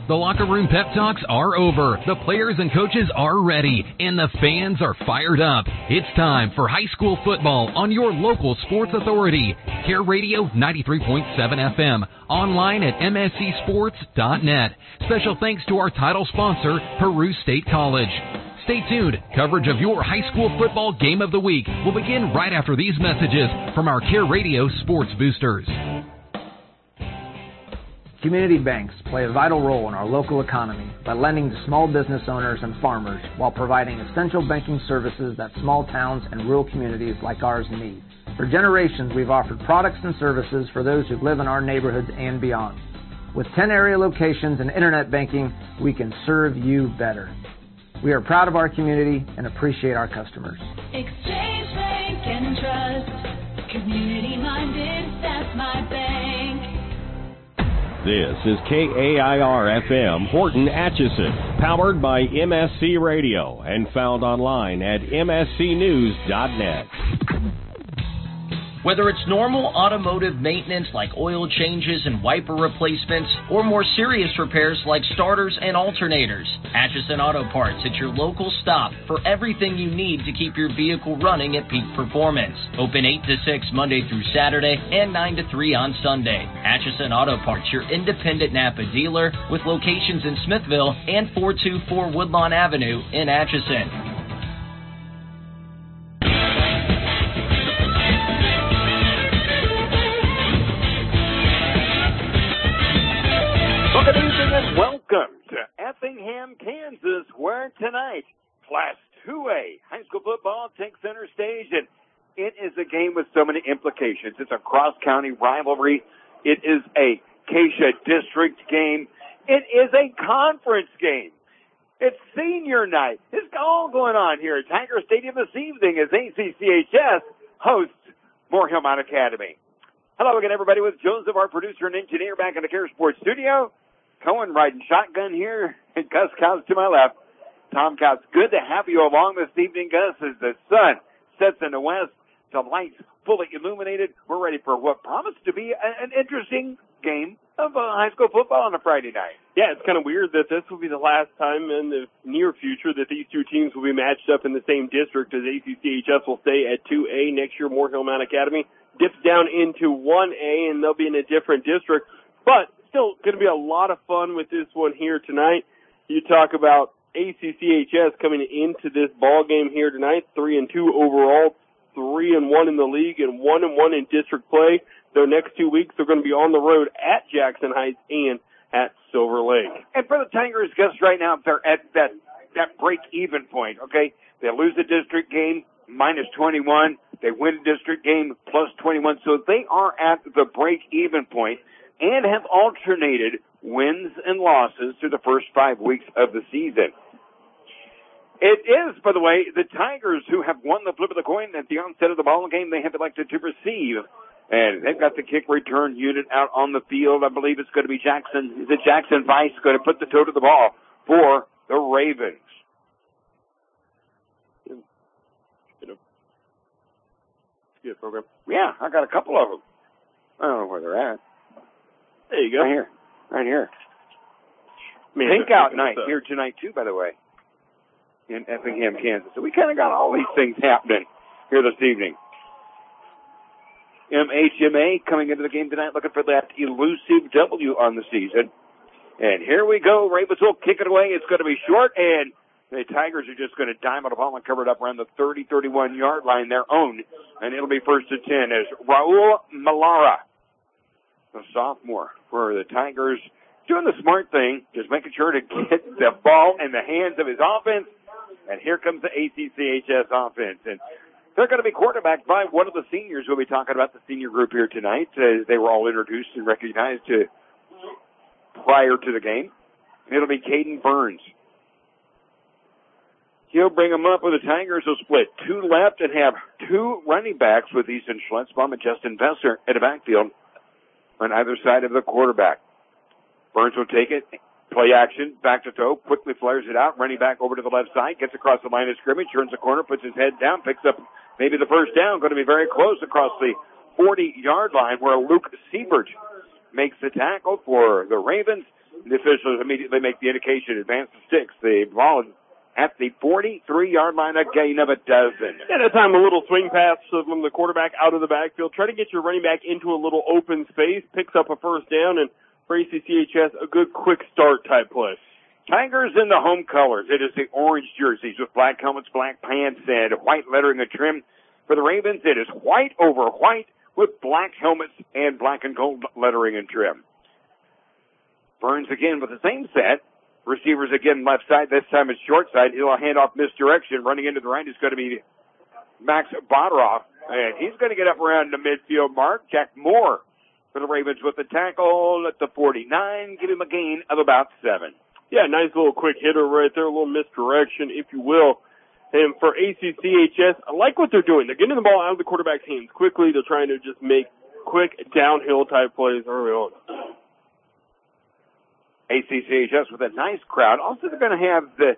The locker room pep talks are over. The players and coaches are ready, and the fans are fired up. It's time for high school football on your local sports authority. Care Radio 93.7 FM. Online at mscsports.net. Special thanks to our title sponsor, Peru State College. Stay tuned. Coverage of your high school football game of the week will begin right after these messages from our Care Radio Sports Boosters. Community banks play a vital role in our local economy by lending to small business owners and farmers while providing essential banking services that small towns and rural communities like ours need. For generations, we've offered products and services for those who live in our neighborhoods and beyond. With 10 area locations and internet banking, we can serve you better. We are proud of our community and appreciate our customers. Exchange Bank and Trust, community-minded, that's my bank. This is KAIR-FM Horton Atchison, powered by MSC Radio and found online at mscnews.net. Whether it's normal automotive maintenance like oil changes and wiper replacements, or more serious repairs like starters and alternators, Atchison Auto Parts is your local stop for everything you need to keep your vehicle running at peak performance. Open 8 to 6 Monday through Saturday and 9 to 3 on Sunday. Atchison Auto Parts, your independent Napa dealer with locations in Smithville and 424 Woodlawn Avenue in Atchison. Good evening and welcome to Effingham, Kansas, where tonight Class 2A high school football takes center stage, and it is a game with so many implications. It's a cross-county rivalry. It is a Acacia District game. It is a conference game. It's senior night. It's all going on here at Tiger Stadium this evening as ACCHS hosts Moore Hill Mount Academy. Hello again, everybody, with Joseph, our producer and engineer, back in the Care Sports studio. Cohen riding shotgun here, and Gus Couch to my left. Tom Couch, good to have you along this evening, Gus, as the sun sets in the west, the lights fully illuminated. We're ready for what promised to be an interesting game of high school football on a Friday night. Yeah, it's kind of weird that this will be the last time in the near future that these two teams will be matched up in the same district, as ACCHS will stay at 2A next year. Moore Hill Mount Academy dips down into 1A, and they'll be in a different district. But still going to be a lot of fun with this one here tonight. You talk about ACCHS coming into this ball game here tonight, 3-2 overall, 3-1 in the league, and 1-1 in district play. Their next 2 weeks, they're going to be on the road at Jackson Heights and at Silver Lake. And for the Tigers, Gus, right now, they're at that break-even point, okay? They lose the district game, minus 21. They win a district game, plus 21. So they are at the break-even point and have alternated wins and losses through the first 5 weeks of the season. It is, by the way, the Tigers who have won the flip of the coin at the onset of the ball game. They have elected to receive, and they've got the kick return unit out on the field. I believe it's going to be Jackson Vice going to put the toe to the ball for the Ravens. Good program. Yeah, I got a couple of them. I don't know where they're at. There you go. Right here. Man, Pink out night here tonight, too, by the way, in Effingham, Kansas. So we kind of got all these things happening here this evening. MHMA coming into the game tonight looking for that elusive W on the season. And here we go. Ravens will kick it away. It's going to be short, and the Tigers are just going to dime on the ball and cover it up around the 30-31-yard line, their own. And it'll be 1st and 10 as Raul Malara, the sophomore for the Tigers, doing the smart thing, just making sure to get the ball in the hands of his offense. And here comes the ACCHS offense. And they're going to be quarterbacked by one of the seniors. We'll be talking about the senior group here tonight. They were all introduced and recognized prior to the game. It'll be Caden Burns. He'll bring them up with the Tigers. Will split 2 left and have 2 running backs with Ethan Schletzbaum and Justin Vesser in the backfield on either side of the quarterback. Burns will take it, play action, back to throw, quickly flares it out, running back over to the left side, gets across the line of scrimmage, turns the corner, puts his head down, picks up maybe the first down, going to be very close across the 40-yard line where Luke Siebert makes the tackle for the Ravens. The officials immediately make the indication, advance the sticks. The ball at the 43-yard line, a gain of 12. At that time, a little swing pass from the quarterback out of the backfield. Try to get your running back into a little open space, picks up a first down, and for ACCHS, a good quick start type play. Tigers in the home colors. It is the orange jerseys with black helmets, black pants, and white lettering and trim. For the Ravens, it is white over white with black helmets and black and gold lettering and trim. Burns again with the same set. Receivers again left side. This time it's short side. He'll hand off misdirection. Running into the right is going to be Max Boderoff. And he's going to get up around the midfield mark. Jack Moore for the Ravens with the tackle at the 49. Give him a gain of about 7. Yeah, nice little quick hitter right there. A little misdirection, if you will. And for ACCHS, I like what they're doing. They're getting the ball out of the quarterback's hands quickly. They're trying to just make quick downhill type plays early on. ACCHS with a nice crowd. Also, they're going to have the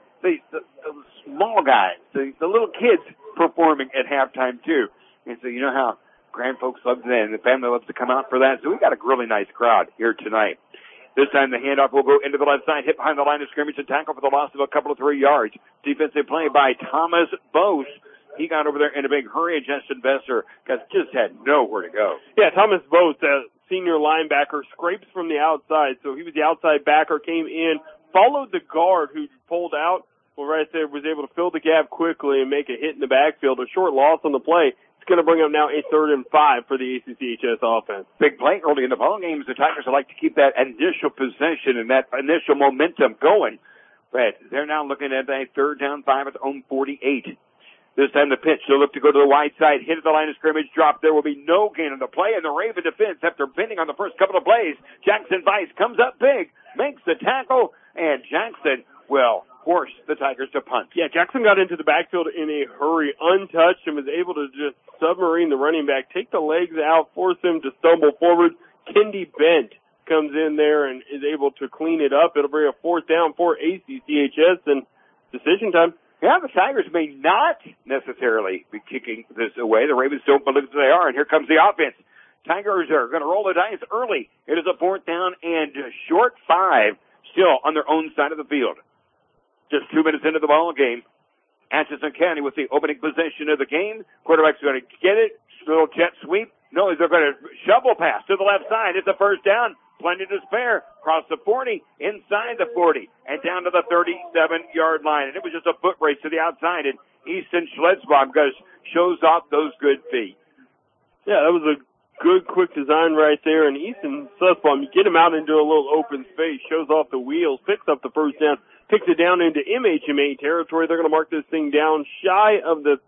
small guys, the little kids performing at halftime too. And so you know how grand folks love that, and the family loves to come out for that. So we got a really nice crowd here tonight. This time the handoff will go into the left side, hit behind the line of scrimmage, and tackle for the loss of a couple of 3 yards. Defensive play by Thomas Bose. He got over there in a big hurry, and Justin Besser just had nowhere to go. Yeah, Thomas Bose, senior linebacker, scrapes from the outside. So he was the outside backer, came in, followed the guard who pulled out. Well, right there, was able to fill the gap quickly and make a hit in the backfield. A short loss on the play. It's going to bring up now a 3rd and 5 for the ACCHS offense. Big play early in the ball games. The Tigers would like to keep that initial possession and that initial momentum going. But they're now looking at a 3rd down 5 at their own 48. This time the pitch, they'll look to go to the wide side, hit at the line of scrimmage, drop. There will be no gain on the play, and the Raven defense, after bending on the first couple of plays, Jackson Vice comes up big, makes the tackle, and Jackson will force the Tigers to punt. Yeah, Jackson got into the backfield in a hurry, untouched, and was able to just submarine the running back, take the legs out, force him to stumble forward. Kendi Bent comes in there and is able to clean it up. It'll bring a 4th down for ACCHS, and decision time. Yeah, the Tigers may not necessarily be kicking this away. The Ravens don't believe that they are, and here comes the offense. Tigers are going to roll the dice early. It is a 4th down and short 5, still on their own side of the field. Just 2 minutes into the ball game. Atchison County with the opening possession of the game. Quarterback's going to get it. Little jet sweep. No, they're going to shovel pass to the left side. It's a 1st down. Plenty to spare. Across the 40, inside the 40, and down to the 37-yard line. And it was just a foot race to the outside, and Easton Schletzbaum shows off those good feet. Yeah, that was a good, quick design right there. And Easton Schletzbaum, you get him out into a little open space, shows off the wheels, picks up the 1st down, picks it down into MHMA territory. They're going to mark this thing down shy of the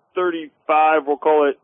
35, we'll call it,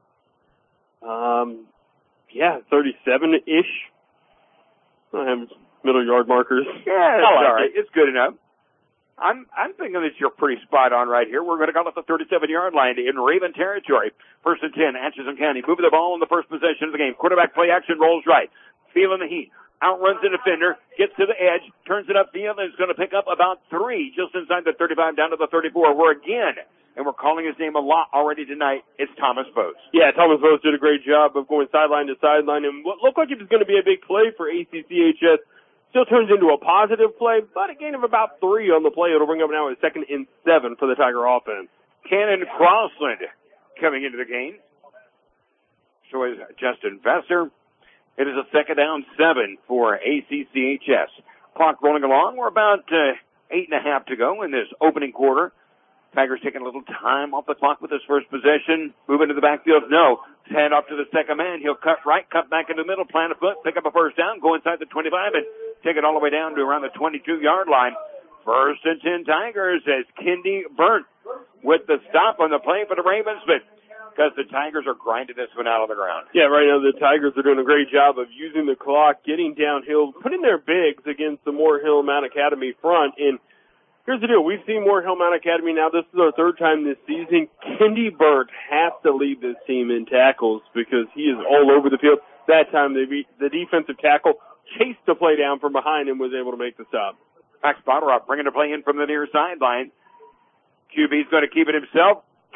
37-ish. I have middle yard markers. Yeah, that's all right. It's good enough. I'm thinking that you're pretty spot on right here. We're going to call it the 37-yard line in Raven territory. 1st and 10, Atchison County moving the ball in the first possession of the game. Quarterback play action, rolls right. Feeling the heat. Outruns the defender, gets to the edge, turns it upfield, and is going to pick up about 3 just inside the 35 down to the 34. We're again, and we're calling his name a lot already tonight. It's Thomas Bose. Yeah, Thomas Bose did a great job of going sideline to sideline, and what looked like it was going to be a big play for ACCHS still turns into a positive play, but a gain of about 3 on the play. It'll bring up now a 2nd and 7 for the Tiger offense. Cannon Crossland coming into the game. So is Justin Vesser. It is a 2nd down 7 for ACCHS. Clock rolling along. We're about 8.5 to go in this opening quarter. Tigers taking a little time off the clock with his first possession. Move into the backfield. No. Hand off to the second man. He'll cut right, cut back into the middle, plant a foot, pick up a 1st down, go inside the 25, and take it all the way down to around the 22-yard line. 1st and 10 Tigers as Kendi Bent with the stop on the play for the Ravens, but because the Tigers are grinding this one out of the ground. Yeah, right now the Tigers are doing a great job of using the clock, getting downhill, putting their bigs against the Moore Hill Mount Academy front. And here's the deal. We've seen Moore Hill Mount Academy now. This is our 3rd time this season. Kendi Bent has to lead this team in tackles because he is all over the field. That time the defensive tackle chased the play down from behind and was able to make the stop. Max Boderoff bringing the play in from the near sideline. QB's going to keep it himself.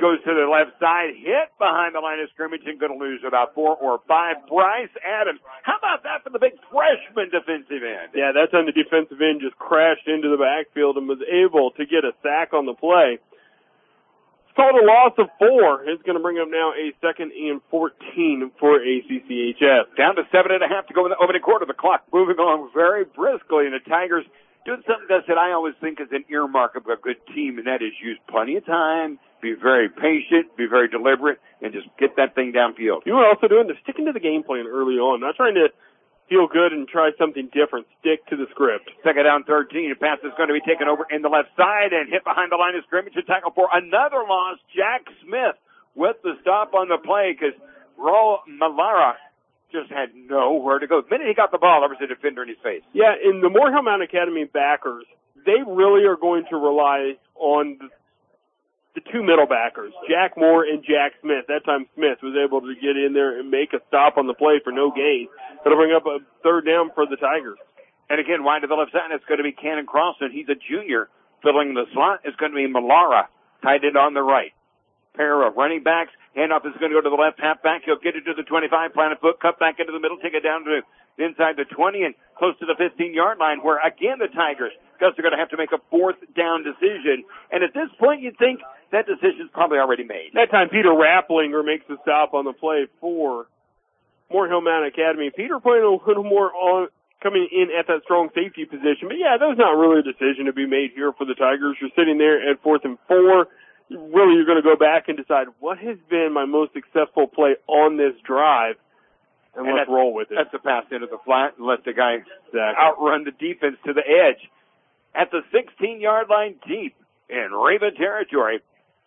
goes to the left side, hit behind the line of scrimmage, and going to lose about 4 or 5. Bryce Adams. How about that for the big freshman defensive end? Yeah, that's on the defensive end, just crashed into the backfield and was able to get a sack on the play. It's called a loss of 4. It's going to bring up now a 2nd and 14 for ACCHS. Down to 7.5 to go in the opening quarter. The clock moving along very briskly, and the Tigers doing something that I always think is an earmark of a good team, and that is use plenty of time, be very patient, be very deliberate, and just get that thing downfield. You know what also doing? They're sticking to the game plan early on, not trying to feel good and try something different. Stick to the script. 2nd down, 13. A pass is going to be taken over in the left side and hit behind the line of scrimmage and tackle for another loss. Jack Smith with the stop on the play because Raul Malara just had nowhere to go. The minute he got the ball, there was a defender in his face. Yeah, in the Morehill Mountain Academy backers, they really are going to rely on the 2 middle backers, Jack Moore and Jack Smith. That time Smith was able to get in there and make a stop on the play for no gain. It'll bring up a 3rd down for the Tigers. And again, wide to the left side, it's going to be Cannon Crossan. He's a junior. Filling the slot is going to be Malara, tight end on the right. Pair of running backs. Handoff is going to go to the left halfback. He'll get it to the 25, plant a foot, cut back into the middle, take it down to inside the 20 and close to the 15-yard line, where again the Tigers, Gus, are going to have to make a 4th down decision. And at this point, you'd think that decision's probably already made. That time, Peter Rapplinger makes the stop on the play for Morehill Mountain Academy. Peter playing a little more on, coming in at that strong safety position. But yeah, that was not really a decision to be made here for the Tigers. You're sitting there at 4th and 4. Really, you're going to go back and decide what has been my most successful play on this drive, and let's roll with it. That's the pass into the flat and let the guy outrun the defense to the edge. At the 16-yard line deep in Raven territory,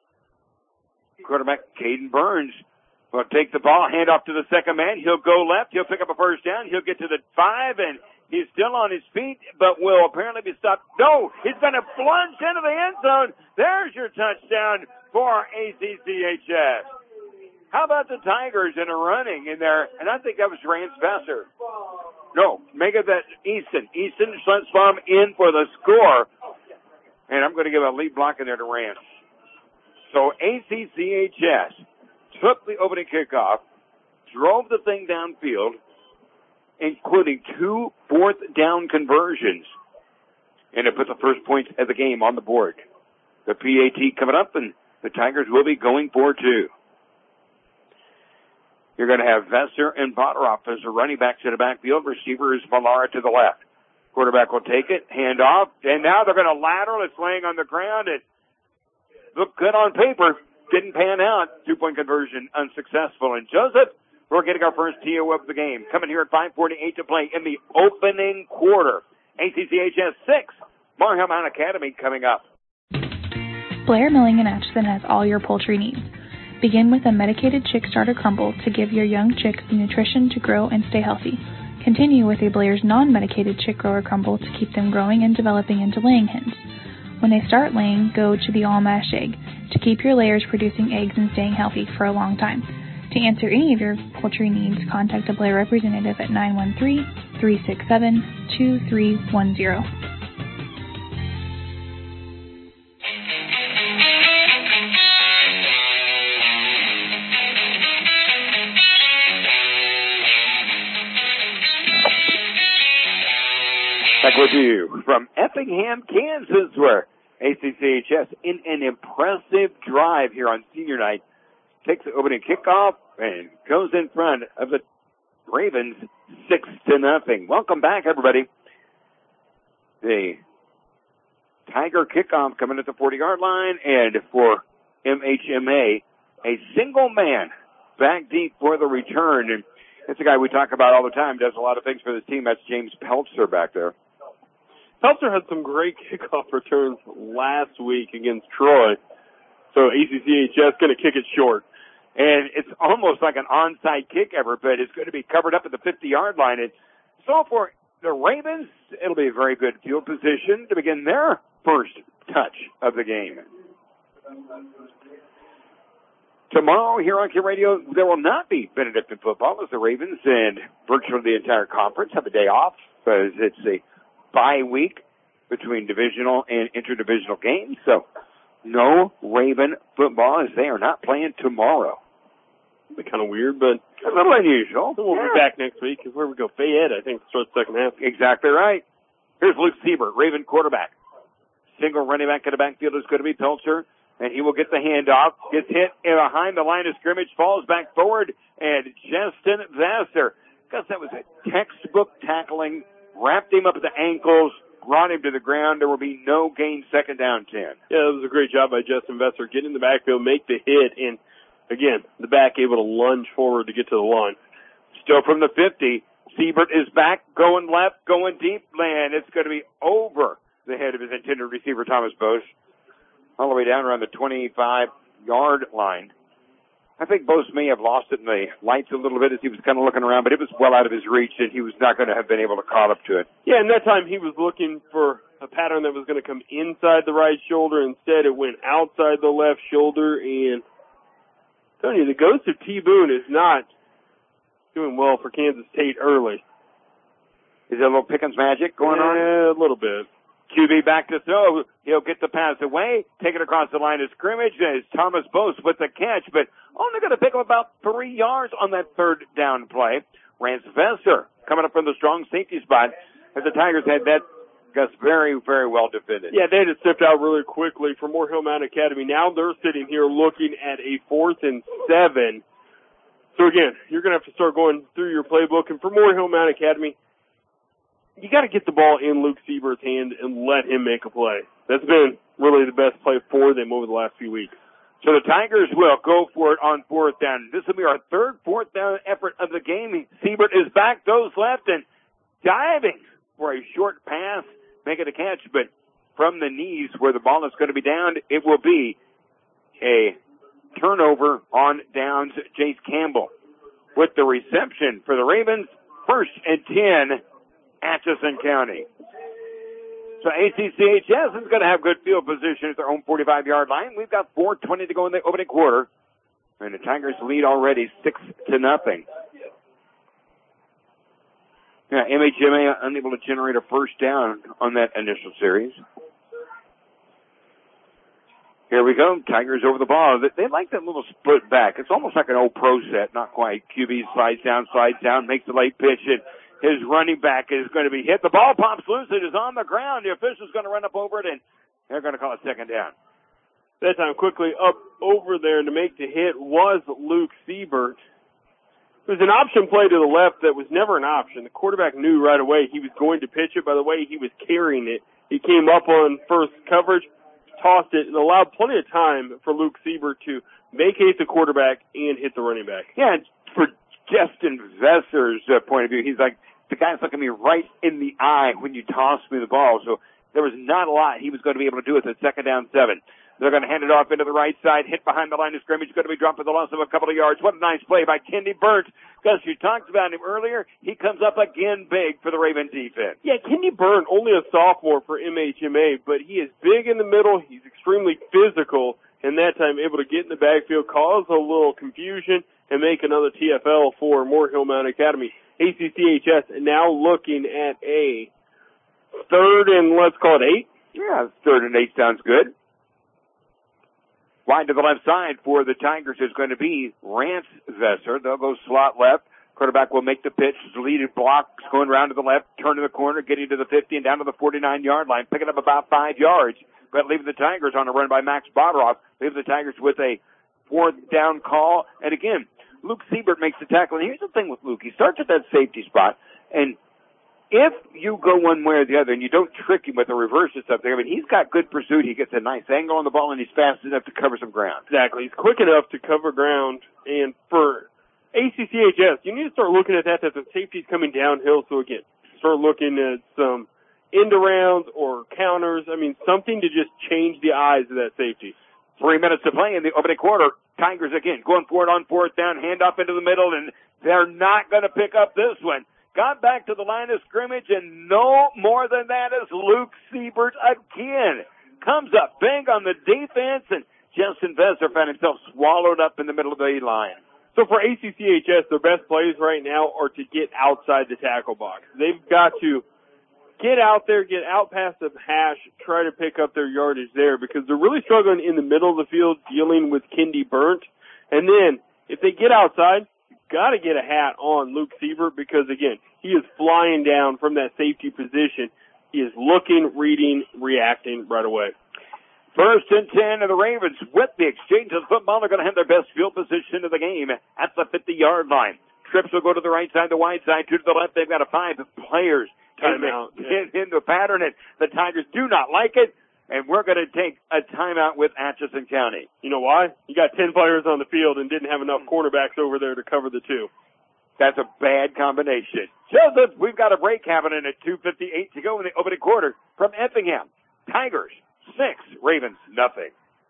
quarterback Caden Burns will take the ball, hand off to the second man. He'll go left. He'll pick up a 1st down. He'll get to the 5, and he's still on his feet, but will apparently be stopped. No, he's going to plunge into the end zone. There's your touchdown for ACCHS. How about the Tigers in a running in there? And I think that was Rance Besser. No, make it that Easton. Easton Schlentzbaum in for the score. And I'm going to give a lead block in there to Rance. So ACCHS took the opening kickoff, drove the thing downfield, including 2 4th down conversions, and it put the first points of the game on the board. The PAT coming up, and the Tigers will be going for 2. You're going to have Vesser and Botteroff as the running backs in the backfield. Receiver is Malara to the left. Quarterback will take it, hand off, and now they're going to lateral. It's laying on the ground. It looked good on paper. Didn't pan out. 2-point conversion unsuccessful. And Joseph, we're getting our first TO of the game. Coming here at 5:48 to play in the opening quarter. ACCHS 6, Morehill Mountain Academy coming up. Blair Milling in Atchison has all your poultry needs. Begin with a medicated chick starter crumble to give your young chicks the nutrition to grow and stay healthy. Continue with a Blair's non-medicated chick grower crumble to keep them growing and developing into laying hens. When they start laying, go to the all-mash egg to keep your layers producing eggs and staying healthy for a long time. To answer any of your poultry needs, contact a Blair representative at 913-367-2310. Back with you from Effingham, Kansas, where ACCHS in an impressive drive here on senior night takes the opening kickoff and goes in front of the Ravens 6-0. Welcome back, everybody. The Tiger kickoff coming at the 40-yard line, and for MHMA, a single man back deep for the return. And it's a guy we talk about all the time, does a lot of things for this team. That's James Peltzer back there. Peltzer had some great kickoff returns last week against Troy. So ACCHS going to kick it short. And it's almost like an onside kick ever, but it's going to be covered up at the 50-yard line. And so for the Ravens, it'll be a very good field position to begin their first touch of the game. Tomorrow here on K Radio, there will not be Benedictine football as the Ravens and virtually the entire conference have a day off because it's a bye week between divisional and interdivisional games. So no Raven football as they are not playing tomorrow. That'd be kind of weird, but a little unusual. We'll be back next week. Where we go? Fayette, I think, starts the second half. Exactly right. Here's Luke Siebert, Raven quarterback. Single running back in the backfield is going to be Pelcher, and he will get the handoff. Gets hit behind the line of scrimmage, falls back forward, and Justin Vassar. Because that was a textbook tackling, wrapped him up at the ankles, brought him to the ground. There will be no gain, second down 10. Yeah, that was a great job by Justin Vassar. Get in the backfield, make the hit, and again, the back able to lunge forward to get to the line. Still from the 50. Siebert is back, going left, going deep, and it's going to be over the head of his intended receiver, Thomas Bose, all the way down around the 25-yard line. I think Bose may have lost it in the lights a little bit as he was kind of looking around, but it was well out of his reach, and he was not going to have been able to caught up to it. Yeah, and that time he was looking for a pattern that was going to come inside the right shoulder. Instead, it went outside the left shoulder, and I'm telling you, the ghost of T. Boone is not doing well for Kansas State early. Is there a little Pickens magic going on? Yeah, a little bit. QB back to throw. He'll get the pass away, take it across the line of scrimmage as Thomas Bose with the catch, but only going to pick up about 3 yards on that third down play. Rance Vesser coming up from the strong safety spot as the Tigers had that just very, very well defended. Yeah, they had stepped out really quickly for Moore Hill Mountain Academy. Now they're sitting here looking at a 4th and 7. So again, you're going to have to start going through your playbook, and for Moore Hill Mountain Academy, you got to get the ball in Luke Siebert's hand and let him make a play. That's been really the best play for them over the last few weeks. So the Tigers will go for it on 4th down. This will be our third 4th down effort of the game. Siebert is back, goes left, and diving for a short pass, making a catch, but from the knees where the ball is going to be down, it will be a turnover on downs. Jace Campbell with the reception for the Ravens. 1st and 10. Atchison County. So ACCHS is going to have good field position at their own 45-yard line. We've got 4:20 to go in the opening quarter. And the Tigers lead already 6-0. Yeah, MHMA unable to generate a first down on that initial series. Here we go. Tigers over the ball. They like that little split back. It's almost like an old pro set. Not quite. QB slides down, makes the late pitch, and his running back is going to be hit. The ball pops loose. It is on the ground. The official's going to run up over it, and they're going to call it second down. That time quickly up over there to make the hit was Luke Siebert. It was an option play to the left that was never an option. The quarterback knew right away he was going to pitch it. By the way, he was carrying it. He came up on first coverage, tossed it, and allowed plenty of time for Luke Siebert to vacate the quarterback and hit the running back. Yeah, for Justin Vesser's point of view, he's like, the guy's looking me right in the eye when you toss me the ball. So there was not a lot he was going to be able to do with it. Second down 7. They're going to hand it off into the right side, hit behind the line of scrimmage, going to be dropped for the loss of a couple of yards. What a nice play by Kendi Burnt. Gus, you talked about him earlier. He comes up again big for the Raven defense. Yeah, Kendi Burnt, only a sophomore for MHMA, but he is big in the middle. He's extremely physical, and that time able to get in the backfield, cause a little confusion, and make another TFL for Moore Hill Mountain Academy. ACCHS now looking at a 3rd and, let's call it 8. Yeah, 3rd and 8 sounds good. Wide to the left side for the Tigers is going to be Rance Vesser. They'll go slot left. Quarterback will make the pitch. Leaded blocks going around to the left, turn to the corner, getting to the 50 and down to the 49-yard line, picking up about 5 yards. But leaving the Tigers on a run by Max Boderoff. Leaving the Tigers with a 4th down call. And again, Luke Siebert makes the tackle. And here's the thing with Luke. He starts at that safety spot, and if you go one way or the other and you don't trick him with a reverse or something, I mean, he's got good pursuit. He gets a nice angle on the ball, and he's fast enough to cover some ground. Exactly. He's quick enough to cover ground. And for ACCHS, you need to start looking at that the safety's coming downhill. So, again, start looking at some end-arounds or counters. I mean, something to just change the eyes of that safety. 3 minutes to play in the opening quarter. Tigers, again, going for it on 4th down, hand off into the middle, and they're not going to pick up this one. Got back to the line of scrimmage, and no more than that is Luke Siebert again. Comes up big on the defense, and Justin Vesser found himself swallowed up in the middle of the line. So for ACCHS, their best plays right now are to get outside the tackle box. They've got to get out there, get out past the hash, try to pick up their yardage there because they're really struggling in the middle of the field dealing with Kendi Burnt. And then if they get outside, you've got to get a hat on Luke Siebert because, again, he is flying down from that safety position. He is looking, reading, reacting right away. 1st and 10 of the Ravens with the exchange of football. They're going to have their best field position of the game at the 50-yard line. Trips will go to the right side, the wide side, 2 to the left. They've got 5 players timeout in the pattern, and the Tigers do not like it. And we're going to take a timeout with Atchison County. You know why? You got 10 players on the field and didn't have enough cornerbacks over there to cover the 2. That's a bad combination. Joseph, we've got a break happening at 2:58 to go in the opening quarter from Effingham. Tigers 6, Ravens nothing.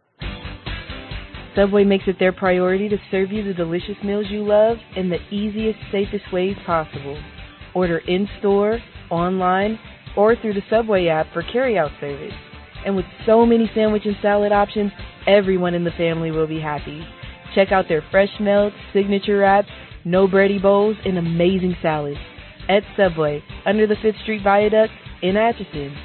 Subway makes it their priority to serve you the delicious meals you love in the easiest, safest ways possible. Order in-store, online, or through the Subway app for carry-out service. And with so many sandwich and salad options, everyone in the family will be happy. Check out their fresh melts, signature wraps, no bready bowls, and amazing salads. At Subway, under the 5th Street Viaduct in Atchison.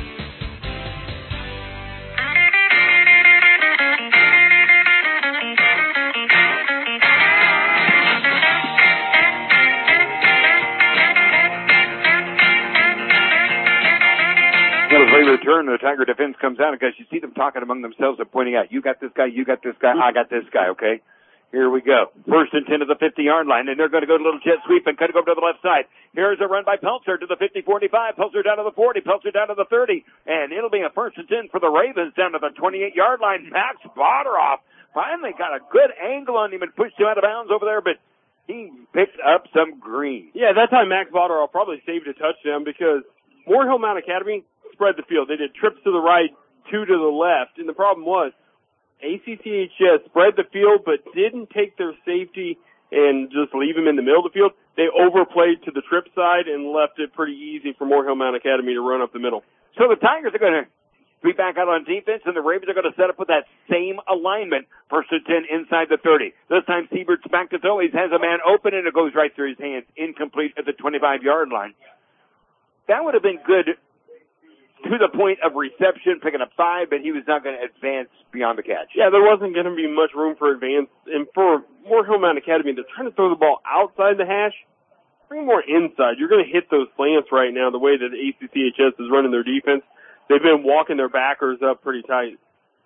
Return, the Tiger defense comes out because you see them talking among themselves and pointing out, you got this guy, I got this guy, okay? Here we go. 1st and 10 to the 50-yard line, and they're going to go to a little jet sweep and cut it over to the left side. Here's a run by Peltzer to the 50-45. Peltzer down to the 40. Peltzer down to the 30. And it'll be a 1st and 10 for the Ravens down to the 28-yard line. Max Botteroff finally got a good angle on him and pushed him out of bounds over there, but he picked up some green. Yeah, that time Max Botteroff probably saved a touchdown because Moore Hill Mount Academy spread the field. They did trips to the right, 2 to the left, and the problem was ACCHS spread the field but didn't take their safety and just leave him in the middle of the field. They overplayed to the trip side and left it pretty easy for Moore Hill Mount Academy to run up the middle. So the Tigers are going to be back out on defense, and the Ravens are going to set up with that same alignment. 1st and 10 inside the 30. This time Siebert's back to throw. He has a man open, and it goes right through his hands. Incomplete at the 25-yard line. That would have been good to the point of reception, picking up 5, but he was not going to advance beyond the catch. Yeah, there wasn't going to be much room for advance. And for Moore Hill Mount Academy, they're trying to throw the ball outside the hash. Bring more inside. You're going to hit those slants right now the way that the ACCHS is running their defense. They've been walking their backers up pretty tight.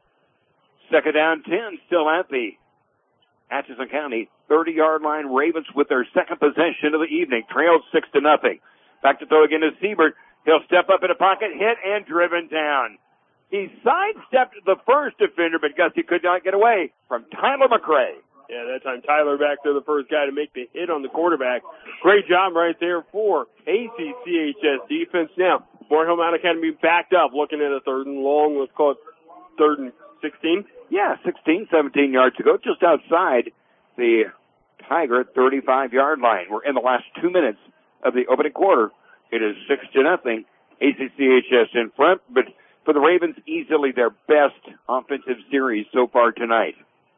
2nd down, 10, still at the Atchison County 30-yard line. Ravens with their second possession of the evening. Trailed 6-0. Back to throw again to Siebert. He'll step up in the pocket, hit, and driven down. He sidestepped the first defender, but Gusty could not get away from Tyler McCray. Yeah, that time Tyler back there, the first guy to make the hit on the quarterback. Great job right there for ACCHS defense. Now, Moore Hill Mount Academy backed up, looking at a 3rd and long. Let's call it 3rd and 16. Yeah, 16, 17 yards to go, just outside the Tiger 35-yard line. We're in the last 2 minutes of the opening quarter. It is 6-0. ACCHS in front, but for the Ravens, easily their best offensive series so far tonight.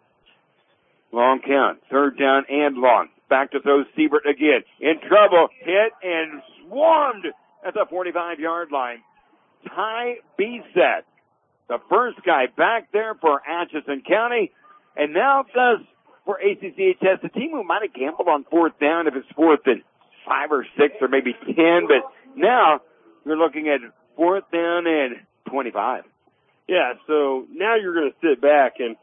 Long count, 3rd down and long. Back to throw Siebert again. In trouble, hit and swarmed at the 45-yard line. Ty Bisset, the first guy back there for Atchison County, and now does for ACCHS, the team who might have gambled on 4th down if it's 4th and 5 or 6 or maybe 10, but now you're looking at 4th down and 25. Yeah, so now you're going to sit back, and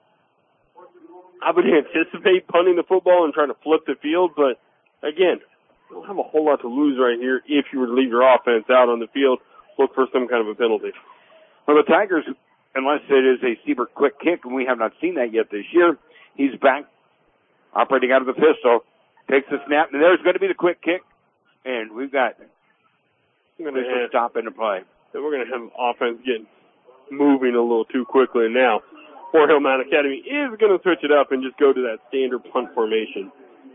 I would anticipate punting the football and trying to flip the field, but again, you don't have a whole lot to lose right here if you were to leave your offense out on the field, look for some kind of a penalty. Well, the Tigers, unless it is a Siebert quick kick, and we have not seen that yet this year, he's back operating out of the pistol, takes the snap, and there's going to be the quick kick. And we've got a stop in the play. We're going to have offense get moving a little too quickly. And now, Moore Hill Mount Academy is going to switch it up and just go to that standard punt formation.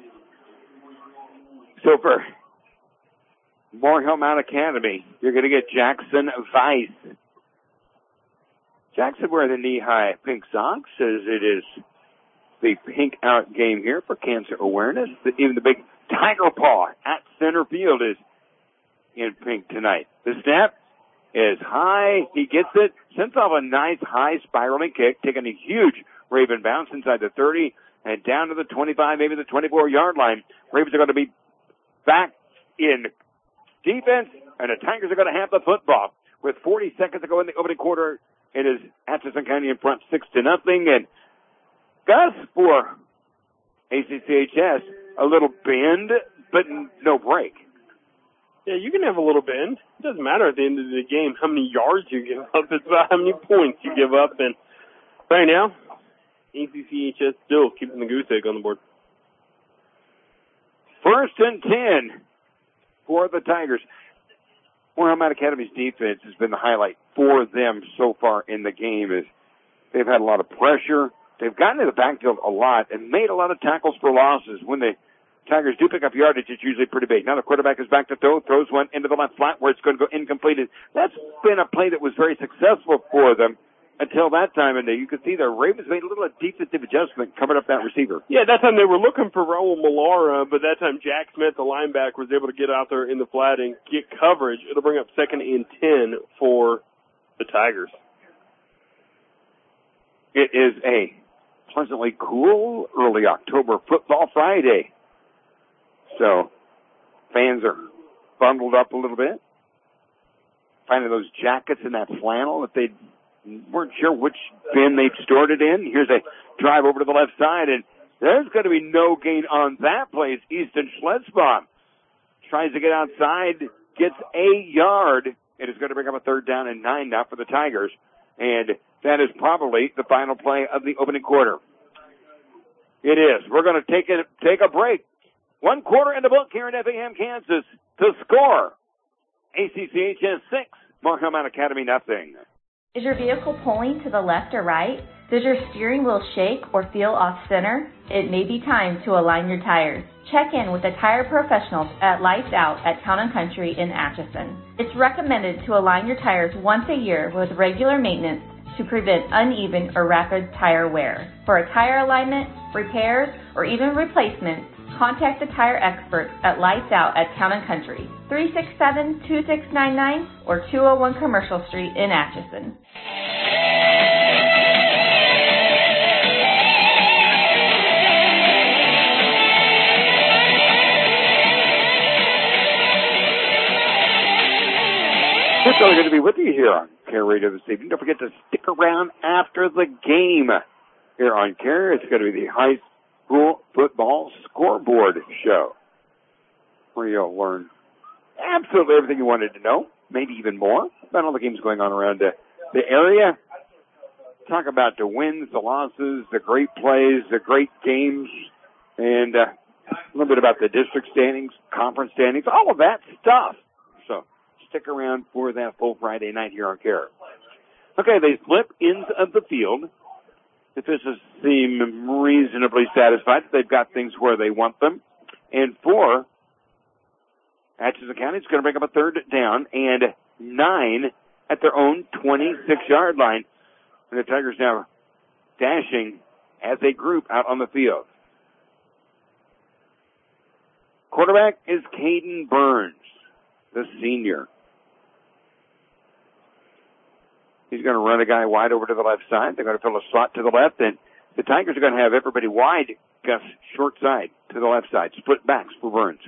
So for Moore Hill Mount Academy, you're going to get Jackson Weiss. Jackson wearing the knee-high pink socks as it is the pink out game here for cancer awareness. Even the big Tiger paw at center field is in pink tonight. The snap is high. He gets it, sends off a nice high spiraling kick, taking a huge Raven bounce inside the 30 and down to the 25, maybe the 24-yard line. Ravens are going to be back in defense, and the Tigers are going to have the football. With 40 seconds to go in the opening quarter, it is Atchison County in front 6-0. And Gus for ACCHS, a little bend, but no break. Yeah, you can have a little bend. It doesn't matter at the end of the game how many yards you give up. It's about how many points you give up. And right now, ACCHS still keeping the goose egg on the board. 1st and 10 for the Tigers. Moorhead Academy's defense has been the highlight for them so far in the game. As they've had a lot of pressure. They've gotten to the backfield a lot and made a lot of tackles for losses. When the Tigers do pick up yardage, it's usually pretty big. Now the quarterback is back to throw, throws one into the left flat where it's going to go incomplete. That's been a play that was very successful for them until that time. And you can see the Ravens made a little defensive adjustment coming up that receiver. Yeah, that time they were looking for Raul Malara, but that time Jack Smith, the linebacker, was able to get out there in the flat and get coverage. It'll bring up 2nd and 10 for the Tigers. It is a pleasantly cool early October football Friday. So fans are bundled up a little bit, finding those jackets and that flannel that they weren't sure which bin they'd stored it in. Here's a drive over to the left side, and there's going to be no gain on that play. It's Easton Schletzbaum. Tries to get outside, gets a yard, and is going to bring up a 3rd down and 9 now for the Tigers. And that is probably the final play of the opening quarter. It is. We're going to take a break. 1 quarter in the book here in Effingham, Kansas. To score, ACCHS 6, Moorhead Academy nothing. Is your vehicle pulling to the left or right? Does your steering wheel shake or feel off center? It may be time to align your tires. Check in with the tire professionals at Lights Out at Town & Country in Atchison. It's recommended to align your tires once a year with regular maintenance to prevent uneven or rapid tire wear. For a tire alignment, repairs, or even replacement, contact the tire experts at Lights Out at Town & Country, 367-2699 or 201 Commercial Street in Atchison. We're really good to be with you here on Care Radio this evening. Don't forget to stick around after the game here on Care. It's going to be the high school football scoreboard show where you'll learn absolutely everything you wanted to know, maybe even more about all the games going on around the area. Talk about the wins, the losses, the great plays, the great games, and a little bit about the district standings, conference standings, all of that stuff. So stick around for that full Friday night here on Care. Okay, they flip into the field. The officials seem reasonably satisfied that they've got things where they want them. And for Atchison County, it's going to bring up a 3rd down and 9 at their own 26-yard line. And the Tigers now dashing as a group out on the field. Quarterback is Caden Burns, the senior. He's going to run a guy wide over to the left side. They're going to fill a slot to the left, and the Tigers are going to have everybody wide, Gus short side to the left side. Split backs for Burns.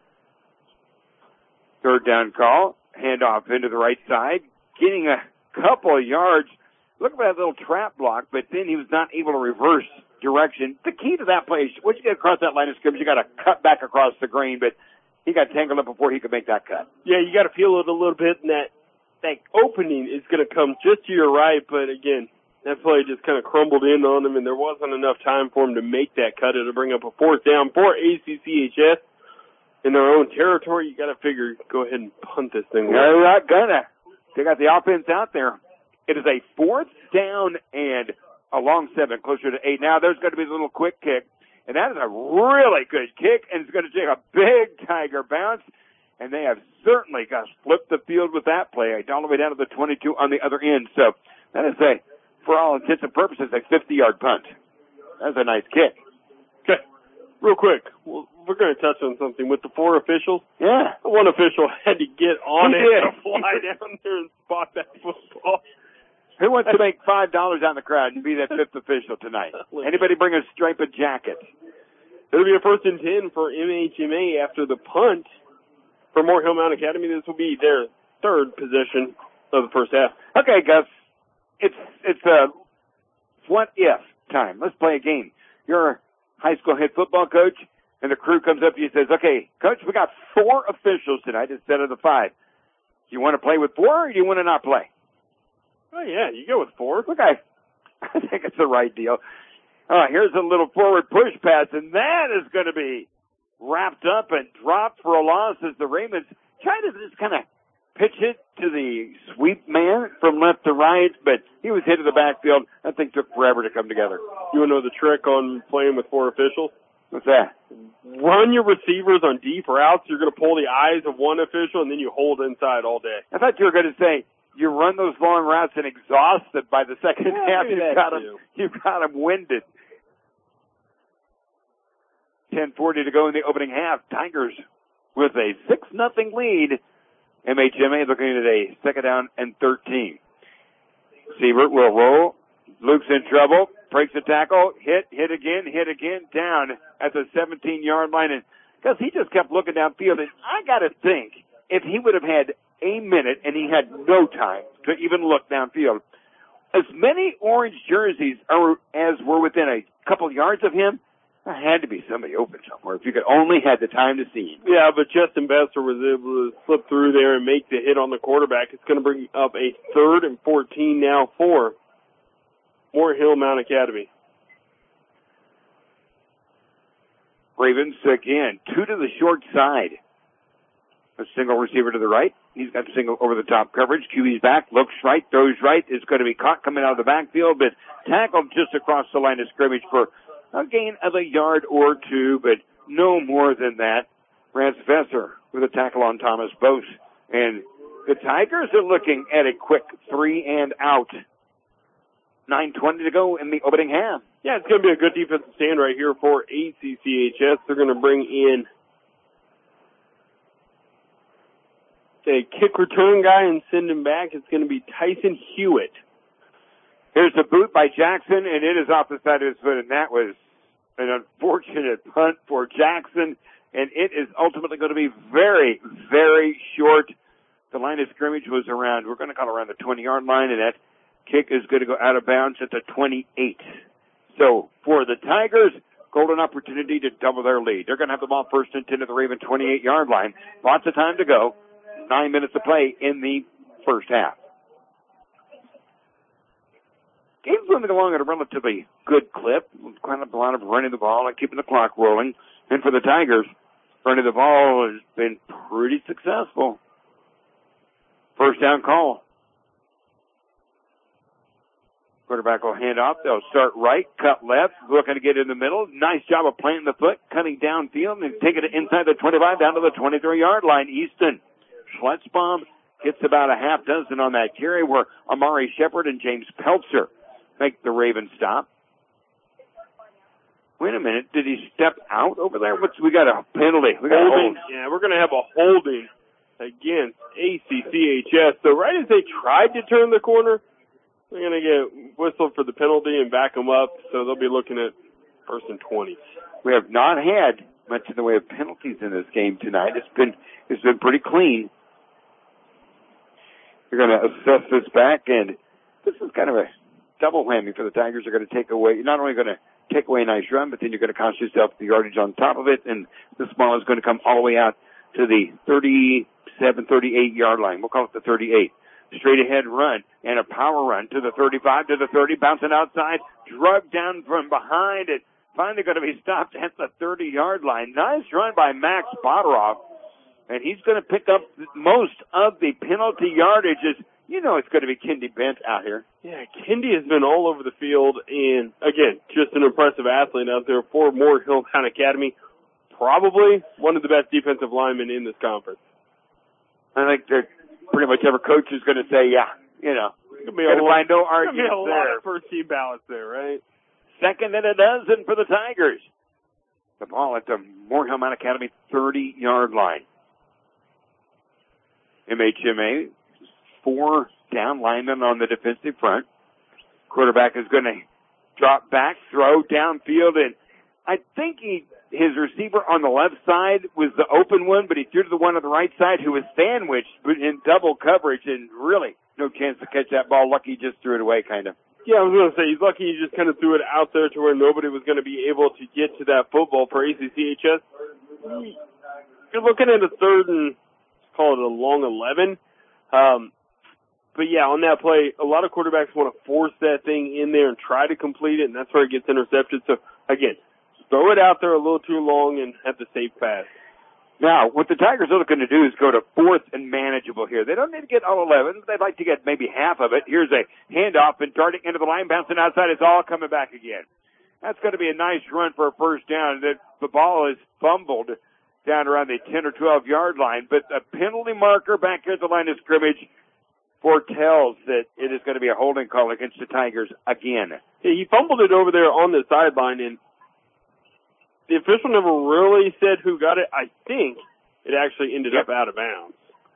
3rd down call. Handoff into the right side. Getting a couple of yards. Look at that little trap block, but then he was not able to reverse direction. The key to that play is once you get across that line of scrimmage, you got to cut back across the green, but he got tangled up before he could make that cut. Yeah, you got to feel it a little bit, and that opening is going to come just to your right, but again, that play just kind of crumbled in on him, and there wasn't enough time for him to make that cut. It'll bring up a 4th down for ACCHS in their own territory. You got to figure, go ahead and punt this thing. They're not gonna. They got the offense out there. It is a 4th down and a long 7, closer to 8. Now there's going to be a little quick kick, and that is a really good kick, and it's going to take a big Tiger bounce. And they have certainly got flipped the field with that play, all the way down to the 22 on the other end. So that is for all intents and purposes, a 50-yard punt. That's a nice kick. Okay. Real quick, we're going to touch on something with the 4 officials. Yeah. One official had to get on He it did. and fly down there and spot that football. Who wants to make $5 on the crowd and be that 5th official tonight? Anybody bring a stripe of jacket? It'll be a 1st and 10 for MHMA after the punt for Moore Hill Mount Academy. This will be their 3rd possession of the first half. Okay, Gus. It's what if time. Let's play a game. You're a high school head football coach, and the crew comes up to you and says, okay, coach, we got 4 officials tonight instead of the 5. Do you want to play with 4 or do you want to not play? Oh, yeah, you go with 4. Okay. I think it's the right deal. All right, here's a little forward push pass, and that is going to be wrapped up and dropped for a loss as the Ravens try to just kind of pitch it to the sweep man from left to right, but he was hit in the backfield. That thing took forever to come together. You want to know the trick on playing with 4 officials? What's that? Run your receivers on deep routes. You're going to pull the eyes of one official, and then you hold inside all day. I thought you were going to say you run those long routes and exhausted by the second half. You've got them winded. 10:40 to go in the opening half. Tigers with a 6-0 lead. MHMA looking at a 2nd down and 13. Siebert will roll. Luke's in trouble. Breaks the tackle. Hit again, down at the 17-yard line. And because he just kept looking downfield. And I got to think, if he would have had a minute and he had no time to even look downfield, as many orange jerseys as were within a couple yards of him, there had to be somebody open somewhere if you could only had the time to see him. Yeah, but Justin Besser was able to slip through there and make the hit on the quarterback. It's going to bring up a 3rd and 14 now for Moore Hill Mount Academy. Ravens again, 2 to the short side. A single receiver to the right. He's got single over the top coverage. QB's back, looks right, throws right. Is going to be caught coming out of the backfield, but tackled just across the line of scrimmage for a gain of a yard or 2, but no more than that. Rance Vesser with a tackle on Thomas Bose. And the Tigers are looking at a quick 3 and out. 9:20 to go in the opening half. Yeah, it's going to be a good defensive stand right here for ACCHS. They're going to bring in a kick return guy and send him back. It's going to be Tyson Hewitt. Here's the boot by Jackson, and it is off the side of his foot, and that was an unfortunate punt for Jackson, and it is ultimately going to be very, very short. The line of scrimmage was around, we're going to call it around the 20-yard line, and that kick is going to go out of bounds at the 28. So for the Tigers, golden opportunity to double their lead. They're going to have the ball 1st and 10 at the Raven 28-yard line. Lots of time to go. 9 minutes to play in the first half. Game's moving along at a relatively good clip. Quite a lot of running the ball and keeping the clock rolling. And for the Tigers, running the ball has been pretty successful. First down call. Quarterback will hand off. They'll start right, cut left, looking to get in the middle. Nice job of planting the foot, cutting downfield, and taking it inside the 25 down to the 23-yard line. Easton Schletzbaum gets about a half dozen on that carry where Amari Shepard and James Peltzer make the Ravens stop. Wait a minute. Did he step out over there? We got a penalty. We got holding. Yeah, we're going to have a holding against ACCHS. So right as they tried to turn the corner, they're going to get whistled for the penalty and back them up. So they'll be looking at 1st and 20. We have not had much in the way of penalties in this game tonight. It's been pretty clean. You're going to assess this back, and this is kind of a double whammy for the Tigers. They're going to take away, you're not only going to take away a nice run, but then you're going to cost yourself the yardage on top of it, and this ball is going to come all the way out to the 37, 38-yard line. We'll call it the 38. Straight ahead run and a power run to the 35, to the 30, bouncing outside, drugged down from behind it. Finally going to be stopped at the 30-yard line. Nice run by Max Botteroff. And he's going to pick up most of the penalty yardages. You know it's going to be Kendi Bent out here. Yeah, Kendi has been all over the field. And, again, just an impressive athlete out there for Moore Hill Mount Academy. Probably one of the best defensive linemen in this conference. I think that pretty much every coach is going to say, yeah, you know. There's going to be no argument a lot of first-team ballots there, right? 2nd and a dozen for the Tigers. The ball at the Moorhill Mount Academy 30-yard line. MHMA, 4 down linemen on the defensive front. Quarterback is going to drop back, throw downfield, and I think his receiver on the left side was the open one, but he threw to the one on the right side who was sandwiched in double coverage, and really no chance to catch that ball. Lucky he just threw it away, kind of. Yeah, I was going to say, he's lucky he just kind of threw it out there to where nobody was going to be able to get to that football for ACCHS. You're looking at a third and, call it a long 11. But yeah, on that play, a lot of quarterbacks want to force that thing in there and try to complete it, and that's where it gets intercepted. So, again, throw it out there a little too long and have the safe pass. Now, what the Tigers are looking to do is go to 4th and manageable here. They don't need to get all 11. They'd like to get maybe half of it. Here's a handoff and darting into the line, bouncing outside. It's all coming back again. That's going to be a nice run for a first down. The ball is fumbled down around the 10 or 12-yard line, but a penalty marker back here at the line of scrimmage foretells that it is going to be a holding call against the Tigers again. Yeah, he fumbled it over there on the sideline, and the official never really said who got it. I think it actually ended up out of bounds.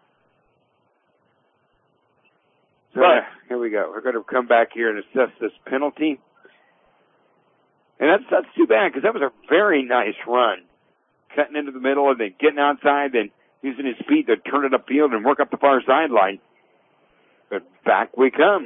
So here we go. We're going to come back here and assess this penalty. And that's too bad because that was a very nice run. Cutting into the middle and then getting outside, then using his speed to turn it upfield and work up the far sideline. But back we come.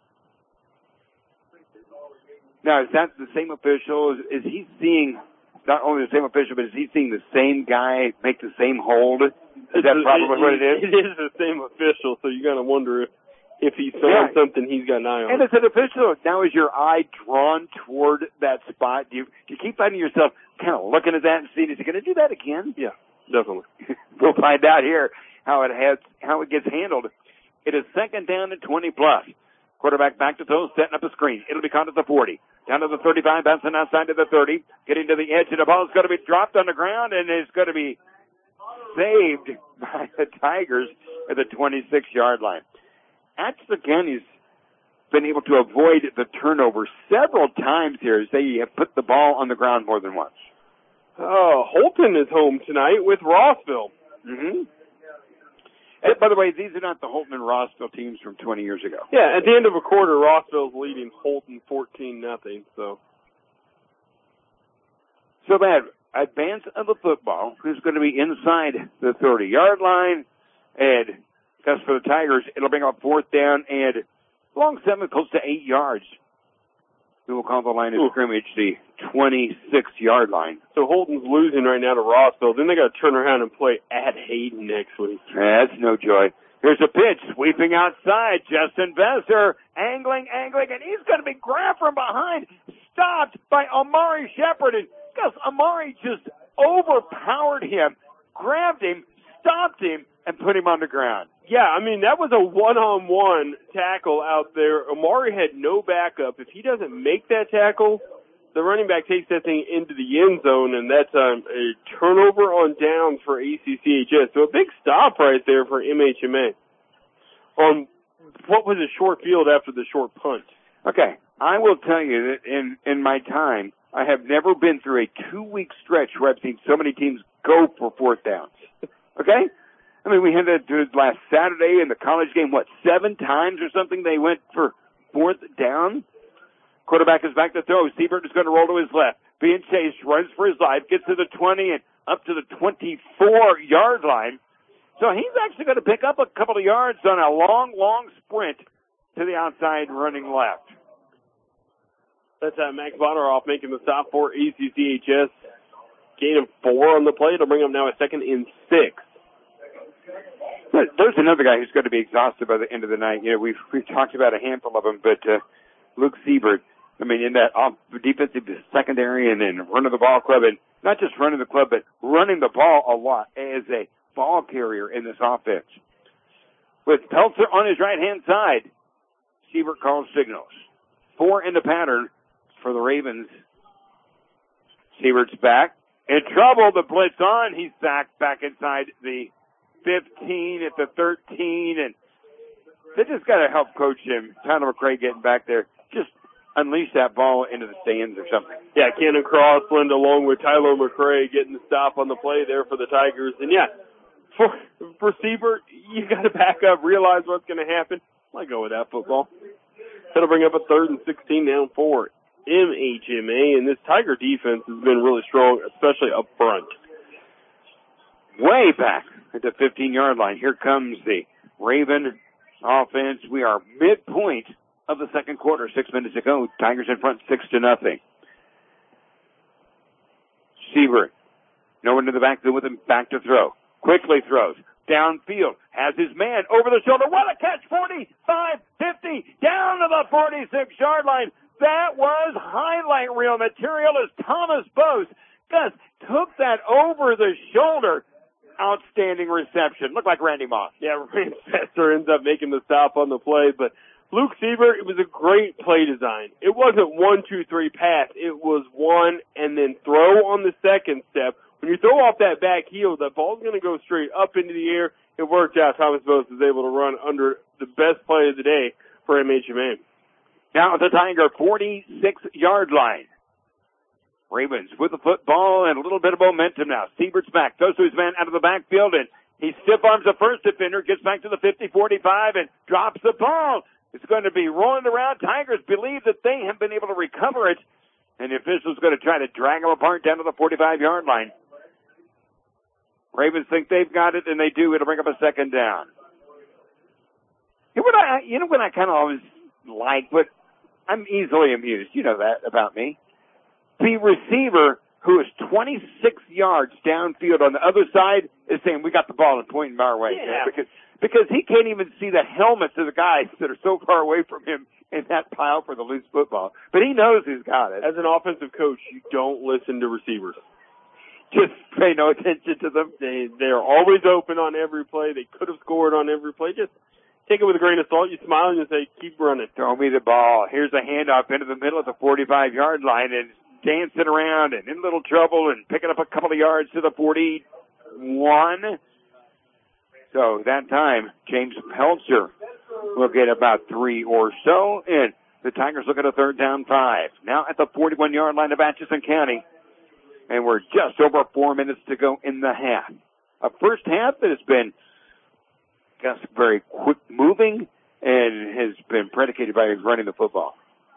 Now, is that the same official? Is he seeing not only the same official, but is he seeing the same guy make the same hold? Is that probably what it is? It is the same official, so you got to wonder if he's found something he's got an eye on. And as an official, now is your eye drawn toward that spot? Do you keep finding yourself kind of looking at that and seeing, is he going to do that again? Yeah, definitely. We'll find out here how it gets handled. It is 2nd down and 20 plus. Quarterback back to throw, setting up a screen. It'll be caught at the 40. Down to the 35, bouncing outside to the 30. Getting to the edge, and the ball is going to be dropped on the ground, and it's going to be saved by the Tigers at the 26-yard line. Again, he's been able to avoid the turnover several times here as they have put the ball on the ground more than once. Holton is home tonight with Rossville. Mm-hmm. And by the way, these are not the Holton and Rossville teams from 20 years ago. Yeah, at the end of a quarter, Rossville's leading Holton 14-0. So that advance of the football is going to be inside the 30-yard line, and that's for the Tigers. It'll bring up 4th down and long 7, close to 8 yards. We will call the line of scrimmage the 26-yard line. So Holton's losing right now to Rossville. Then they got to turn around and play at Hayden next week. That's no joy. Here's a pitch, sweeping outside. Justin Besser angling, and he's going to be grabbed from behind. Stopped by Amari Shepard. And because Amari just overpowered him, grabbed him, stopped him, and put him on the ground. Yeah, I mean, that was a one-on-one tackle out there. Amari had no backup. If he doesn't make that tackle, the running back takes that thing into the end zone, and that's a turnover on downs for ACCHS. So a big stop right there for MHMA on what was a short field after the short punt. Okay, I will tell you that in my time, I have never been through a 2-week stretch where I've seen so many teams go for 4th downs. Okay? I mean, we had that last Saturday in the college game, 7 times or something they went for 4th down? Quarterback is back to throw. Siebert is going to roll to his left. Being chased, runs for his life, gets to the 20 and up to the 24-yard line. So he's actually going to pick up a couple of yards on a long sprint to the outside running left. That's Max Bonneroff making the stop for ACCHS. Gain of 4 on the play. It'll bring up now a 2nd and 6. There's another guy who's going to be exhausted by the end of the night. You know, we've talked about a handful of them, but Luke Siebert, I mean, in that defensive secondary and then running the ball club, and not just running the club, but running the ball a lot as a ball carrier in this offense. With Peltzer on his right-hand side, Siebert calls signals. 4 in the pattern for the Ravens. Siebert's back. In trouble, the blitz on. He's back inside the 15 at the 13, and they just got to help coach him. Tyler McCray getting back there. Just unleash that ball into the stands or something. Yeah, Cannon Crossland along with Tyler McRae getting the stop on the play there for the Tigers. And yeah, for Siebert, you got to back up, realize what's going to happen. Let go with that football. That'll bring up a 3rd and 16 down for MHMA. And this Tiger defense has been really strong, especially up front. Way back at the 15-yard line. Here comes the Raven offense. We are midpoint of the second quarter. 6 minutes ago. Tigers in front 6-0. Siebert. No one in the backfield with him. Back to throw. Quickly throws. Downfield. Has his man over the shoulder. What a catch. 45, 50. Down to the 46-yard line. That was highlight reel material as Thomas Bose just took that over the shoulder. Outstanding reception. Looked like Randy Moss. Yeah, Rand Fester ends up making the stop on the play, but Luke Siebert, it was a great play design. It wasn't 1, 2, 3 pass. It was one and then throw on the second step. When you throw off that back heel, that ball's going to go straight up into the air. It worked out. Thomas Bose was able to run under the best play of the day for MHMA. Now at the Tiger 46-yard line. Ravens with the football and a little bit of momentum now. Siebert's back. Goes to his man out of the backfield, and he stiff arms the first defender, gets back to the 50-45, and drops the ball. It's going to be rolling around. Tigers believe that they have been able to recover it, and the official's going to try to drag them apart down to the 45-yard line. Ravens think they've got it, and they do. It'll bring up a 2nd down. You know what I kind of always like, but I'm easily amused. You know that about me. The receiver, who is 26 yards downfield on the other side, is saying, we got the ball and pointing our way. Yeah. Because he can't even see the helmets of the guys that are so far away from him in that pile for the loose football. But he knows he's got it. As an offensive coach, you don't listen to receivers. Just pay no attention to them. They're always open on every play. They could have scored on every play. Just take it with a grain of salt. You smile and you say, keep running. Throw me the ball. Here's a handoff into the middle of the 45-yard line, and dancing around and in a little trouble and picking up a couple of yards to the 41. So that time, James Pelcher will get about 3 or so, and the Tigers look at a 3rd down 5. Now at the 41-yard line of Atchison County, and we're just over 4 minutes to go in the half. A first half that has been just very quick moving and has been predicated by running the football.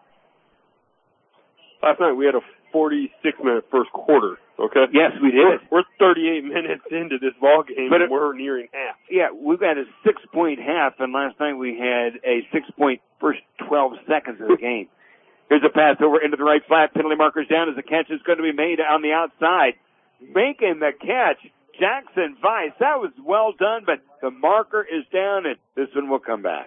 Last night we had a 46-minute first quarter, okay? Yes, we did. We're 38 minutes into this ball game, and we're nearing half. Yeah, we've had a 6-point half, and last night we had a 6-point first 12 seconds of the game. Here's a pass over into the right flat. Penalty markers down as the catch is going to be made on the outside. Making the catch, Jackson Weiss. That was well done, but the marker is down, and this one will come back.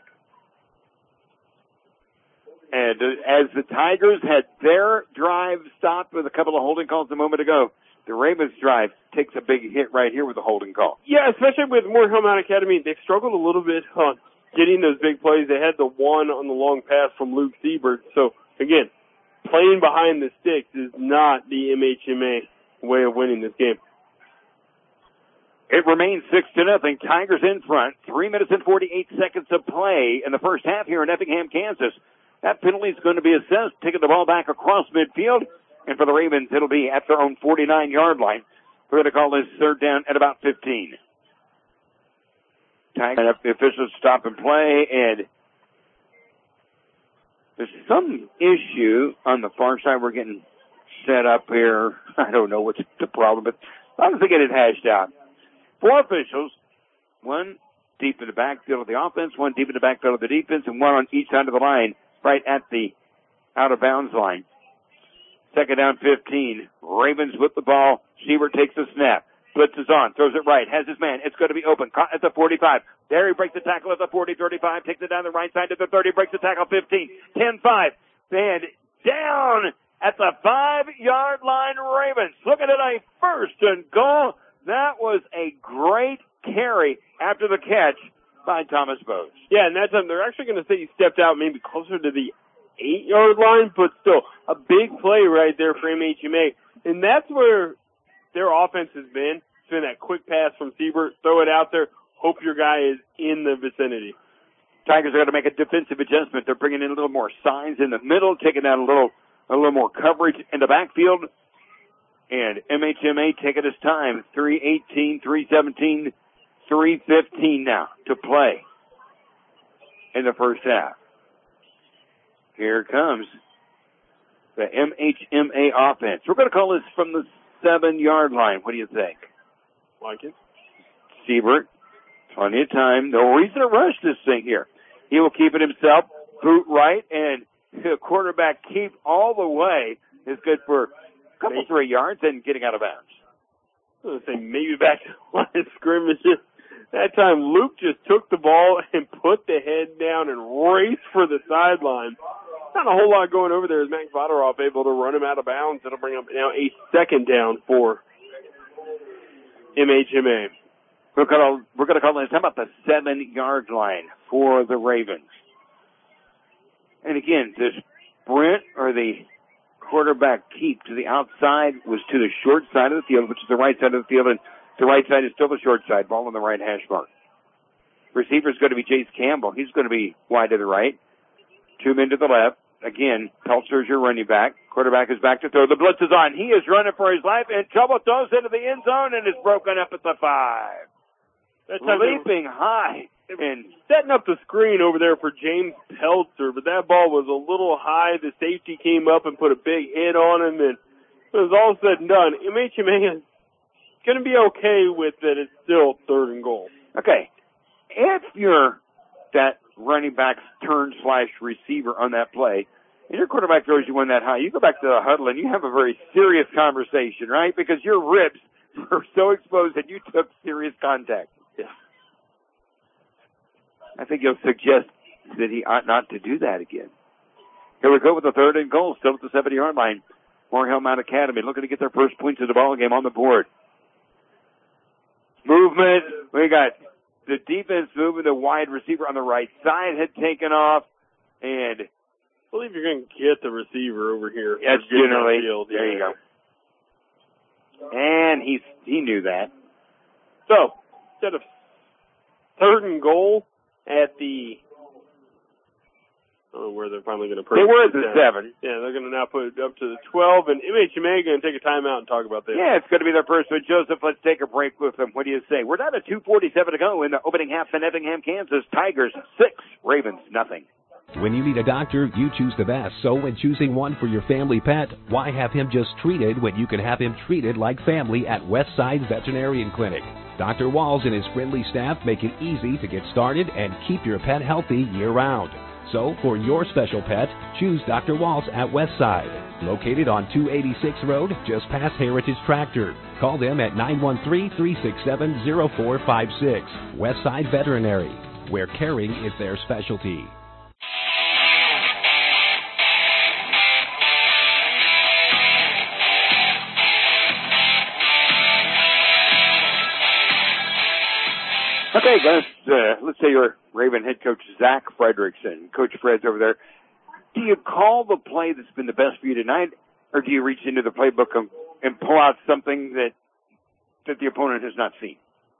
And as the Tigers had their drive stopped with a couple of holding calls a moment ago, the Ravens drive takes a big hit right here with a holding call. Yeah, especially with Moorhead Mountain Academy. They've struggled a little bit on getting those big plays. They had the one on the long pass from Luke Siebert. So, again, playing behind the sticks is not the MHMA way of winning this game. It remains 6-0. Tigers in front. 3 minutes and 48 seconds of play in the first half here in Effingham, Kansas. That penalty is going to be assessed, taking the ball back across midfield. And for the Ravens, it'll be at their own 49-yard line. We're going to call this 3rd down at about 15. Tigers officials stop and play, and there's some issue on the far side. We're getting set up here. I don't know what's the problem, but as long as they get it hashed out. 4 officials, one deep in the backfield of the offense, one deep in the backfield of the defense, and one on each side of the line, right at the out-of-bounds line. 2nd down, 15. Ravens with the ball. Siebert takes the snap. Blitz is on. Throws it right. Has his man. It's going to be open. Caught at the 45. There he breaks the tackle at the 40, 35. Takes it down the right side to the 30. Breaks the tackle 15. 10, 5. And down at the 5-yard line, Ravens. Looking at a 1st and goal. That was a great carry after the catch by Thomas Bose. Yeah, and that time they're actually going to say he stepped out maybe closer to the 8-yard line, but still a big play right there for MHMA. And that's where their offense has been. It's been that quick pass from Siebert, throw it out there, hope your guy is in the vicinity. Tigers are going to make a defensive adjustment. They're bringing in a little more signs in the middle, taking down a little more coverage in the backfield. And MHMA taking his time. 3:18, 3:17, 3:15 now to play in the first half. Here comes the MHMA offense. We're going to call this from the 7-yard line. What do you think? Like it. Siebert, plenty of time. No reason to rush this thing here. He will keep it himself, boot right, and the quarterback keep all the way is good for a couple, 3 yards and getting out of bounds. I was going to say, maybe back to the line of scrimmage. That time, Luke just took the ball and put the head down and raced for the sideline. Not a whole lot going over there as Max Vodoroff able to run him out of bounds. It'll bring up now a second down for MHMA. We're going to call this. How about the 7-yard line for the Ravens? And again, the sprint or the quarterback keep to the outside was to the short side of the field, which is the right side of the field, and the right side is still the short side. Ball on the right hash mark. Receiver is going to be Chase Campbell. He's going to be wide to the right. 2 men to the left. Again, Peltzer's your running back. Quarterback is back to throw. The blitz is on. He is running for his life. In trouble, throws into the end zone, and is broken up at the 5. That time leaping high. And setting up the screen over there for James Peltzer, but that ball was a little high. The safety came up and put a big hit on him, and it was all said and done. MHMA is going to be okay with it. It's still 3rd and goal. Okay. If you're that running back's turn/receiver on that play, and your quarterback throws you one that high, you go back to the huddle and you have a very serious conversation, right? Because your ribs were so exposed that you took serious contact. Yeah. I think you'll suggest that he ought not to do that again. Here we go with the 3rd and goal, still at the 70-yard line. Moore Mount Academy looking to get their first points of the ball game on the board. Movement. We got the defense moving. The wide receiver on the right side had taken off, and I believe you're going to get the receiver over here. That's generally. There you go. And he knew that. So, instead of 3rd and goal at the, I don't know where they're finally going to put it. They were at the 7. Yeah, they're going to now put it up to the 12, and MHMA going to take a timeout and talk about that. Yeah, it's going to be their first one. Joseph, let's take a break with them. What do you say? We're down to 2:47 to go in the opening half in Effingham, Kansas. Tigers 6, Ravens nothing. When you need a doctor, you choose the best. So when choosing one for your family pet, why have him just treated when you can have him treated like family at Westside Veterinarian Clinic? Dr. Walls and his friendly staff make it easy to get started and keep your pet healthy year-round. So for your special pet, choose Dr. Walls at Westside. Located on 286 Road, just past Heritage Tractor. Call them at 913-367-0456. Westside Veterinary, where caring is their specialty. Okay, guys, let's say you're Raven head coach Zach Fredrickson. Coach Fred's over there. Do you call the play that's been the best for you tonight, or do you reach into the playbook and pull out something that the opponent has not seen?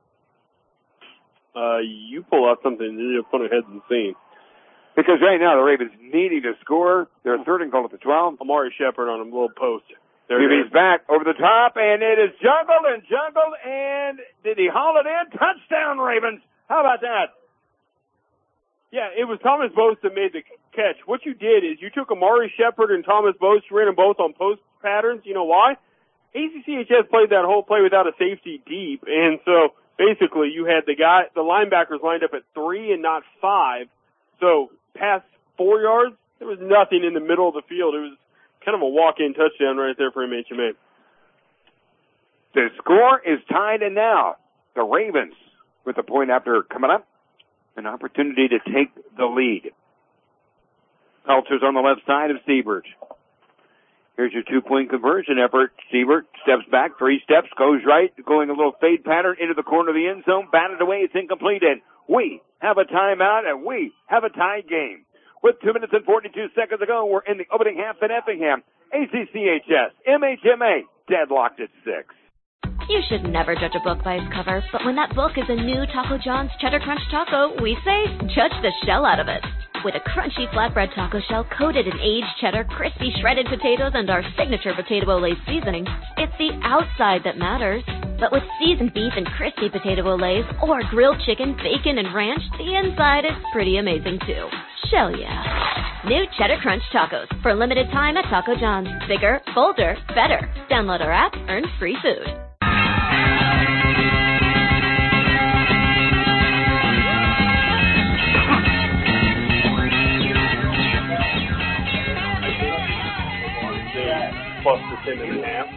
You pull out something that the opponent hasn't seen. Because right now the Ravens needing to score. They're 3rd and goal at the 12. Amari Shepard on a little post. He's back over the top, and it is juggled, and did he haul it in? Touchdown, Ravens. How about that? Yeah, it was Thomas Boast that made the catch. What you did is you took Amari Shepard and Thomas Boast, ran them both on post patterns. You know why? ACCHS played that whole play without a safety deep, and so basically you had the linebackers lined up at 3 and not 5. So past 4 yards, there was nothing in the middle of the field. It was kind of a walk-in touchdown right there for MHMA. The score is tied, and now the Ravens, with a point after coming up, an opportunity to take the lead. Peltzer's on the left side of Siebert. Here's your 2-point conversion effort. Siebert steps back, 3 steps, goes right, going a little fade pattern into the corner of the end zone, batted away, it's incomplete, and we have a timeout, and we have a tied game. With 2 minutes and 42 seconds to go, we're in the opening half in Effingham. ACCHS, MHMA, deadlocked at 6. You should never judge a book by its cover, but when that book is a new Taco John's Cheddar Crunch Taco, we say, judge the shell out of it. With a crunchy flatbread taco shell coated in aged cheddar, crispy shredded potatoes, and our signature potato olays seasoning, it's the outside that matters. But with seasoned beef and crispy potato olays, or grilled chicken, bacon, and ranch, the inside is pretty amazing too. Shell yeah. New Cheddar Crunch Tacos for limited time at Taco John's. Bigger, bolder, better. Download our app, earn free food. Plus the 10.5.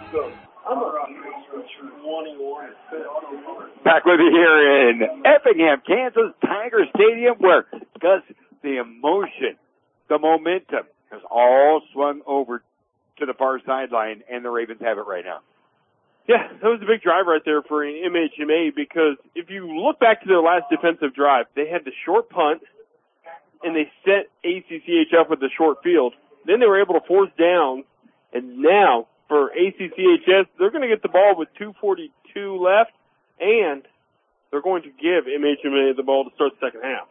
Back with you here in Effingham, Kansas, Tiger Stadium, where Gus, the emotion, the momentum has all swung over to the far sideline, and the Ravens have it right now. Yeah, that was a big drive right there for MHMA, because if you look back to their last defensive drive, they had the short punt, and they set ACCH up with the short field. Then they were able to force down. And now, for ACCHS, they're going to get the ball with 2:42 left, and they're going to give MHMA the ball to start the second half.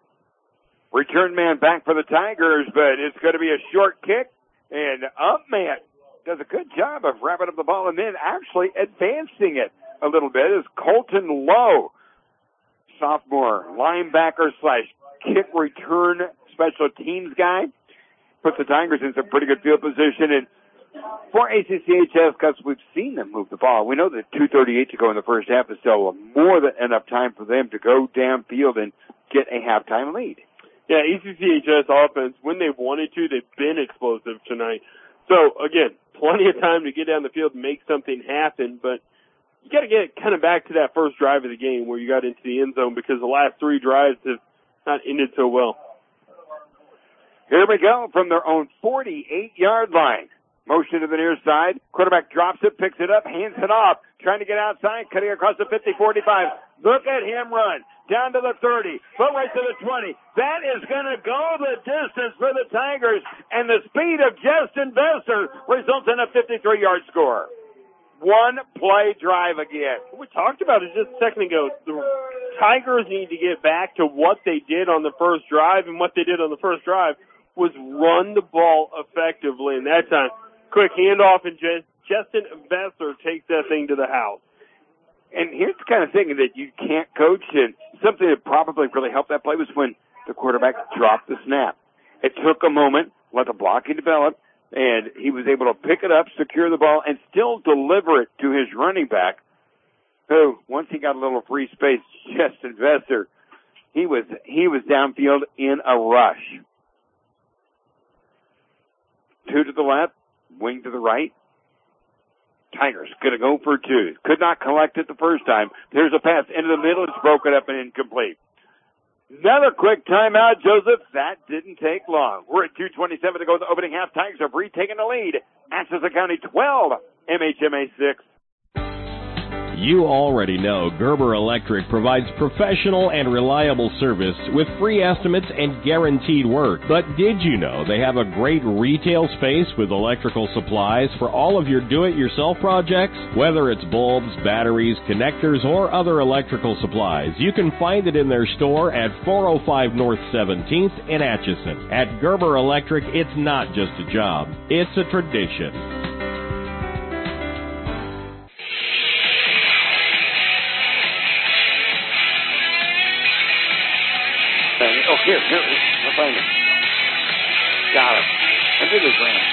Return man back for the Tigers, but it's going to be a short kick, and Upman does a good job of wrapping up the ball and then actually advancing it a little bit as Colton Lowe, sophomore linebacker / kick return special teams guy, puts the Tigers in some pretty good field position. And for ACCHS, because we've seen them move the ball, we know that 2:38 to go in the first half is still more than enough time for them to go downfield and get a halftime lead. Yeah, ACCHS offense, when they've wanted to, they've been explosive tonight. So, again, plenty of time to get down the field and make something happen, but you got to get kind of back to that first drive of the game where you got into the end zone, because the last three drives have not ended so well. Here we go from their own 48-yard line. Motion to the near side. Quarterback drops it, picks it up, hands it off. Trying to get outside, cutting across the 50-45. Look at him run. Down to the 30. Foot right to the 20. That is going to go the distance for the Tigers. And the speed of Justin Besser results in a 53-yard score. One play drive again. We talked about it just a second ago. The Tigers need to get back to what they did on the first drive, and what they did on the first drive was run the ball effectively. And that time, quick handoff, and Justin Besser takes that thing to the house. And here's the kind of thing that you can't coach, and something that probably really helped that play was when the quarterback dropped the snap. It took a moment, let the blocking develop, and he was able to pick it up, secure the ball, and still deliver it to his running back, who, once he got a little free space, Justin Besser, he was downfield in a rush. Two to the left, wing to the right. Tigers going to go for two. Could not collect it the first time. There's a pass into the middle. It's broken up and incomplete. Another quick timeout, Joseph. That didn't take long. We're at 2:27 to go in the opening half. Tigers have retaken the lead. Atchison County 12, MHMA 6. You already know Gerber Electric provides professional and reliable service with free estimates and guaranteed work. But did you know they have a great retail space with electrical supplies for all of your do-it-yourself projects? Whether it's bulbs, batteries, connectors, or other electrical supplies, you can find it in their store at 405 North 17th in Atchison. At Gerber Electric, it's not just a job, it's a tradition. Oh, here, I'll find him. Got him. Under the ground.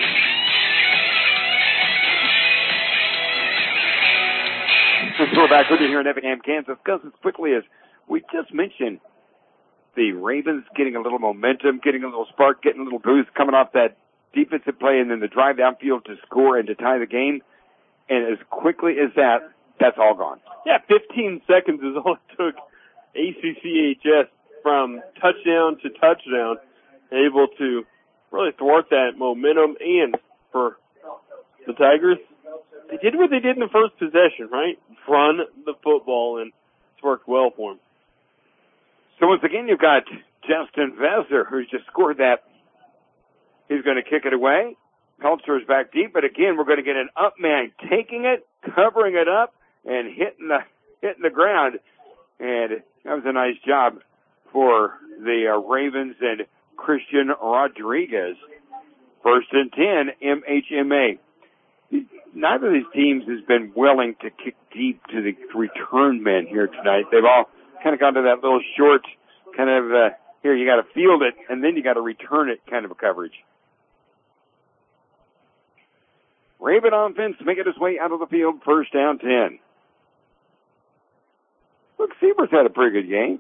We're back with you here in Effingham, Kansas. Because as quickly as we just mentioned, the Ravens getting a little momentum, getting a little spark, getting a little boost, coming off that defensive play, and then the drive downfield to score and to tie the game. And as quickly as that, that's all gone. Yeah, 15 seconds is all it took ACCHS from touchdown to touchdown, able to really thwart that momentum. And for the Tigers, they did what they did in the first possession, right? Run the football, and it's worked well for them. So once again, you've got Justin Vesser, who's just scored that. He's going to kick it away. Peltzer is back deep, but again, we're going to get an up man taking it covering it up and hitting the ground. And that was a nice job for the Ravens and Christian Rodriguez. 1st and 10, MHMA. Neither of these teams has been willing to kick deep to the return men here tonight. They've all kind of gone to that little short kind of, here you got to field it and then you got to return it kind of a coverage. Raven offense making its way out of the field, 1st down 10. Look, Siebert's had a pretty good game.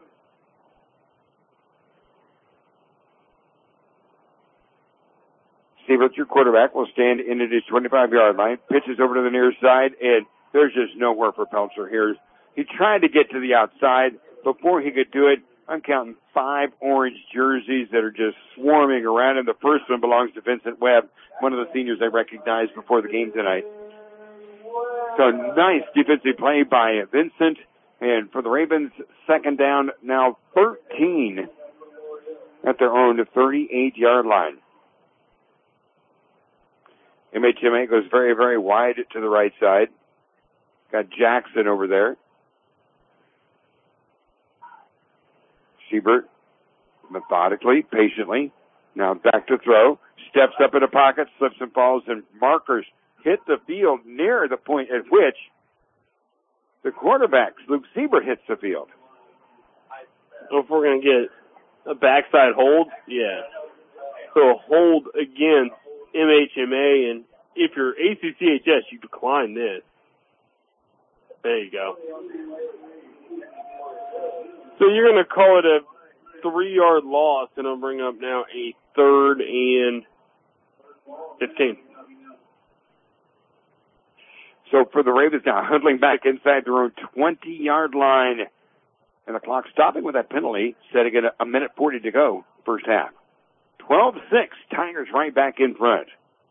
Siebert, your quarterback, will stand in at his 25-yard line, pitches over to the near side, and there's just nowhere for Peltzer here. He tried to get to the outside. Before he could do it, I'm counting 5 orange jerseys that are just swarming around him. The first one belongs to Vincent Webb, one of the seniors I recognized before the game tonight. So nice defensive play by Vincent. And for the Ravens, 2nd down, now 13 at their own 38-yard line. MHMA goes very, very wide to the right side. Got Jackson over there. Siebert, methodically, patiently, now back to throw. Steps up in the pocket, slips and falls, and markers hit the field near the point at which the quarterback, Luke Siebert, hits the field. If we're going to get a backside hold, yeah. So a hold against MHMA, and if you're ACCHS, you decline this. There you go. So you're going to call it a 3-yard loss, and I'll bring up now a 3rd and 15. So for the Ravens now, huddling back inside their own 20-yard line, and the clock stopping with that penalty, setting it a minute 40 to go, first half. 12-6, Tigers right back in front.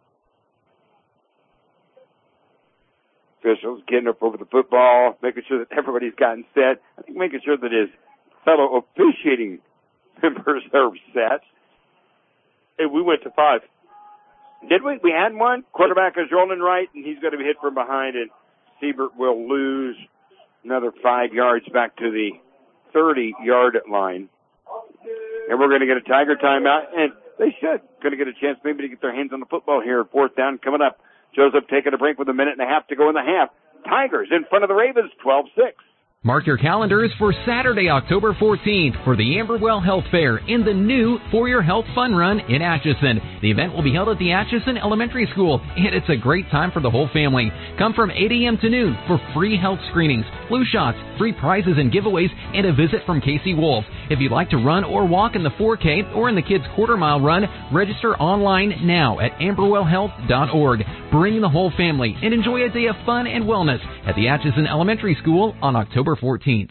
Officials getting up over the football, making sure that everybody's gotten set. I think making sure that his fellow officiating members are set. Hey, we went to 5. Did we? We had one. Quarterback is rolling right, and he's going to be hit from behind, and Siebert will lose another 5 yards back to the 30-yard line. And we're going to get a Tiger timeout, and they should. Going to get a chance maybe to get their hands on the football here. 4th down coming up. Joseph taking a break with a minute and a half to go in the half. Tigers in front of the Ravens, 12-6. Mark your calendars for Saturday, October 14th for the Amberwell Health Fair in the new For Your Health Fun Run in Atchison. The event will be held at the Atchison Elementary School, and it's a great time for the whole family. Come from 8 a.m. to noon for free health screenings, flu shots, free prizes and giveaways, and a visit from Casey Wolf. If you'd like to run or walk in the 4K or in the kids' quarter-mile run, register online now at amberwellhealth.org. Bring the whole family and enjoy a day of fun and wellness at the Atchison Elementary School on October 14th.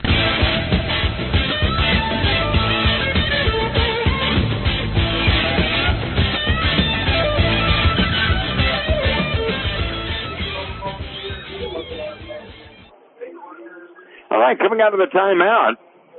All right, coming out of the timeout,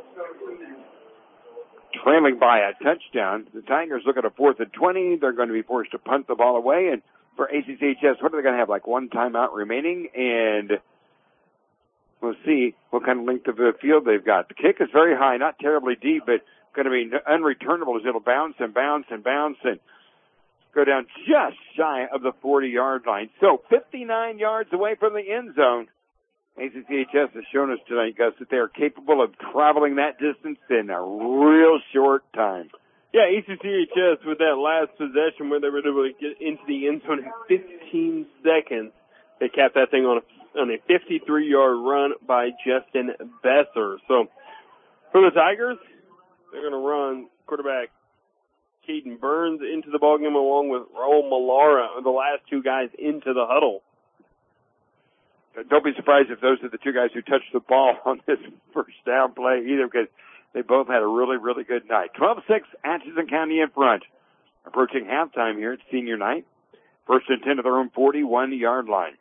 trailing by a touchdown. The Tigers look at a 4th and 20. They're going to be forced to punt the ball away. And for ACCHS, what are they going to have, like one timeout remaining? And we'll see what kind of length of the field they've got. The kick is very high, not terribly deep, but going to be unreturnable as it'll bounce and bounce and bounce and go down just shy of the 40-yard line. So 59 yards away from the end zone. ACCHS has shown us tonight, Gus, that they are capable of traveling that distance in a real short time. Yeah, ACCHS with that last possession where they were able to get into the end zone in 15 seconds. They capped that thing on a 53-yard run by Justin Besser. So for the Tigers, they're going to run quarterback Caden Burns into the ballgame along with Raul Malara, the last two guys into the huddle. Don't be surprised if those are the two guys who touched the ball on this first down play either, because they both had a really, really good night. 12-6, Atchison County in front. Approaching halftime here at senior night. 1st and 10 to their own 41-yard line.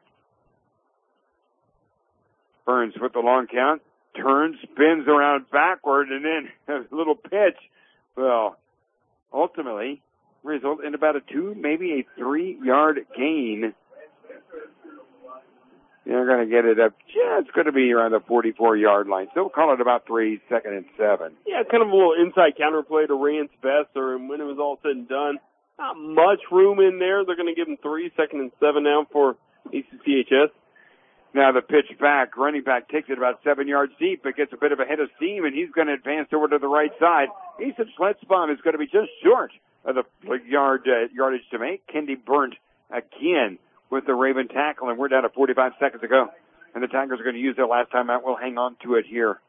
Burns with the long count, turns, spins around backward, and then a little pitch. Well, ultimately, result in about a 2, maybe a 3-yard gain. They're going to get it up. Yeah, it's going to be around the 44-yard line. So we'll call it about 3, 2nd and 7. Yeah, kind of a little inside counterplay to Rance Besser, and when it was all said and done, not much room in there. They're going to give him 3, 2nd and 7 now for ACCHS. Now the pitch back, running back takes it about 7 yards deep, but gets a bit of a head of steam, and he's going to advance over to the right side. Ethan Schletzbaum is going to be just short of the yardage to make. Kendi Burnt again with the Raven tackle, and we're down to 45 seconds to go. And the Tigers are going to use their last time out. We'll hang on to it here.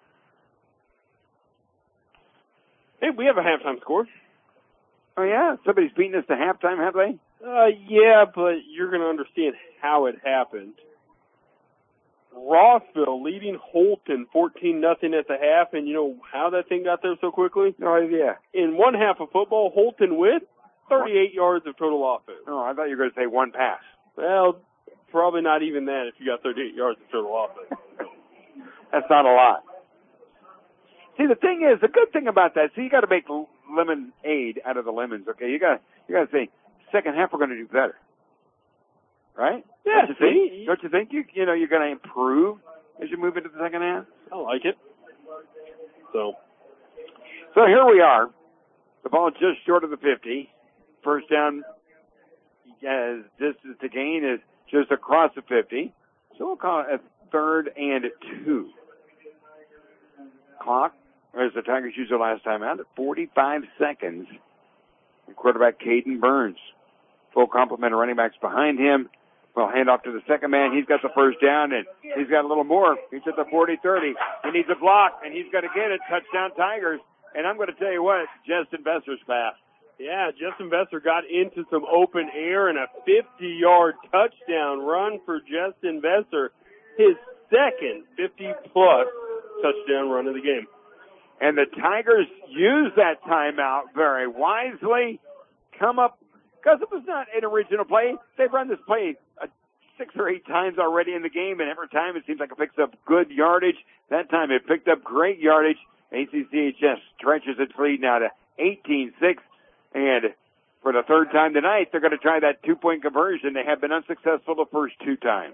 Hey, we have a halftime score. Oh, yeah? Somebody's beating us to halftime, have they? Yeah, but you're going to understand how it happened. Rossville leading Holton 14-0 at the half, and you know how that thing got there so quickly? No idea. In one half of football, Holton with 38 yards of total offense. Oh, I thought you were going to say one pass. Well, probably not even that if you got 38 yards of total offense. That's not a lot. See, the thing is, the good thing about that, see, you got to make lemonade out of the lemons, okay? You got to say, second half we're going to do better. Right? Yeah, Don't you think you know you're going to improve as you move into the second half? I like it. So here we are. The ball just short of the 50. First down, as distance to gain is just across the 50. So we'll call it a 3rd and 2. Clock, as the Tigers used their last time out, at 45 seconds. And quarterback Caden Burns. Full complement of running backs behind him. Well, hand off to the second man. He's got the first down, and he's got a little more. He's at the 40-30. He needs a block, and he's going to get it. Touchdown Tigers. And I'm going to tell you what, Justin Besser's fast. Yeah, Justin Besser got into some open air and a 50-yard touchdown run for Justin Besser. His second 50-plus touchdown run of the game. And the Tigers use that timeout very wisely. Come up, because it was not an original play. They've run this play 6 or 8 times already in the game, and every time it seems like it picks up good yardage. That time it picked up great yardage. ACCHS stretches its lead now to 18-6. And for the third time tonight, they're going to try that 2-point conversion. They have been unsuccessful the first 2 times.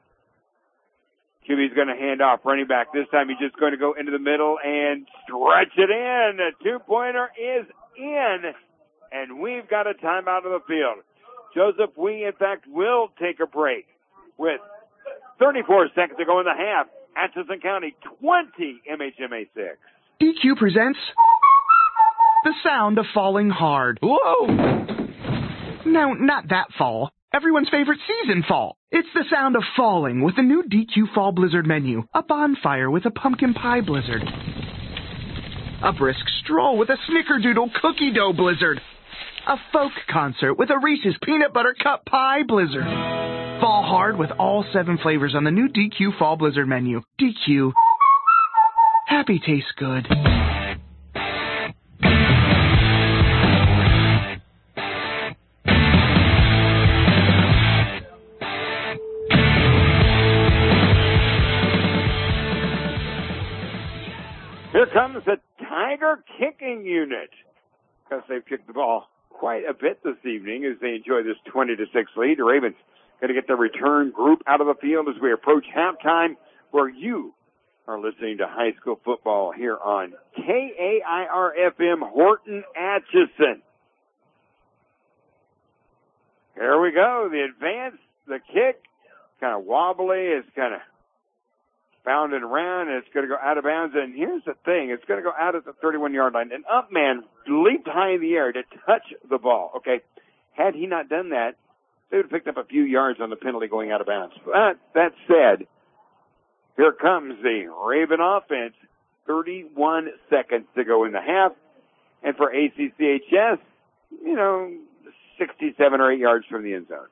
QB's going to hand off running back. This time he's just going to go into the middle and stretch it in. The 2-pointer is in. And we've got a timeout of the field. Joseph, we in fact will take a break with 34 seconds to go in the half. Atchison County 20, MHMA 6. DQ presents the sound of falling hard. Whoa! No, not that fall. Everyone's favorite season, fall. It's the sound of falling with the new DQ Fall Blizzard menu. A bonfire with a pumpkin pie blizzard. A brisk stroll with a snickerdoodle cookie dough blizzard. A folk concert with a Reese's peanut butter cup pie blizzard. Fall hard with all 7 flavors on the new DQ Fall Blizzard menu. DQ. Happy tastes good. Here comes the Tiger kicking unit. Because they've kicked the ball quite a bit this evening as they enjoy this 20-6 lead. The Ravens going to get the return group out of the field as we approach halftime, where you are listening to high school football here on KAIR-FM Horton Atchison. Here we go. The advance, the kick, kind of wobbly. It's kind of bounding around, and it's going to go out of bounds. And here's the thing. It's going to go out at the 31-yard line. An up man leaped high in the air to touch the ball. Okay, had he not done that, they would have picked up a few yards on the penalty going out of bounds. But that said, here comes the Raven offense. 31 seconds to go in the half. And for ACCHS, 67 or 8 yards from the end zone.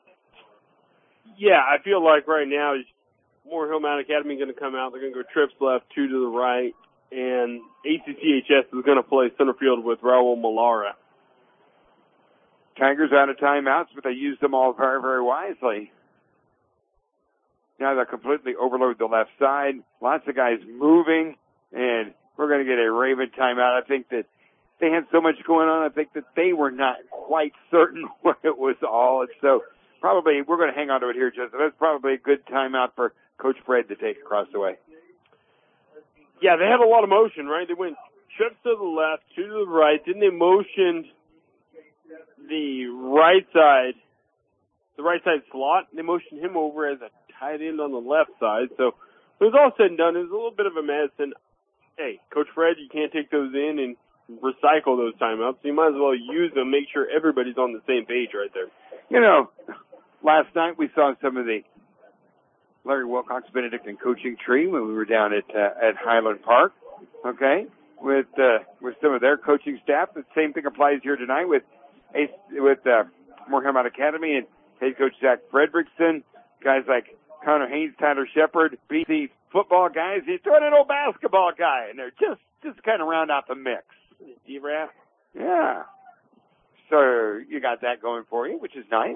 Yeah, I feel like right now Moore Hill Mount Academy going to come out. They're going to go trips left, 2 to the right. And ACCHS is going to play center field with Raul Malara. Tigers out of timeouts, but they used them all very, very wisely. Now they'll completely overload the left side. Lots of guys moving, and we're going to get a Raven timeout. I think that they had so much going on, I think that they were not quite certain what it was all. And so probably, we're going to hang on to it here, Joseph. That's probably a good timeout for Coach Fred to take across the way. Yeah, they had a lot of motion, right? They went trips to the left, two to the right. Then they motioned the right side slot. They motioned him over as a tight end on the left side. So when it was all said and done, it was a little bit of a mess. And, hey, Coach Fred, you can't take those in and recycle those timeouts. So you might as well use them, make sure everybody's on the same page right there. You know, last night we saw some of the Larry Wilcox Benedictine coaching tree when we were down at Highland Park, okay, with some of their coaching staff. The same thing applies here tonight with Moore Hillmount Academy and head coach Zach Fredrickson, guys like Connor Haynes, Tyler Shepard, BC football guys. You throw in an old basketball guy, and they're just kind of round out the mix. D-Rap? Yeah. So you got that going for you, which is nice.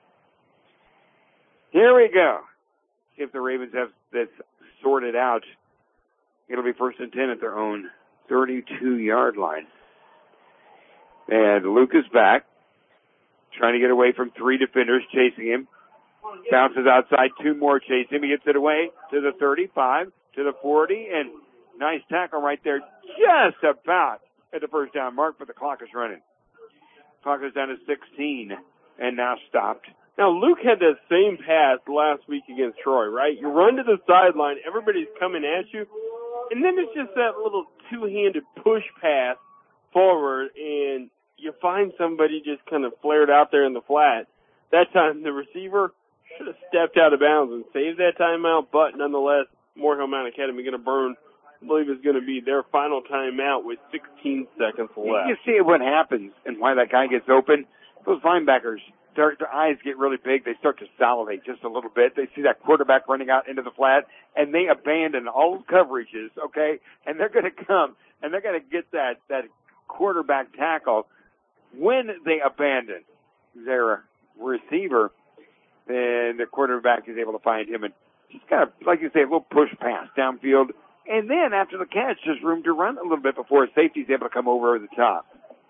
Here we go. If the Ravens have this sorted out, it'll be 1st and 10 at their own 32-yard line. And Luke is back, trying to get away from 3 defenders chasing him. Bounces outside, 2 more chase him. He gets it away to the 35, to the 40, and nice tackle right there, just about at the first down mark, but the clock is running. Clock is down to 16, and now stopped. Now, Luke had that same pass last week against Troy, right? You run to the sideline, everybody's coming at you, and then it's just that little two-handed push pass forward, and you find somebody just kind of flared out there in the flat. That time, the receiver should have stepped out of bounds and saved that timeout, but nonetheless, Moore Hillmount Academy going to burn, I believe it's going to be their final timeout with 16 seconds left. You see what happens and why that guy gets open. Those linebackers, their eyes get really big. They start to salivate just a little bit. They see that quarterback running out into the flat, and they abandon all coverages, okay? And they're going to come, and they're going to get that quarterback tackle. When they abandon their receiver, then the quarterback is able to find him and just kind of, like you say, a little push pass downfield. And then after the catch, there's room to run a little bit before safety's able to come over the top.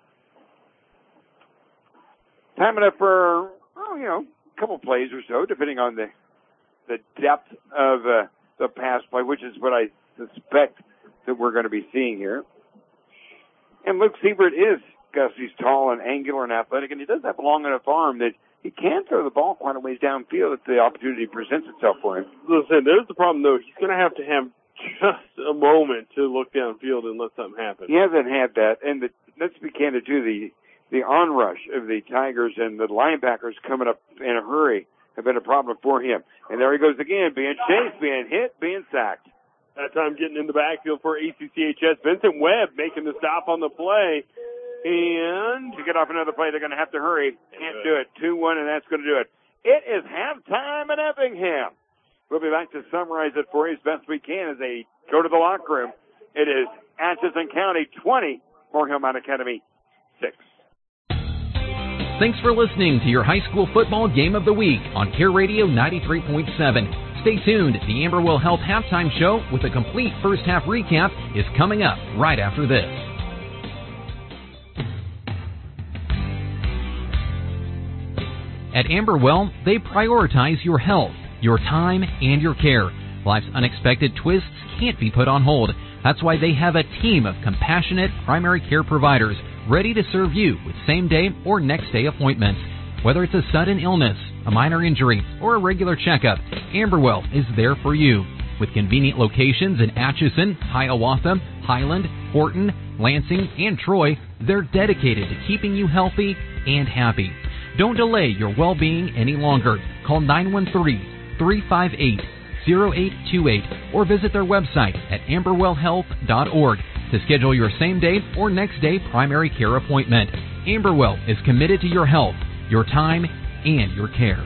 Time enough for, a couple plays or so, depending on the depth of the pass play, which is what I suspect that we're going to be seeing here. And Luke Siebert is, Gus, he's tall and angular and athletic, and he does have a long enough arm that he can throw the ball quite a ways downfield if the opportunity presents itself for him. Listen, there's the problem, though. He's going to have just a moment to look downfield and let something happen. He hasn't had that, and let's be candid, too. The onrush of the Tigers and the linebackers coming up in a hurry have been a problem for him. And there he goes again, being chased, being hit, being sacked. That time getting in the backfield for ACCHS. Vincent Webb making the stop on the play. And to get off another play, they're going to have to hurry. Can't do it. 2-1, and that's going to do it. It is halftime in Effingham. We'll be back to summarize it for you as best we can as they go to the locker room. It is Atchison County 20, Moore Hillmount Academy 6. Thanks for listening to your high school football game of the week on Care Radio 93.7. Stay tuned. The Amberwell Health Halftime Show with a complete first half recap is coming up right after this. At Amberwell, they prioritize your health, your time, and your care. Life's unexpected twists can't be put on hold. That's why they have a team of compassionate primary care providers ready to serve you with same-day or next-day appointments. Whether it's a sudden illness, a minor injury, or a regular checkup, Amberwell is there for you. With convenient locations in Atchison, Hiawatha, Highland, Horton, Lansing, and Troy, they're dedicated to keeping you healthy and happy. Don't delay your well-being any longer. Call 913-358-0828 or visit their website at amberwellhealth.org to schedule your same-day or next-day primary care appointment. Amberwell is committed to your health, your time, and your care.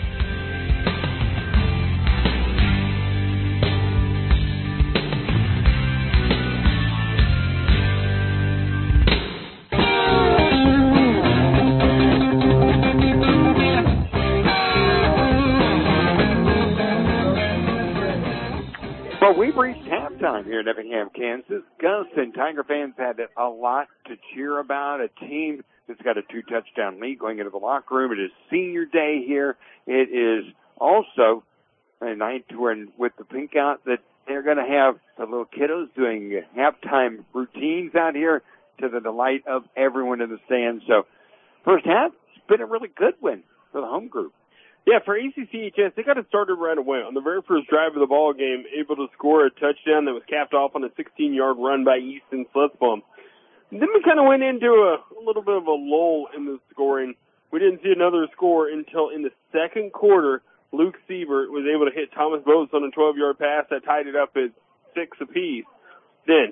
We've reached halftime here in Effingham, Kansas. Gus and Tiger fans had a lot to cheer about, a team that's got a 2-touchdown lead going into the locker room. It is senior day here. It is also a night when, with the pink out, that they're going to have the little kiddos doing halftime routines out here to the delight of everyone in the stands. So first half, it's been a really good win for the home group. Yeah, for ACCHS, they got it started right away. On the very first drive of the ball game, able to score a touchdown that was capped off on a 16-yard run by Easton Slutzbaum. Then we kind of went into a little bit of a lull in the scoring. We didn't see another score until in the second quarter. Luke Siebert was able to hit Thomas Bose on a 12-yard pass that tied it up at 6 apiece. Then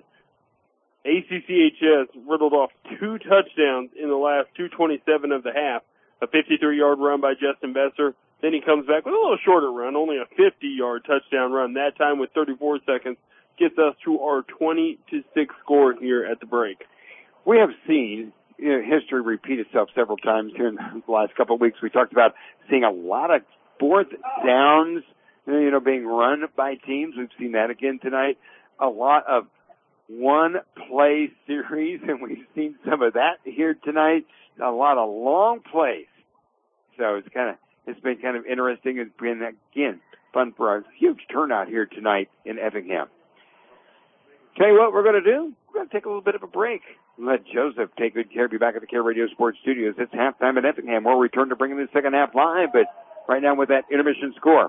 ACCHS riddled off 2 touchdowns in the last 2:27 of the half. A 53-yard run by Justin Besser. Then he comes back with a little shorter run, only a 50-yard touchdown run, that time with 34 seconds, gets us to our 20-6 score here at the break. We have seen history repeat itself several times here in the last couple of weeks. We talked about seeing a lot of fourth downs, being run by teams. We've seen that again tonight. A lot of one-play series, and we've seen some of that here tonight. A lot of long plays. So it's been kind of interesting. It's been, again, fun for a huge turnout here tonight in Effingham. Tell you what we're going to do. We're going to take a little bit of a break. Let Joseph take good care. Be back at the Care Radio Sports Studios. It's halftime in Effingham. We'll return to bring in the second half live, but right now with that intermission score.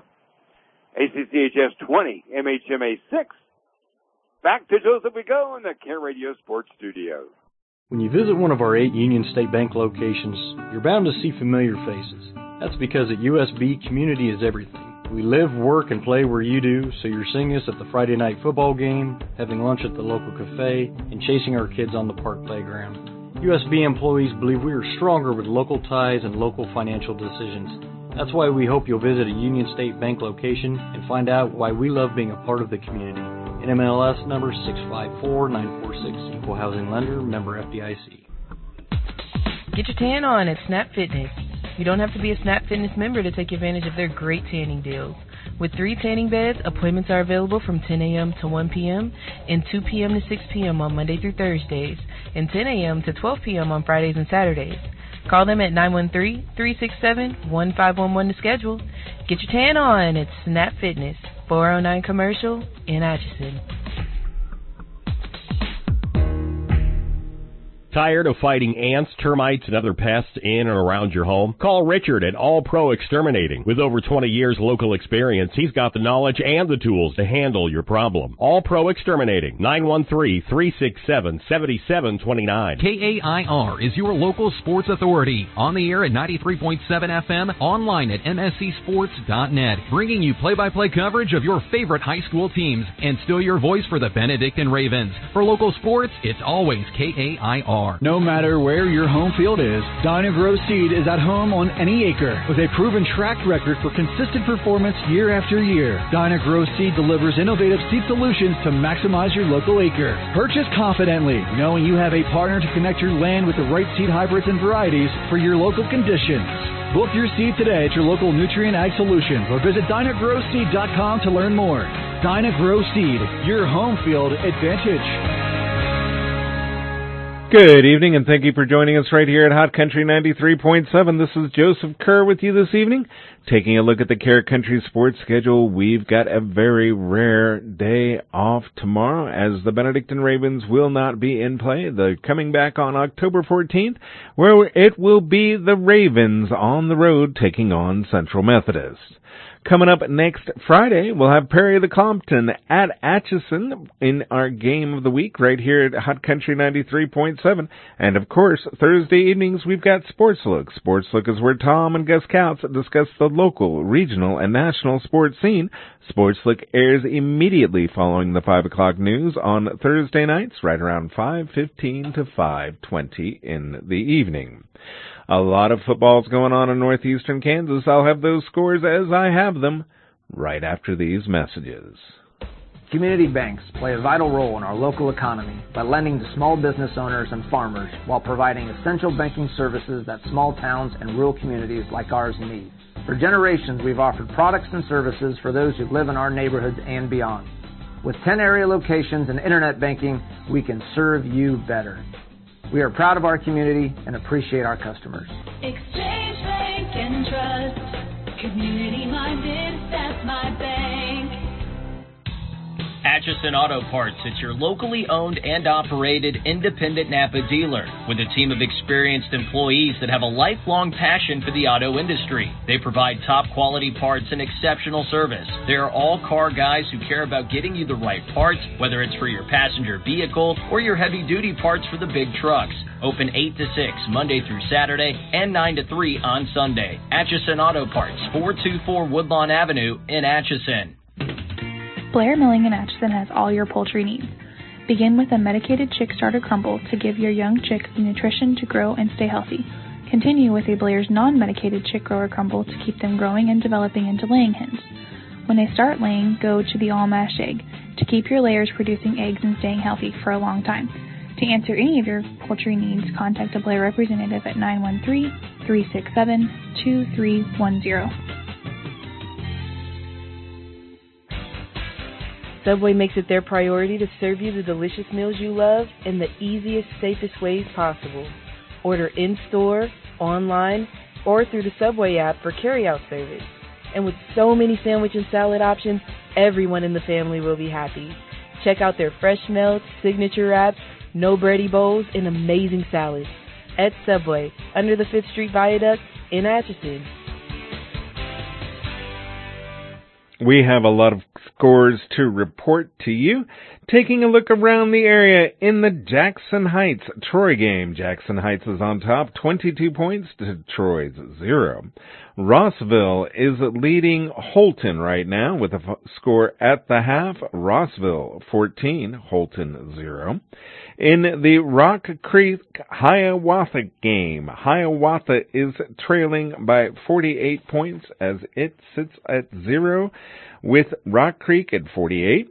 ACCHS 20, MHMA 6. Back to Joseph we go in the Care Radio Sports Studios. When you visit one of our 8 Union State Bank locations, you're bound to see familiar faces. That's because at USB, community is everything. We live, work, and play where you do, so you're seeing us at the Friday night football game, having lunch at the local cafe, and chasing our kids on the park playground. USB employees believe we are stronger with local ties and local financial decisions. That's why we hope you'll visit a Union State Bank location and find out why we love being a part of the community. NMLS number 654946, Equal Housing Lender, member FDIC. Get your tan on at Snap Fitness. You don't have to be a Snap Fitness member to take advantage of their great tanning deals. With 3 tanning beds, appointments are available from 10 a.m. to 1 p.m. and 2 p.m. to 6 p.m. on Monday through Thursdays, and 10 a.m. to 12 p.m. on Fridays and Saturdays. Call them at 913-367-1511 to schedule. Get your tan on at Snap Fitness, 409 Commercial in Atchison. Tired of fighting ants, termites, and other pests in and around your home? Call Richard at All Pro Exterminating. With over 20 years local experience, he's got the knowledge and the tools to handle your problem. All Pro Exterminating, 913-367-7729. KAIR is your local sports authority. On the air at 93.7 FM, online at mscsports.net, bringing you play-by-play coverage of your favorite high school teams, and still your voice for the Benedictine Ravens. For local sports, it's always KAIR. No matter where your home field is, Dyna-Gro Seed is at home on any acre with a proven track record for consistent performance year after year. Dyna-Gro Seed delivers innovative seed solutions to maximize your local acre. Purchase confidently, knowing you have a partner to connect your land with the right seed hybrids and varieties for your local conditions. Book your seed today at your local Nutrient Ag Solutions or visit DynaGrowSeed.com to learn more. Dyna-Gro Seed, your home field advantage. Good evening, and thank you for joining us right here at Hot Country 93.7. This is Joseph Kerr with you this evening. Taking a look at the Care Country sports schedule, we've got a very rare day off tomorrow as the Benedictine Ravens will not be in play. They're coming back on October 14th, where it will be the Ravens on the road taking on Central Methodist. Coming up next Friday, we'll have Perry the Compton at Atchison in our game of the week right here at Hot Country 93.7. And, of course, Thursday evenings, we've got Sports Look. Sports Look is where Tom and Gus Coutts discuss the local, regional, and national sports scene. Sports Look airs immediately following the 5 o'clock news on Thursday nights, right around 5:15 to 5:20 in the evening. A lot of football's going on in northeastern Kansas. I'll have those scores as I have them right after these messages. Community banks play a vital role in our local economy by lending to small business owners and farmers while providing essential banking services that small towns and rural communities like ours need. For generations, we've offered products and services for those who live in our neighborhoods and beyond. With 10 area locations and internet banking, we can serve you better. We are proud of our community and appreciate our customers. Exchange Bank and Trust. Community minded, that's my bank. Atchison Auto Parts, it's your locally owned and operated independent Napa dealer with a team of experienced employees that have a lifelong passion for the auto industry. They provide top quality parts and exceptional service. They are all car guys who care about getting you the right parts, whether it's for your passenger vehicle or your heavy duty parts for the big trucks. Open 8 to 6 Monday through Saturday and 9 to 3 on Sunday. Atchison Auto Parts, 424 Woodlawn Avenue in Atchison. Blair Milling in Atchison has all your poultry needs. Begin with a medicated chick starter crumble to give your young chicks the nutrition to grow and stay healthy. Continue with a Blair's non-medicated chick grower crumble to keep them growing and developing into laying hens. When they start laying, go to the all-mash egg to keep your layers producing eggs and staying healthy for a long time. To answer any of your poultry needs, contact a Blair representative at 913-367-2310. Subway makes it their priority to serve you the delicious meals you love in the easiest, safest ways possible. Order in-store, online, or through the Subway app for carry-out service. And with so many sandwich and salad options, everyone in the family will be happy. Check out their fresh melts, signature wraps, no bready bowls, and amazing salads. At Subway, under the 5th Street Viaduct in Atchison. We have a lot of scores to report to you. Taking a look around the area in the Jackson Heights Troy game. Jackson Heights is on top, 22 points to Troy's 0. Rossville is leading Holton right now with a score at the half. Rossville 14, Holton 0. In the Rock Creek Hiawatha game, Hiawatha is trailing by 48 points as it sits at 0 with Rock Creek at 48.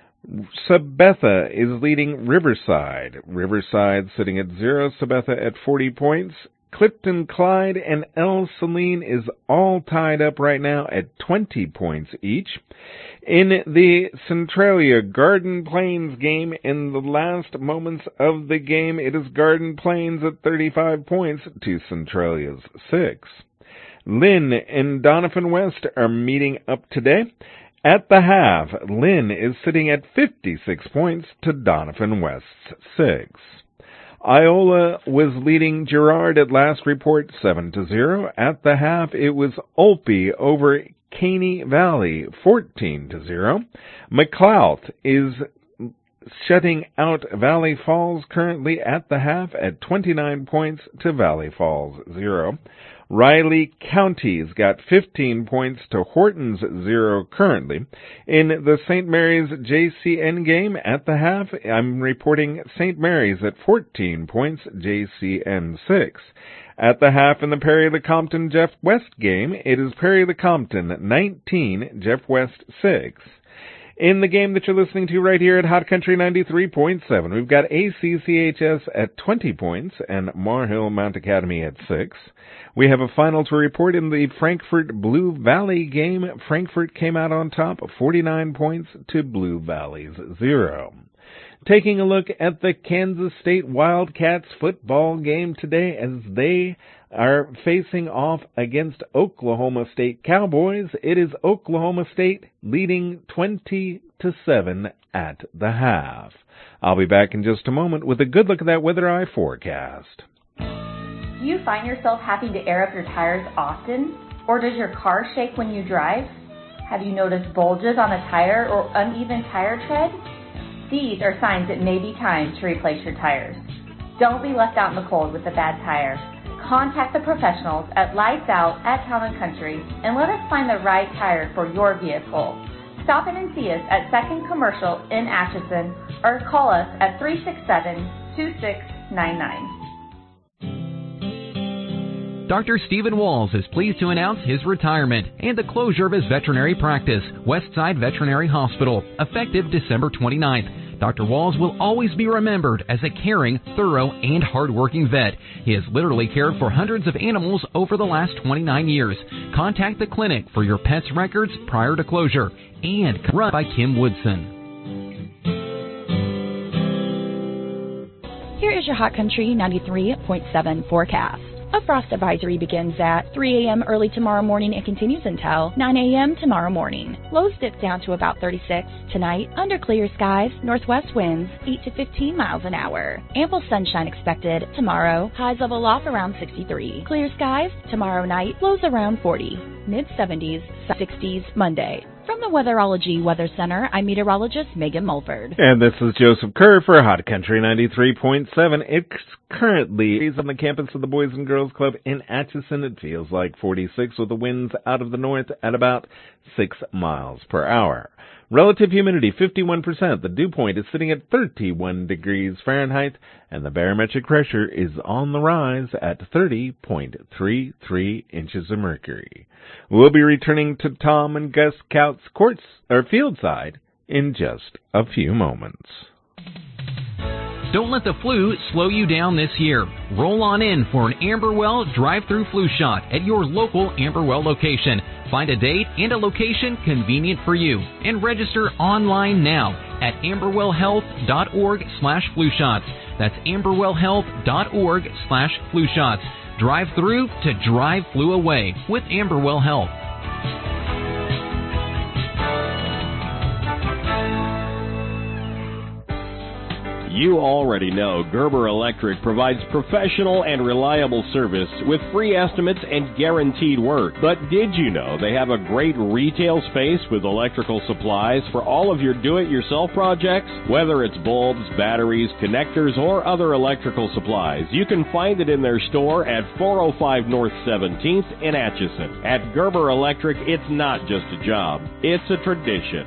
Sabetha is leading Riverside. Riverside sitting at 0, Sabetha at 40 points. Clifton Clyde and El Saline is all tied up right now at 20 points each. In the Centralia Garden Plains game, in the last moments of the game, it is Garden Plains at 35 points to Centralia's 6. Lynn and Donovan West are meeting up today. At the half, Lynn is sitting at 56 points to Donovan West's 6. Iola was leading Girard at last report 7-0. At the half, it was Olpe over Caney Valley 14-0. McLeod is shutting out Valley Falls currently at the half at 29 points to Valley Falls 0. Riley County's got 15 points to Horton's 0 currently. In the St. Mary's JCN game at the half, I'm reporting St. Mary's at 14 points, JCN 6. At the half in the Perry-Lecompton Jeff West game, it is Perry-Lecompton 19, Jeff West 6. In the game that you're listening to right here at Hot Country 93.7, we've got ACCHS at 20 points and Marhill Mount Academy at 6. We have a final to report in the Frankfort Blue Valley game. Frankfort came out on top, 49 points to Blue Valley's 0. Taking a look at the Kansas State Wildcats football game today as they are facing off against Oklahoma State Cowboys. It is Oklahoma State leading 20-7 at the half. I'll be back in just a moment with a good look at that Weather Eye forecast. Do you find yourself having to air up your tires often? Or does your car shake when you drive? Have you noticed bulges on a tire or uneven tire tread? These are signs it may be time to replace your tires. Don't be left out in the cold with a bad tire. Contact the professionals at Lights Out at Town & Country and let us find the right tire for your vehicle. Stop in and see us at 2nd Commercial in Atchison or call us at 367-2699. Dr. Stephen Walls is pleased to announce his retirement and the closure of his veterinary practice, Westside Veterinary Hospital, effective December 29th. Dr. Walls will always be remembered as a caring, thorough, and hardworking vet. He has literally cared for hundreds of animals over the last 29 years. Contact the clinic for your pet's records prior to closure. And run by Kim Woodson. Here Here's your Hot Country 93.7 forecast. A frost advisory begins at 3 a.m. early tomorrow morning and continues until 9 a.m. tomorrow morning. Lows dip down to about 36. Tonight, under clear skies, northwest winds 8 to 15 miles an hour. Ample sunshine expected tomorrow. Highs level off around 63. Clear skies tomorrow night. Lows around 40. Mid-70s, 60s Monday. From the Weatherology Weather Center, I'm meteorologist Megan Mulford. And this is Joseph Kerr for Hot Country 93.7. It's currently on the campus of the Boys and Girls Club in Atchison. It feels like 46 with the winds out of the north at about 6 miles per hour. Relative humidity, 51%. The dew point is sitting at 31 degrees Fahrenheit, and the barometric pressure is on the rise at 30.33 inches of mercury. We'll be returning to Tom and Gus Kautz field side in just a few moments. Don't let the flu slow you down this year. Roll on in for an Amberwell drive-through flu shot at your local Amberwell location. Find a date and a location convenient for you and register online now at amberwellhealth.org/flu shots. That's amberwellhealth.org/flu shots. Drive through to drive flu away with Amberwell Health. You already know Gerber Electric provides professional and reliable service with free estimates and guaranteed work. But did you know they have a great retail space with electrical supplies for all of your do-it-yourself projects? Whether it's bulbs, batteries, connectors, or other electrical supplies, you can find it in their store at 405 North 17th in Atchison. At Gerber Electric, it's not just a job, it's a tradition.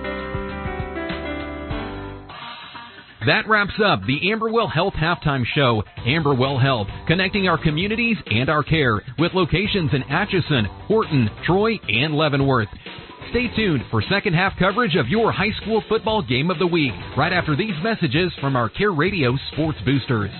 That wraps up the Amberwell Health Halftime Show. Amberwell Health, connecting our communities and our care with locations in Atchison, Horton, Troy, and Leavenworth. Stay tuned for second half coverage of your high school football game of the week right after these messages from our Care Radio Sports Boosters.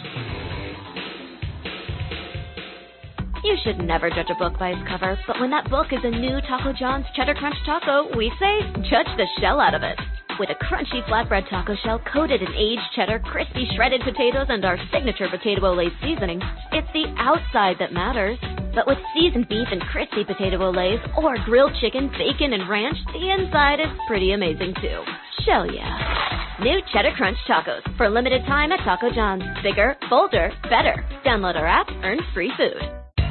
You should never judge a book by its cover, but when that book is a new Taco John's Cheddar Crunch Taco, we say judge the shell out of it. With a crunchy flatbread taco shell coated in aged cheddar, crispy shredded potatoes, and our signature potato olays seasoning, it's the outside that matters. But with seasoned beef and crispy potato olays, or grilled chicken, bacon, and ranch, the inside is pretty amazing too. Shell yeah. New Cheddar Crunch Tacos for limited time at Taco John's. Bigger, bolder, better. Download our app, earn free food.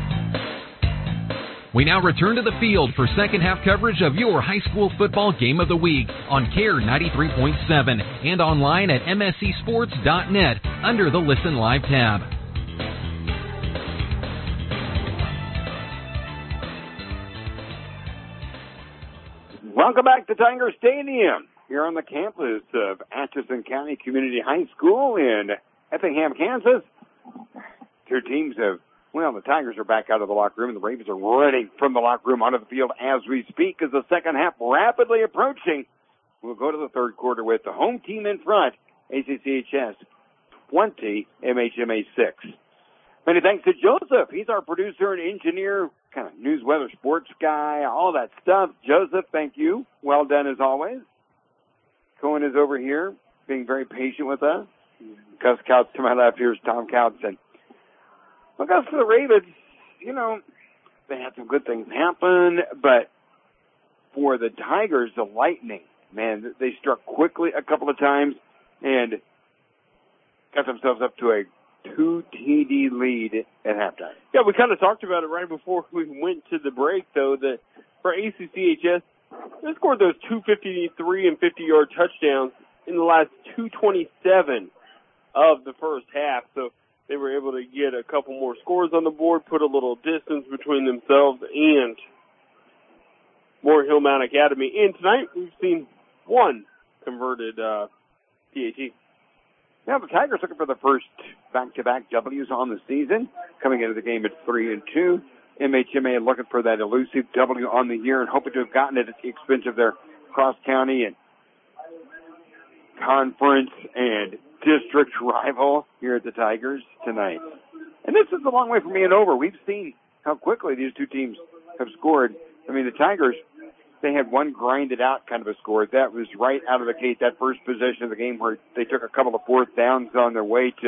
We now return to the field for second half coverage of your high school football game of the week on CARE 93.7 and online at mscsports.net under the Listen Live tab. Welcome back to Tiger Stadium here on the campus of Atchison County Community High School in Effingham, Kansas. Two teams have the Tigers are back out of the locker room, and the Ravens are running from the locker room onto the field as we speak as the second half rapidly approaching. We'll go to the third quarter with the home team in front, ACCHS 20, MHMA 6. Many thanks to Joseph. He's our producer and engineer, kind of news, weather, sports guy, all that stuff. Joseph, thank you. Well done as always. Cohen is over here being very patient with us. Gus Kautz to my left. Here's Tom Kautz. And look out for the Ravens. You know, they had some good things happen, but for the Tigers, the Lightning, man, they struck quickly a couple of times and got themselves up to a 2 TD lead at halftime. Yeah, we kind of talked about it right before we went to the break, though, that for ACCHS, they scored those 253 and 50-yard touchdowns in the last 2:27 of the first half. So they were able to get a couple more scores on the board, put a little distance between themselves and Moore Hill Mount Academy. And tonight we've seen one converted PAT. Now the Tigers looking for the first back-to-back W's on the season, coming into the game at 3-2. MHMA looking for that elusive W on the year and hoping to have gotten it at the expense of their cross-county and conference and district rival here at the Tigers tonight. And this is a long way from being over. We've seen how quickly these two teams have scored. I mean, the Tigers, they had one grinded out kind of a score. That was right out of the gate, that first possession of the game where they took a couple of fourth downs on their way to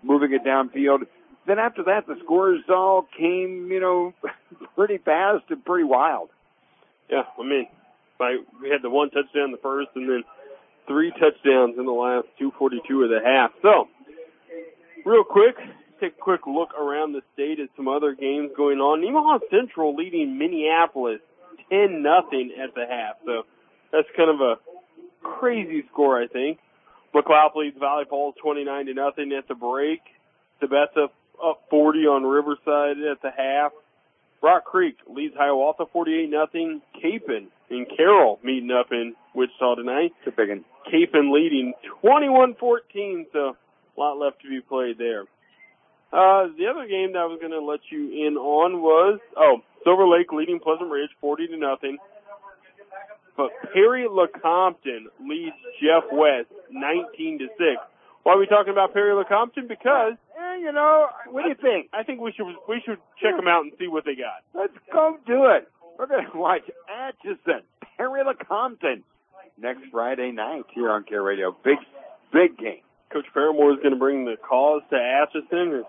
moving it downfield. Then after that, the scores all came, pretty fast and pretty wild. Yeah, we had the one touchdown in the first and then 3 touchdowns in the last 2:42 of the half. So, real quick, take a quick look around the state at some other games going on. Nemaha Central leading Minneapolis 10-0 at the half. So, that's kind of a crazy score, I think. McLeod leads Valley Falls 29-0 at the break. Sabetha up 40 on Riverside at the half. Rock Creek leads Hiawatha 48-0. Capon and Carroll meeting up in Wichita tonight. It's a big one. Capon leading 21-14, so a lot left to be played there. The other game that I was going to let you in on was, Silver Lake leading Pleasant Ridge 40-0. But Perry LeCompton leads Jeff West 19-6. Why are we talking about Perry LeCompton? Because, what do you think? I think we should check them out and see what they got. Let's go do it. We're going to watch Atchison, Perry LeCompton next Friday night here on Care Radio. Big game. Coach Paramore is going to bring the cause to Atchison.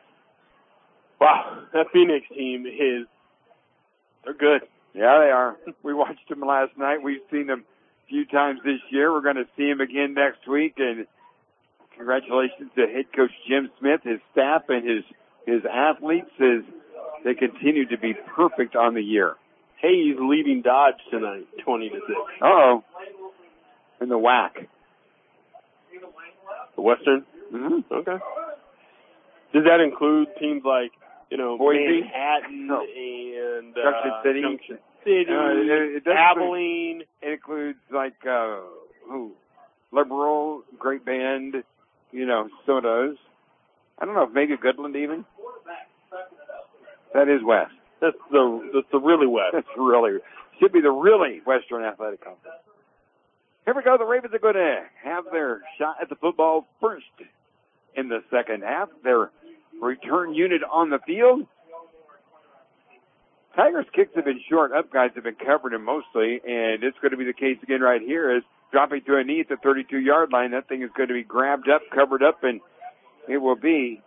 Wow, that Phoenix team they're good. Yeah, they are. We watched them last night. We've seen them a few times this year. We're going to see them again next week. And congratulations to head coach Jim Smith, his staff, and his athletes as they continue to be perfect on the year. Hayes leading Dodge tonight, 20-6. Uh-oh. In the WAC. The Western? Mm-hmm. Okay. Does that include teams like, Boise? Manhattan and Junction City, Abilene? It includes Liberal, Great Bend, some of those. I don't know if maybe Goodland even. That is West. That's the really West. Should be the really Western Athletic Conference. Here we go. The Ravens are going to have their shot at the football first in the second half. Their return unit on the field. Tigers' kicks have been short. Up guys have been covering them mostly, and it's going to be the case again right here as dropping to a knee at the 32-yard line. That thing is going to be grabbed up, covered up, and it will be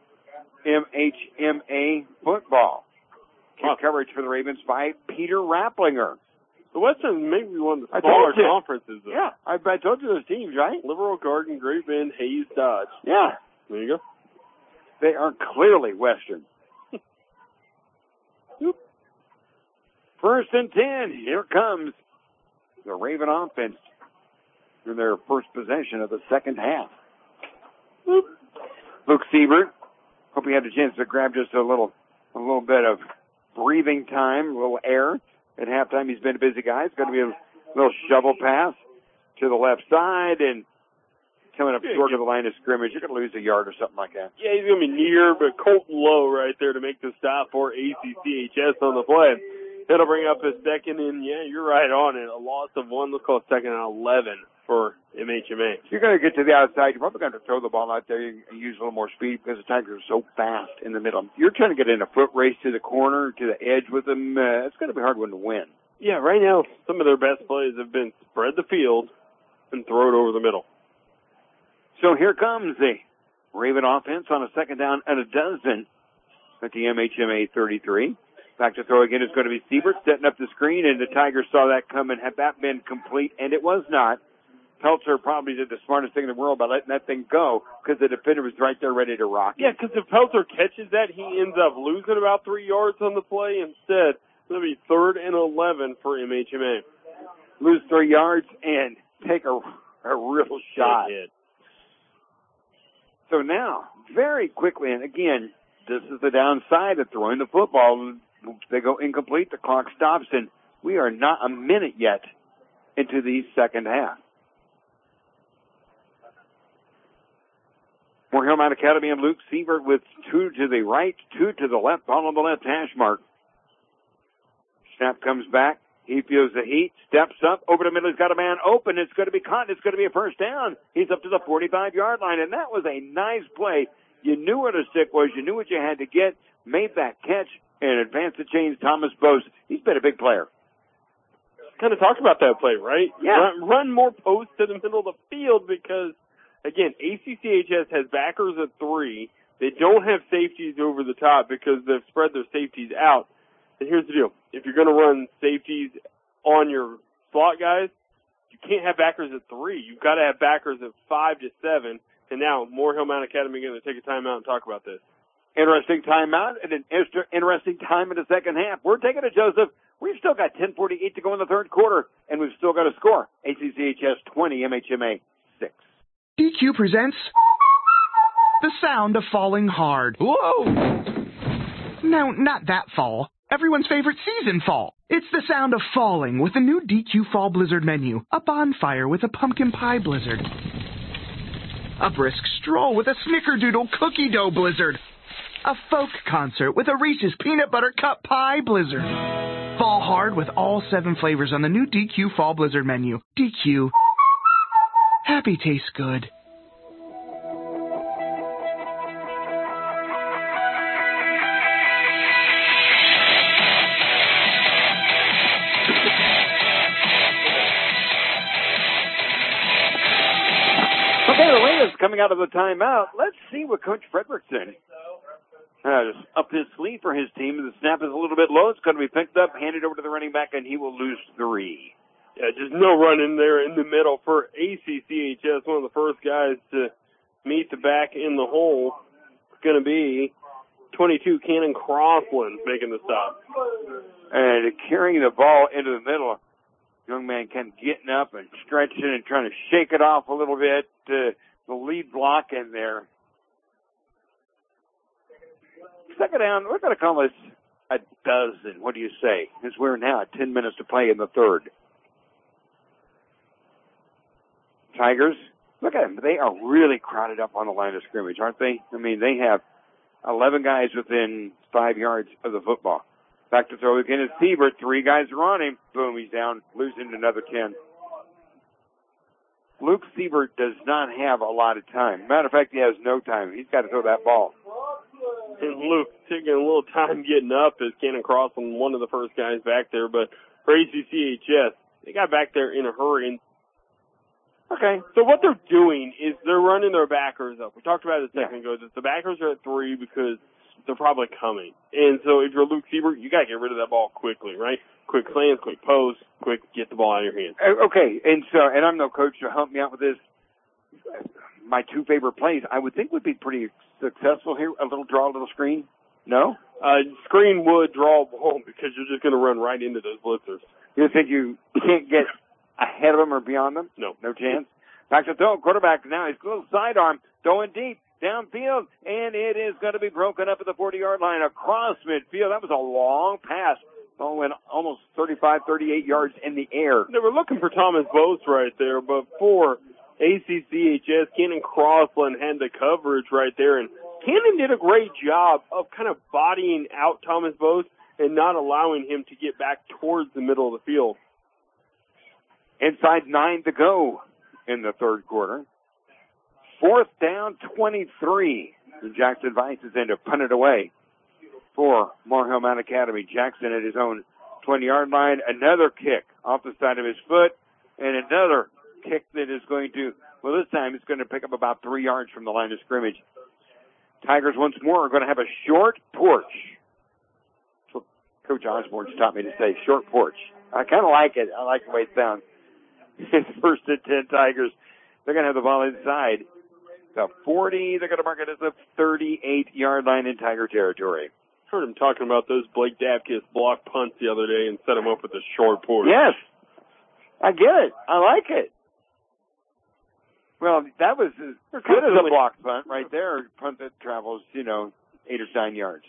MHMA football. Kick coverage for the Ravens by Peter Rapplinger. The Western may be one of the smaller conferences, though. Yeah, I told you those teams, right? Liberal, Garden, Great Bend, Hayes, Dodge. Yeah. There you go. They are clearly Western. First and 10. Here comes the Raven offense in their first possession of the second half. Luke Siebert. Hope he had a chance to grab just a little bit of breathing time, a little air. At halftime, he's been a busy guy. It's going to be a little shovel pass to the left side and coming up short of the line of scrimmage. You're going to lose a yard or something like that. Yeah, he's going to be near, but Colton Lowe right there to make the stop for ACCHS on the play. It'll bring up a second, and yeah, you're right on it. A loss of 1. Let's call it second and 11 for MHMA. You're going to get to the outside. You're probably going to throw the ball out there and use a little more speed because the Tigers are so fast in the middle. You're trying to get in a foot race to the corner, to the edge with them. It's going to be a hard one to win. Yeah, right now, some of their best plays have been spread the field and throw it over the middle. So here comes the Raven offense on a second down and a dozen at the MHMA 33. Back to throw again is going to be Siebert setting up the screen, and the Tigers saw that coming. Had that been complete, and it was not, Peltzer probably did the smartest thing in the world by letting that thing go because the defender was right there ready to rock. Yeah, because if Peltzer catches that, he ends up losing about 3 yards on the play. Instead, it'll be 3rd and 11 for MHMA. Lose 3 yards and take a real shot. So now, very quickly, and again, this is the downside of throwing the football. They go incomplete, the clock stops, and we are not a minute yet into the second half. Moore Hill Mount Academy and Luke Siebert with 2 to the right, 2 to the left, ball on the left hash mark. Snap comes back. He feels the heat, steps up, over the middle, he's got a man open, it's going to be caught, it's going to be a first down. He's up to the 45-yard line, and that was a nice play. You knew where the stick was, you knew what you had to get, made that catch, and advanced the chains. Thomas Bose, he's been a big player. Kind of talked about that play, right? Yeah. Run more posts to the middle of the field because, again, ACCHS has backers at 3. They don't have safeties over the top because they've spread their safeties out. And here's the deal. If you're going to run safeties on your slot guys, you can't have backers at 3. You've got to have backers at 5 to 7. And now, Moore Hill Mount Academy is going to take a timeout and talk about this. Interesting timeout and an interesting time in the second half. We're taking it, Joseph. We've still got 10:48 to go in the third quarter, and we've still got a score. ACCHS 20, MHMA 6. DQ presents The Sound of Falling Hard. Whoa! No, not that fall. Everyone's favorite season, fall. It's the sound of falling with the new DQ Fall Blizzard menu. A bonfire with a pumpkin pie blizzard. A brisk stroll with a snickerdoodle cookie dough blizzard. A folk concert with a Reese's peanut butter cup pie blizzard. Fall hard with all 7 flavors on the new DQ Fall Blizzard menu. DQ. Happy tastes good. Okay, the latest coming out of the timeout. Let's see what Coach Fredrickson just up his sleeve for his team. The snap is a little bit low. It's going to be picked up, handed over to the running back, and he will lose 3. Yeah, just no run in there in the middle for ACCHS. One of the first guys to meet the back in the hole is going to be 22 Cannon Crossland making the stop. And carrying the ball into the middle, young man kind of getting up and stretching and trying to shake it off a little bit. The lead block in there. Second down, we're going to call this a dozen. What do you say? As we're now at 10 minutes to play in the third. Tigers, look at them. They are really crowded up on the line of scrimmage, aren't they? I mean, they have 11 guys within 5 yards of the football. Back to throw again is Siebert. 3 guys are on him. Boom, he's down, losing another 10. Luke Siebert does not have a lot of time. Matter of fact, he has no time. He's got to throw that ball. And Luke taking a little time getting up as Cannon Crossland, one of the first guys back there. But for ACCHS, they got back there in a hurry. Okay, so what they're doing is they're running their backers up. We talked about it a second ago. That the backers are at 3 because they're probably coming. And so if you're Luke Siebert, you got to get rid of that ball quickly, right? Quick slants, quick post, quick get the ball out of your hands. Okay, and I'm no coach to help me out with this. My 2 favorite plays, I would think would be pretty successful here. A little draw, a little screen. No? Screen would draw home because you're just going to run right into those blitzers. You think you can't get ahead of them or beyond them? No. No chance? Back to throw. Quarterback now. He's a little sidearm. Throwing deep. Downfield. And it is going to be broken up at the 40-yard line across midfield. That was a long pass. Oh, went almost 35, 38 yards in the air. They were looking for Thomas Bose right there, but for ACCHS, Cannon Crossland had the coverage right there. And Cannon did a great job of kind of bodying out Thomas Bose and not allowing him to get back towards the middle of the field. Inside 9 to go in the third quarter. 4th down, 23. And Jackson Vice is in to punt it away for Moore Hill Mount Academy. Jackson at his own 20-yard line. Another kick off the side of his foot. And another kick that is going to, well, this time it's going to pick up about 3 yards from the line of scrimmage. Tigers once more are going to have a short porch. That's what Coach Osborne's taught me to say, short porch. I kind of like it. I like the way it sounds. It's 1st and 10 Tigers. They're going to have the ball inside the 40. They're going to mark it as the 38-yard line in Tiger territory. Heard him talking about those Blake Dapkus block punts the other day and set him up with a short porch. Yes. I get it. I like it. Well, that was as good as a block punt right there. Punt that travels, 8 or 9 yards.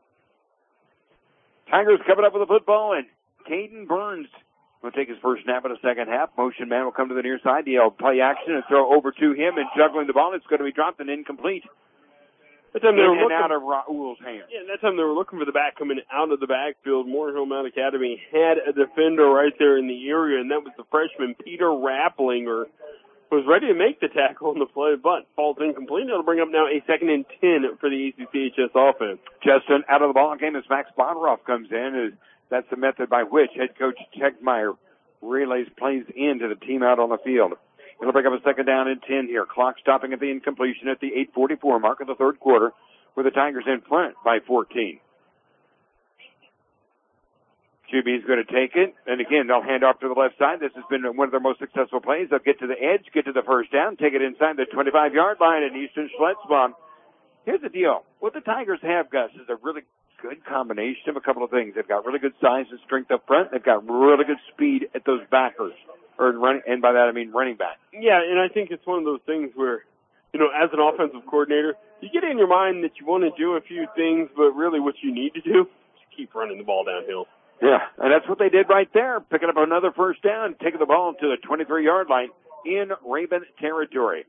Tigers coming up with the football, and Caden Burns will take his first snap in the second half. Motion man will come to the near side. He'll play action and throw over to him, and juggling the ball. It's going to be dropped and incomplete. That time they were looking out of Raul's hand. Yeah, that time they were looking for the back coming out of the backfield. Moore Hill Mount Academy had a defender right there in the area, and that was the freshman Peter Rapplinger, who was ready to make the tackle on the play, but falls incomplete. It'll bring up now a 2nd and 10 for the ACCHS offense. Justin out of the ball game as Max Bonneroff comes in. That's the method by which head coach Techmeyer relays plays into the team out on the field. It'll bring up a 2nd down and 10 here. Clock stopping at the incompletion at the 8:44 mark of the third quarter. with the Tigers in front by 14. QB's going to take it, and again, they'll hand off to the left side. This has been one of their most successful plays. They'll get to the edge, get to the first down, take it inside the 25-yard line, and Easton Schletzbaum. Here's the deal. What the Tigers have, Gus, is a really good combination of a couple of things. They've got really good size and strength up front. They've got really good speed at those backers, and by that I mean running back. Yeah, and I think it's one of those things where, as an offensive coordinator, you get in your mind that you want to do a few things, but really what you need to do is keep running the ball downhill. Yeah, and that's what they did right there, picking up another first down, taking the ball to the 23-yard line in Raven territory.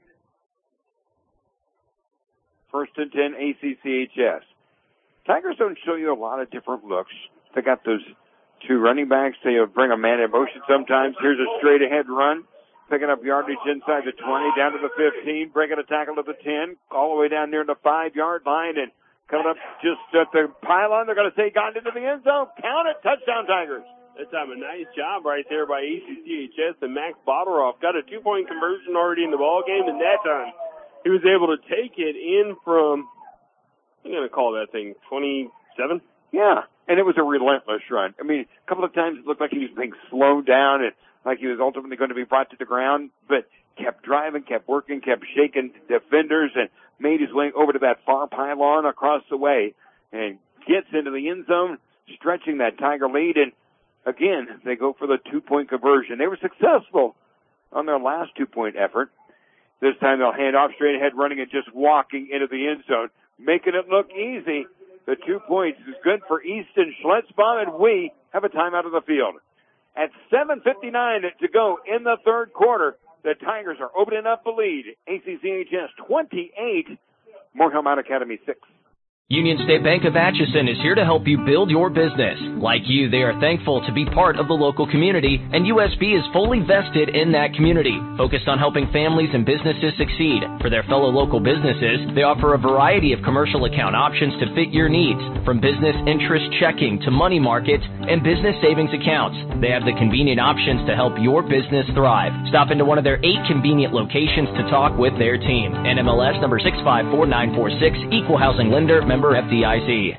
1st and 10 ACCHS. Tigers don't show you a lot of different looks. They got those two running backs. They bring a man in motion sometimes. Here's a straight-ahead run, picking up yardage inside the 20, down to the 15, breaking a tackle to the 10, all the way down near the 5-yard line, and coming up just at the pylon, they're going to say gone into the end zone. Count it. Touchdown, Tigers. That's a nice job right there by ACCHS, and Max Botteroff got a 2-point conversion already in the ball game, and that time he was able to take it in from, I'm going to call that thing 27? Yeah, and it was a relentless run. I mean, a couple of times it looked like he was being slowed down and like he was ultimately going to be brought to the ground, but kept driving, kept working, kept shaking defenders, and made his way over to that far pylon across the way and gets into the end zone, stretching that Tiger lead. And again, they go for the 2-point conversion. They were successful on their last 2-point effort. This time they'll hand off straight ahead, running and just walking into the end zone, making it look easy. The 2 points is good for Easton Schletzbaum, and we have a timeout of the field. At 7:59 to go in the third quarter, the Tigers are opening up the lead. ACCHS 28, Moorhill Mount Academy 6. Union State Bank of Atchison is here to help you build your business. Like you, they are thankful to be part of the local community, and USB is fully vested in that community, focused on helping families and businesses succeed. For their fellow local businesses, they offer a variety of commercial account options to fit your needs, from business interest checking to money market and business savings accounts. They have the convenient options to help your business thrive. Stop into one of their 8 convenient locations to talk with their team. NMLS number 654946, Equal Housing Lender, member FDIC.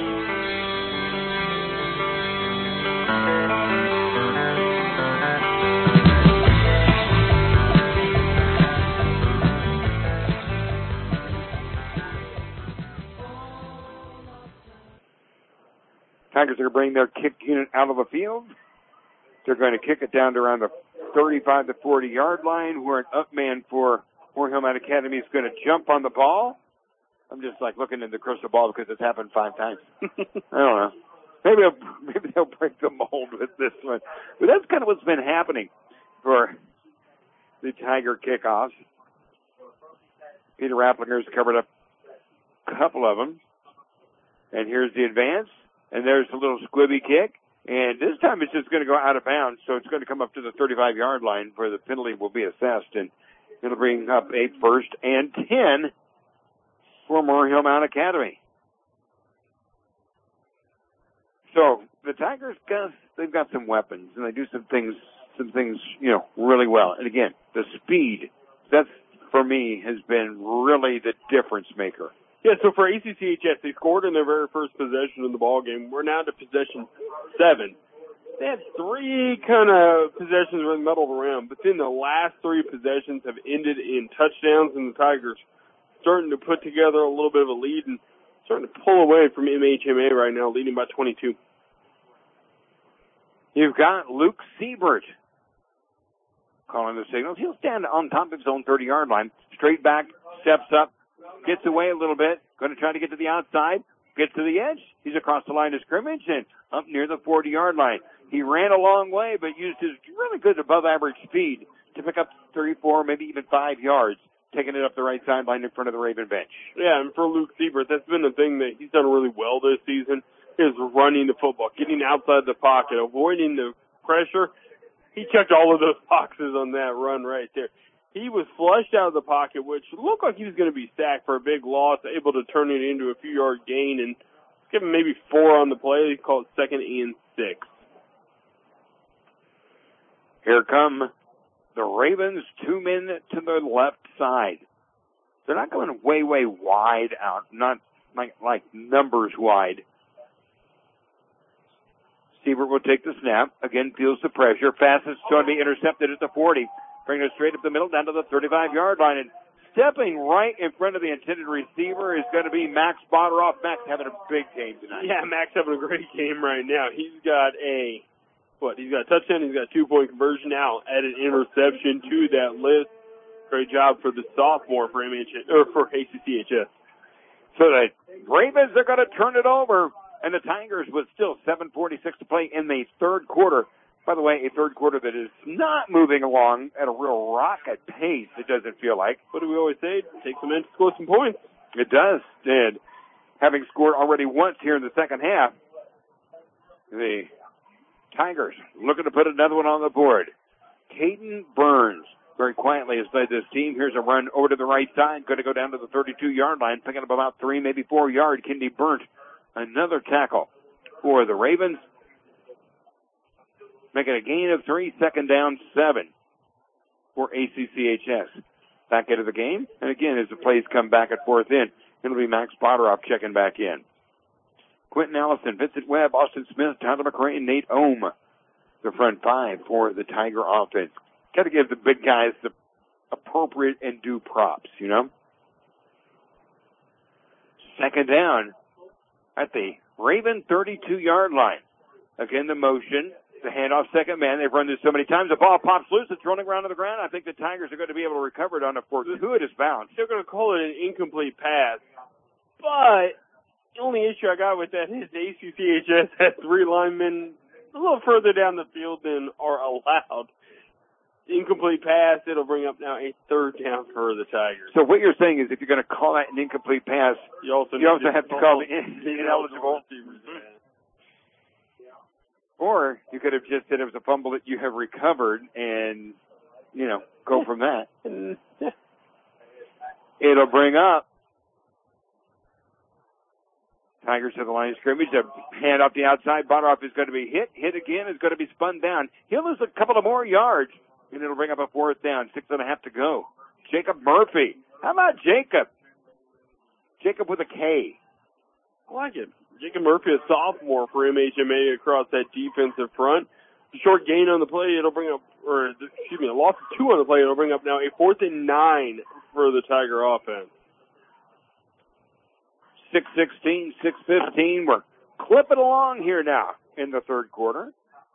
Tigers are going to bring their kick unit out of the field. They're going to kick it down to around the 35 to 40-yard line, where an up man for Moorhill Mount Academy is going to jump on the ball. I'm just like looking in the crystal ball because it's happened 5 times. I don't know. Maybe they'll break the mold with this one. But that's kind of what's been happening for the Tiger kickoffs. Peter Rapplinger's covered up a couple of them. And here's the advance. And there's a little squibby kick. And this time it's just going to go out of bounds. So it's going to come up to the 35-yard line where the penalty will be assessed. And it'll bring up a 1st and 10 for Moorhill Mount Academy. So the Tigers, they've got some weapons, and they do some things, really well. And again, the speed, that's, for me, has been really the difference maker. Yeah, so for ACCHS, they scored in their very first possession of the ball game. We're now to possession 7. They had 3 kind of possessions in the middle of the round, but then the last 3 possessions have ended in touchdowns, and the Tigers starting to put together a little bit of a lead and starting to pull away from MHMA right now, leading by 22. You've got Luke Siebert calling the signals. He'll stand on top of his own 30-yard line, straight back, steps up, gets away a little bit, going to try to get to the outside, gets to the edge. He's across the line of scrimmage and up near the 40-yard line. He ran a long way, but used his really good above-average speed to pick up 34, maybe even 5 yards, taking it up the right sideline in front of the Raven bench. Yeah, and for Luke Siebert, that's been the thing that he's done really well this season, is running the football, getting outside the pocket, avoiding the pressure. He checked all of those boxes on that run right there. He was flushed out of the pocket, which looked like he was going to be sacked for a big loss, able to turn it into a few-yard gain, and give him maybe 4 on the play. He called it 2nd and 6. Here come the Ravens, 2 men to the left side. They're not going way wide out, not like numbers wide. Siebert will take the snap. Again, feels the pressure. Pass is going to be intercepted at the 40. Bringing it straight up the middle down to the 35-yard line. And stepping right in front of the intended receiver is going to be Max Botteroff. Max having a big game tonight. Yeah, Max having a great game right now. He's got he's got a touchdown. He's got a 2-point conversion now. Added interception to that list. Great job for the sophomore for ACCHS. So the Ravens are going to turn it over. And the Tigers with still 7:46 to play in the third quarter. By the way, a third quarter that is not moving along at a real rocket pace, it doesn't feel like. What do we always say? It takes a minute to score some points. It does. And having scored already once here in the second half, the Tigers looking to put another one on the board. Caden Burns very quietly has led this team. Here's a run over to the right side. Going to go down to the 32-yard line, picking up about 3, maybe 4 yards. Kendi Burns. Another tackle for the Ravens. Making a gain of 3, second down 7 for ACCHS. Back into the game. And again, as the plays come back at fourth in, it'll be Max Botteroff checking back in. Quentin Allison, Vincent Webb, Austin Smith, Tyler McRae, and Nate Ohm. The front 5 for the Tiger offense. Got to give the big guys the appropriate and due props, you know. Second down at the Raven 32-yard line. Again, the motion, the handoff, second man. They've run this so many times. The ball pops loose. It's rolling around to the ground. I think the Tigers are going to be able to recover it on a fortuitous bounce. They're going to call it an incomplete pass. But the only issue I got with that is ACCHS has 3 linemen a little further down the field than are allowed. Incomplete pass, it'll bring up now a third down for the Tigers. So what you're saying is if you're going to call that an incomplete pass, you also have to call the ineligible. Or you could have just said it was a fumble that you have recovered and, go from that. It'll bring up Tigers to the line of scrimmage. A hand off the outside. Botteroff is going to be hit. Hit again. Is going to be spun down. He'll lose a couple of more yards. And it'll bring up a fourth down. 6.5 to go. Jacob Murphy. How about Jacob? Jacob with a K. I like it. Jacob Murphy, a sophomore for MHMA across that defensive front. A short gain on the play. It'll bring up, a loss of 2 on the play. It'll bring up now a 4th and 9 for the Tiger offense. 6:16, 6:15. We're clipping along here now in the third quarter.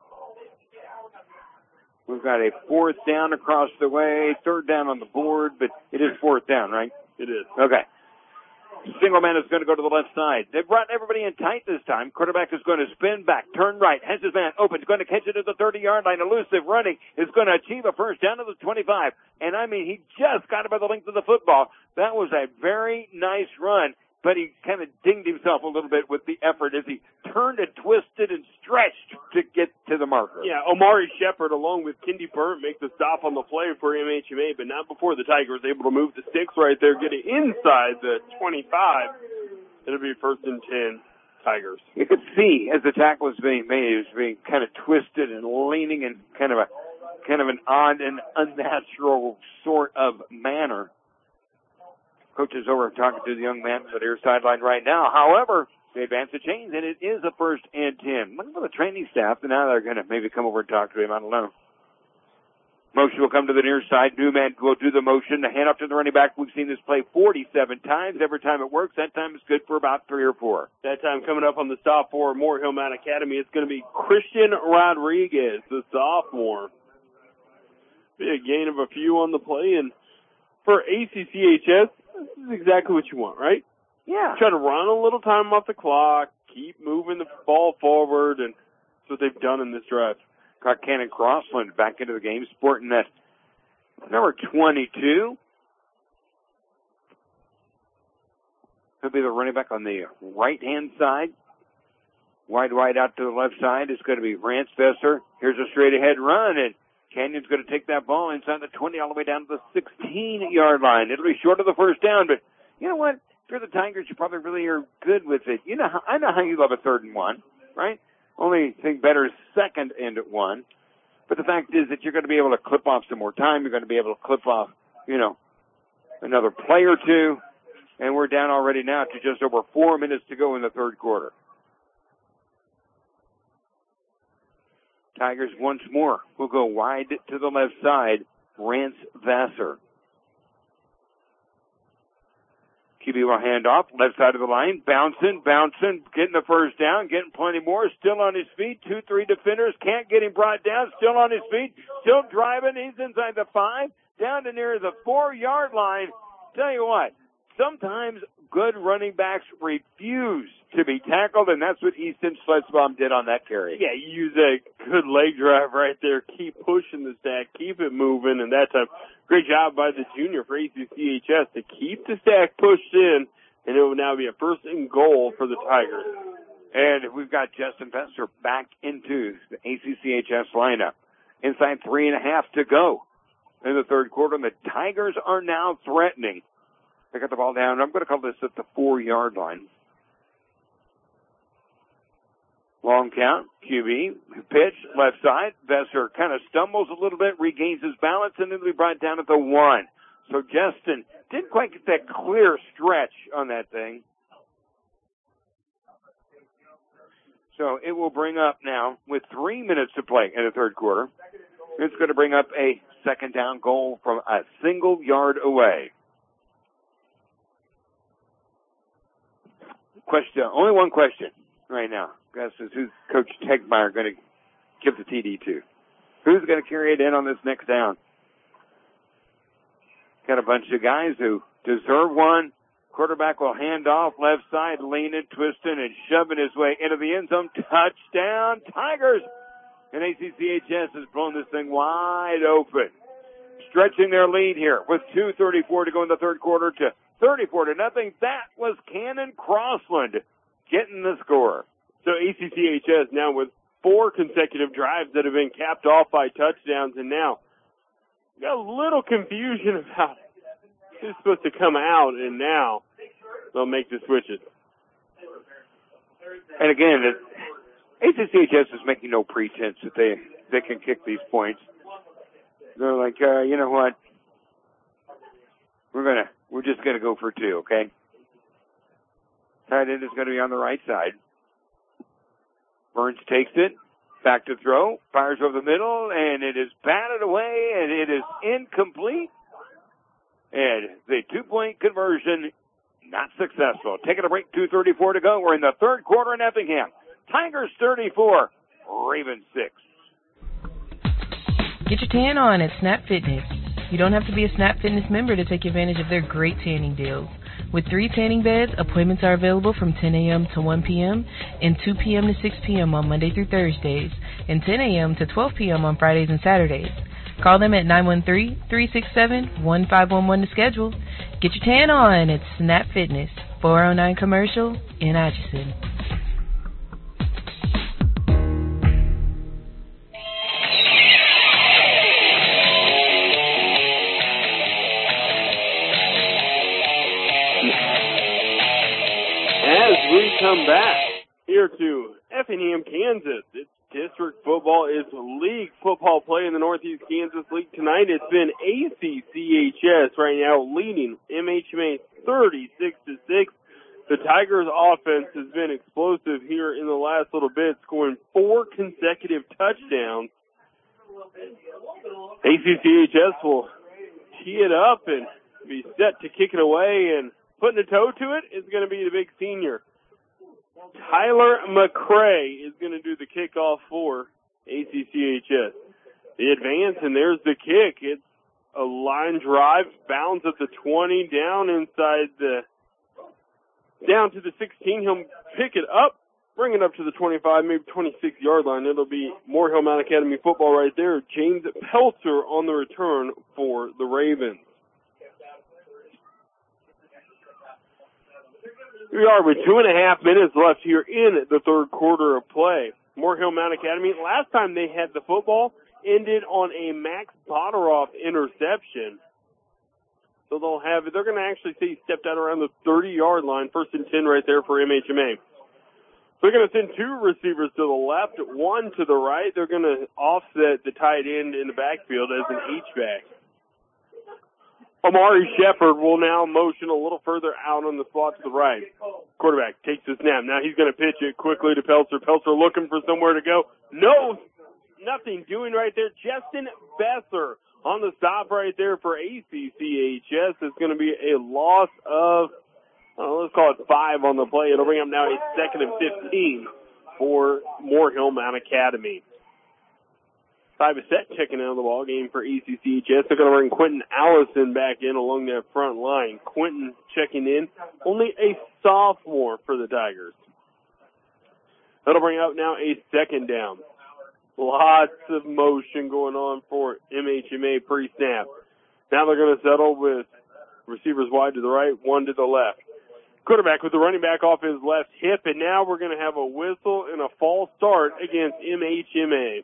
We've got a 4th down across the way, 3rd down on the board, but it is 4th down, right? It is. Okay. Single man is going to go to the left side. They've brought everybody in tight this time. Quarterback is going to spin back, turn right, has his man open, is going to catch it at the 30-yard line. Elusive running is going to achieve a first down to the 25. And he just got it by the length of the football. That was a very nice run. But he kind of dinged himself a little bit with the effort as he turned and twisted and stretched to get to the marker. Yeah, Omari Shepard along with Kendi Burnt make the stop on the play for MHMA, but not before the Tigers able to move the sticks right there, getting inside the 25. It'll be 1st and 10 Tigers. You could see as the tackle was being made, it was being kind of twisted and leaning in kind of an odd and unnatural sort of manner. Coach is over talking to the young man on the near sideline right now. However, they advance the chains, and it is a 1st and 10. Look at the training staff, and now they're going to maybe come over and talk to him. I don't know. Motion will come to the near side. Newman will do the motion. The hand off to the running back. We've seen this play 47 times. Every time it works, that time is good for about 3 or 4. That time coming up on the stop for Moore Hill Mount Academy, it's going to be Christian Rodriguez, the sophomore. Be a gain of a few on the play, and for ACCHS, this is exactly what you want, right? Yeah. Try to run a little time off the clock, keep moving the ball forward, and that's what they've done in this drive. Got Cannon Crossland back into the game, sporting that number 22. He'll be the running back on the right-hand side. Wide out to the left side is going to be Rance Vesser. Here's a straight-ahead run, and Canyon's going to take that ball inside the 20 all the way down to the 16-yard line. It'll be short of the first down, but you know what? If you're the Tigers, you probably really are good with it. I know how you love a 3rd and 1, right? Only thing better is 2nd and 1. But the fact is that you're going to be able to clip off some more time. You're going to be able to clip off, another play or two. And we're down already now to just over 4 minutes to go in the third quarter. Tigers once more will go wide to the left side. Rance Vassar. QB will hand off, left side of the line, bouncing, getting the first down, getting plenty more, still on his feet, 2-3 defenders, can't get him brought down, still on his feet, still driving, he's inside the 5, down to near the 4-yard line. Tell you what, sometimes good running backs refuse to be tackled, and that's what Easton Schletzbaum did on that carry. Yeah, you use a good leg drive right there, keep pushing the stack, keep it moving, and that time, great job by the junior for ACCHS to keep the stack pushed in, and it will now be a first and goal for the Tigers. And we've got Justin Fester back into the ACCHS lineup. Inside 3.5 to go in the third quarter, and the Tigers are now threatening. They got the ball down. I'm going to call this at the 4-yard line. Long count, QB, pitch, left side. Vesser kind of stumbles a little bit, regains his balance, and then we brought down at the 1. So Justin didn't quite get that clear stretch on that thing. So it will bring up now, with 3 minutes to play in the third quarter, it's going to bring up a second down goal from a single yard away. Question, only one question right now. Guess is who's Coach Tegmeyer going to give the TD to? Who's going to carry it in on this next down? Got a bunch of guys who deserve one. Quarterback will hand off left side, leaning, twisting, and shoving his way into the end zone. Touchdown, Tigers! And ACCHS has blown this thing wide open. Stretching their lead here with 2:34 to go in the third quarter to 34-0. That was Cannon Crossland getting the score. So ACCHS now with 4 consecutive drives that have been capped off by touchdowns, and now got a little confusion about who's supposed to come out, and now they'll make the switches. And again, ACCHS is making no pretense that they can kick these points. They're like, you know what? We're just gonna go for 2, okay? Tight end is gonna be on the right side. Burns takes it, back to throw, fires over the middle, and it is batted away, and it is incomplete. And the 2-point conversion, not successful. Taking a break, 2:34 to go. We're in the third quarter in Effingham. Tigers 34, Ravens 6. Get your tan on at Snap Fitness. You don't have to be a Snap Fitness member to take advantage of their great tanning deals. With 3 tanning beds, appointments are available from 10 a.m. to 1 p.m. and 2 p.m. to 6 p.m. on Monday through Thursdays, and 10 a.m. to 12 p.m. on Fridays and Saturdays. Call them at 913-367-1511 to schedule. Get your tan on at Snap Fitness, 409 Commercial in Atchison. Come back here to Effingham, Kansas. It's district football. It's league football play in the Northeast Kansas League tonight. It's been ACCHS right now leading MHMA 36-6. The Tigers offense has been explosive here in the last little bit, scoring 4 consecutive touchdowns. ACCHS will tee it up and be set to kick it away, and putting a toe to it is going to be the big senior. Tyler McCray is going to do the kickoff for ACCHS. The advance, and there's the kick. It's a line drive, bounds at the 20, down to the 16. He'll pick it up, bring it up to the 25, maybe 26-yard line. It'll be Morehill Mount Academy football right there. James Peltzer on the return for the Ravens. We are with 2.5 minutes left here in the third quarter of play. Morehill Mount Academy, last time they had the football, ended on a Max Boderoff interception. So they're going to actually see he stepped out around the 30-yard line, 1st and 10 right there for MHMA. So they're going to send 2 receivers to the left, 1 to the right. They're going to offset the tight end in the backfield as an H-back. Amari Shepard will now motion a little further out on the spot to the right. Quarterback takes the snap. Now he's going to pitch it quickly to Pelzer. Pelzer looking for somewhere to go. No, nothing doing right there. Justin Besser on the stop right there for ACCHS. It's going to be a loss of, let's call it 5 on the play. It'll bring up now a 2nd and 15 for Moore Hill Mount Academy. 5 set checking out of the ball game for ACCHS. They're going to bring Quentin Allison back in along that front line. Quentin checking in, only a sophomore for the Tigers. That'll bring out now a 2nd down. Lots of motion going on for MHMA pre-snap. Now they're going to settle with receivers wide to the right, one to the left. Quarterback with the running back off his left hip, and now we're going to have a whistle and a false start against MHMA.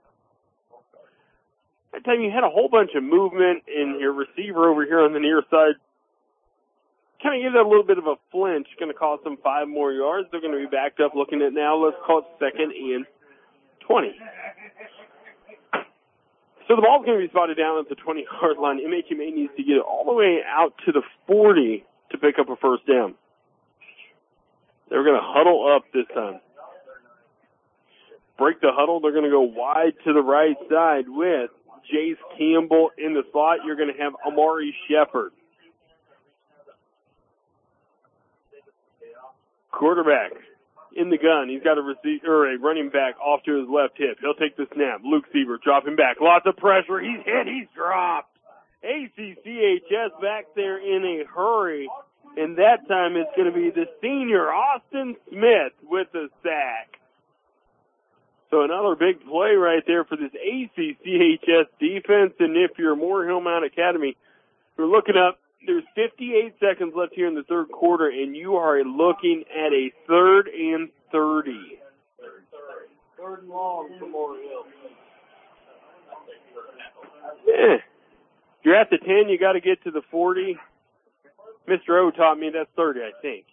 That time you had a whole bunch of movement, and your receiver over here on the near side kind of gives that a little bit of a flinch. Going to cost them 5 more yards. They're going to be backed up looking at now. Let's call it 2nd and 20. So the ball's going to be spotted down at the 20-yard line. MHMA needs to get it all the way out to the 40 to pick up a 1st down. They're going to huddle up this time. Break the huddle. They're going to go wide to the right side with Jace Campbell in the slot. You're going to have Amari Shepard. Quarterback in the gun. He's got a running back off to his left hip. He'll take the snap. Luke Siebert dropping back. Lots of pressure. He's hit. He's dropped. ACCHS back there in a hurry. And that time it's going to be the senior, Austin Smith, with the sack. So another big play right there for this ACCHS defense. And if you're Moore Hill Mount Academy, you're looking up, there's 58 seconds left here in the 3rd quarter, and you are looking at a 3rd and 30. 3rd and long for Moore Hill. Yeah. If you're at the 10, you got to get to the 40. Mr. O taught me that's 30, I think.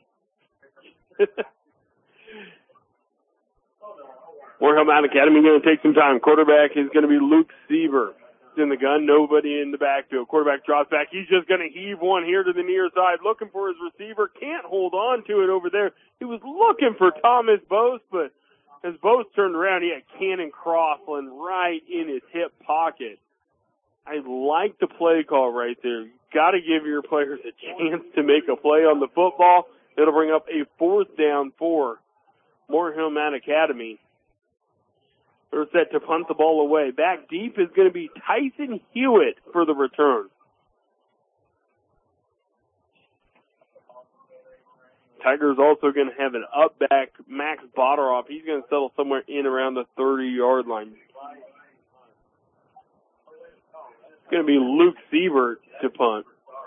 Moore Hill Mount Academy going to take some time. Quarterback is going to be Luke Siebert. In the gun, nobody in the backfield. Quarterback drops back. He's just going to heave one here to the near side, looking for his receiver. Can't hold on to it over there. He was looking for Thomas Bose, but as Bose turned around, he had Cannon Crossland right in his hip pocket. I like the play call right there. You've got to give your players a chance to make a play on the football. It'll bring up a 4th down for Moore Hill Mount Academy. They're set to punt the ball away. Back deep is going to be Tyson Hewitt for the return. Tigers also going to have an up back, Max Botteroff. He's going to settle somewhere in around the 30-yard line. It's going to be Luke Siebert to punt.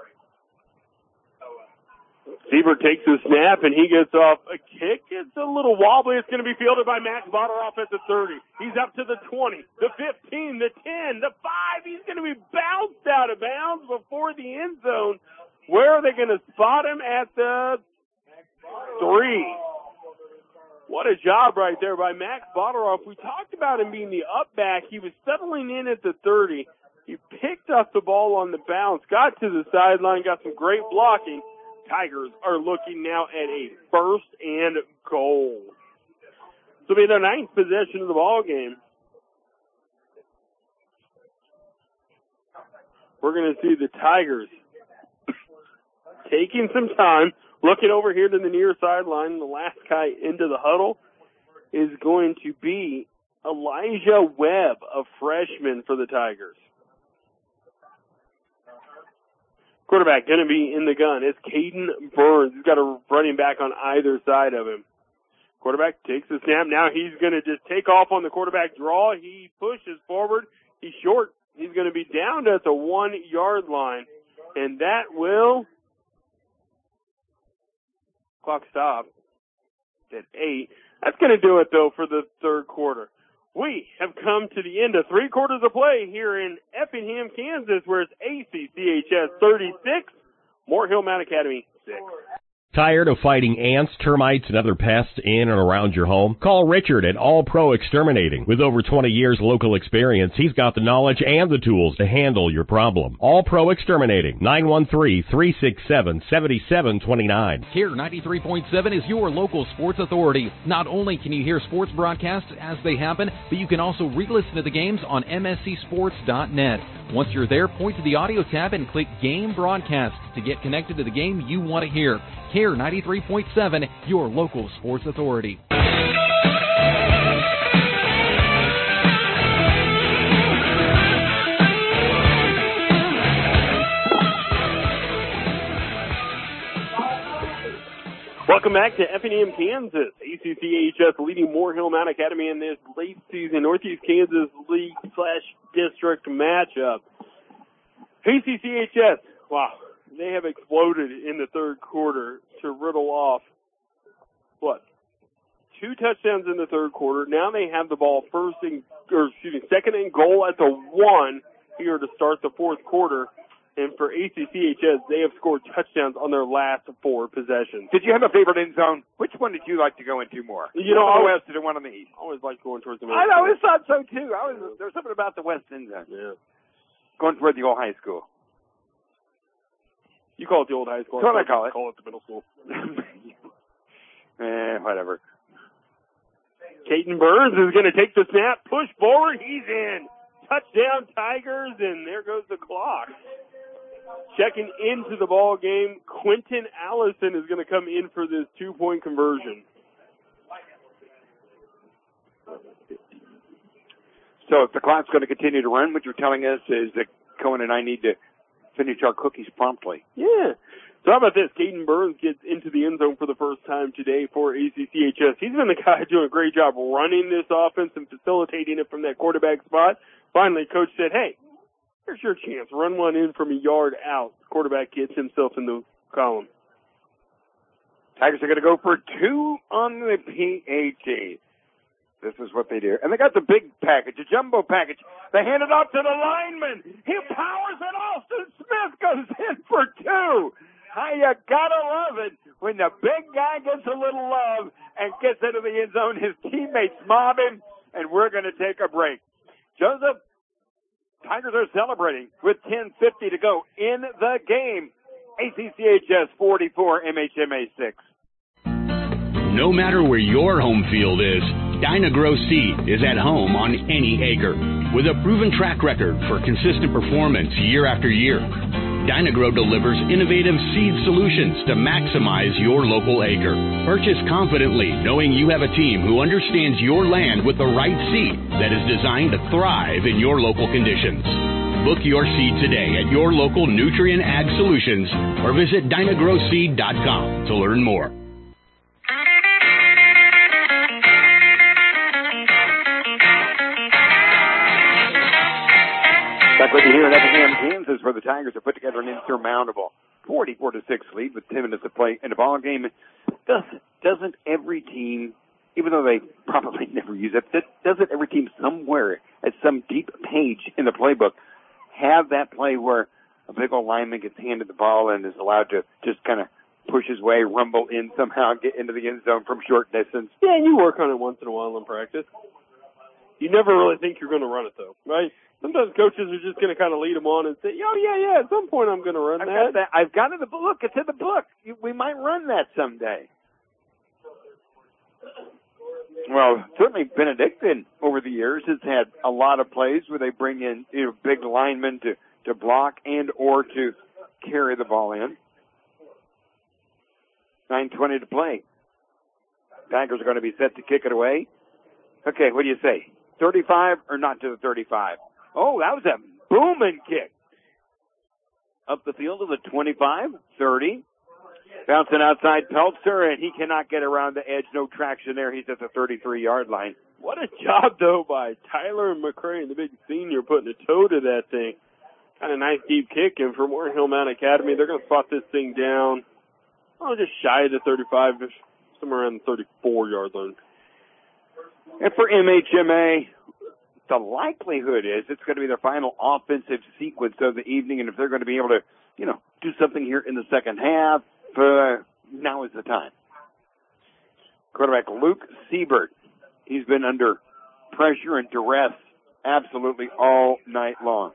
Siebert takes the snap, and he gets off a kick. It's a little wobbly. It's going to be fielded by Max Botteroff at the 30. He's up to the 20, the 15, the 10, the 5. He's going to be bounced out of bounds before the end zone. Where are they going to spot him? At the 3. What a job right there by Max Botteroff. We talked about him being the up back. He was settling in at the 30. He picked up the ball on the bounce, got to the sideline, got some great blocking. Tigers are looking now at a 1st and goal. This will be their 9th possession of the ball game. We're going to see the Tigers taking some time, looking over here to the near sideline. The last guy into the huddle is going to be Elijah Webb, a freshman for the Tigers. Quarterback going to be in the gun. It's Caden Burns. He's got a running back on either side of him. Quarterback takes the snap. Now he's going to just take off on the quarterback draw. He pushes forward. He's short. He's going to be down at the 1-yard line. And that will clock stop at 8. That's going to do it, though, for the 3rd quarter. We have come to the end of 3 quarters of play here in Effingham, Kansas, where it's ACCHS 36, Moore Hill Mount Academy 6. Tired of fighting ants, termites, and other pests in and around your home? Call Richard at All Pro Exterminating. With over 20 years local experience, he's got the knowledge and the tools to handle your problem. All Pro Exterminating, 913-367-7729. Care 93.7 is your local sports authority. Not only can you hear sports broadcasts as they happen, but you can also re-listen to the games on mscsports.net. Once you're there, point to the audio tab and click Game Broadcast to get connected to the game you want to hear. Care 93.7, your local sports authority. Welcome back to Effingham, Kansas. ACCHS leading Moore Hill Mount Academy in this late season Northeast Kansas League/district matchup. ACCHS, wow, they have exploded in the third quarter to riddle off, 2 touchdowns in the third quarter. Now they have the ball second and goal at the 1 here to start the fourth quarter. And for ACCHS, they have scored touchdowns on their last 4 possessions. Did you have a favorite end zone? Which one did you like to go into more? You know, the west or the one on the east? I always liked going towards the middle. I always thought so too. There's something about the west end zone. Yeah. Going toward the old high school. You call it the old high school. That's what I call it. Call it the middle school. Whatever. Caden Burns is going to take the snap, push forward, he's in. Touchdown Tigers, and there goes the clock. Checking into the ball game, Quentin Allison is going to come in for this 2-point conversion. So if the clock's going to continue to run, what you're telling us is that Cohen and I need to finish our cookies promptly. Yeah. So how about this? Caden Burns gets into the end zone for the first time today for ACCHS. He's been the guy doing a great job running this offense and facilitating it from that quarterback spot. Finally, coach said, hey, here's your chance. Run one in from a yard out. Quarterback gets himself in the column. Tigers are going to go for 2 on the PAT. This is what they do. And they got the big package, a jumbo package. They hand it off to the lineman. He powers it. Austin Smith goes in for 2. You gotta love it when the big guy gets a little love and gets into the end zone. His teammates mob him, and we're going to take a break. Joseph, Tigers are celebrating with 10:50 to go in the game. ACCHS 44, MHMA 6. No matter where your home field is, Dyna-Gro Seed is at home on any acre. With a proven track record for consistent performance year after year, Dyna-Gro delivers innovative seed solutions to maximize your local acre. Purchase confidently, knowing you have a team who understands your land with the right seed that is designed to thrive in your local conditions. Book your seed today at your local Nutrient Ag Solutions or visit dynagroseed.com to learn more. Back with you here in Effingham, Kansas, where the Tigers have put together an insurmountable 44-6 lead with 10 minutes to play in the ball game. Doesn't every team, even though they probably never use it, doesn't every team somewhere at some deep page in the playbook have that play where a big old lineman gets handed the ball and is allowed to just kind of push his way, rumble in somehow, get into the end zone from short distance? Yeah, and you work on it once in a while in practice. You never really think you're going to run it, though, right? Sometimes coaches are just going to kind of lead them on and say, oh, yeah, at some point I'm going to run that. I've got it in the book. It's in the book. We might run that someday. Well, certainly Benedictine over the years has had a lot of plays where they bring in big linemen to block and or to carry the ball in. 9:20 to play. Tigers are going to be set to kick it away. Okay, what do you say? 35 or not to the 35? Oh, that was a booming kick. Up the field to the 25, 30. Bouncing outside Peltzer, and he cannot get around the edge. No traction there. He's at the 33-yard line. What a job, though, by Tyler McCray, the big senior, putting a toe to that thing. Kind of nice deep kick. And for Moore Hill Mount Academy, they're going to spot this thing down, just shy of the 35, somewhere around the 34-yard line. And for MHMA, the likelihood is it's going to be their final offensive sequence of the evening, and if they're going to be able to, do something here in the second half, now is the time. Quarterback Luke Siebert. He's been under pressure and duress absolutely all night long.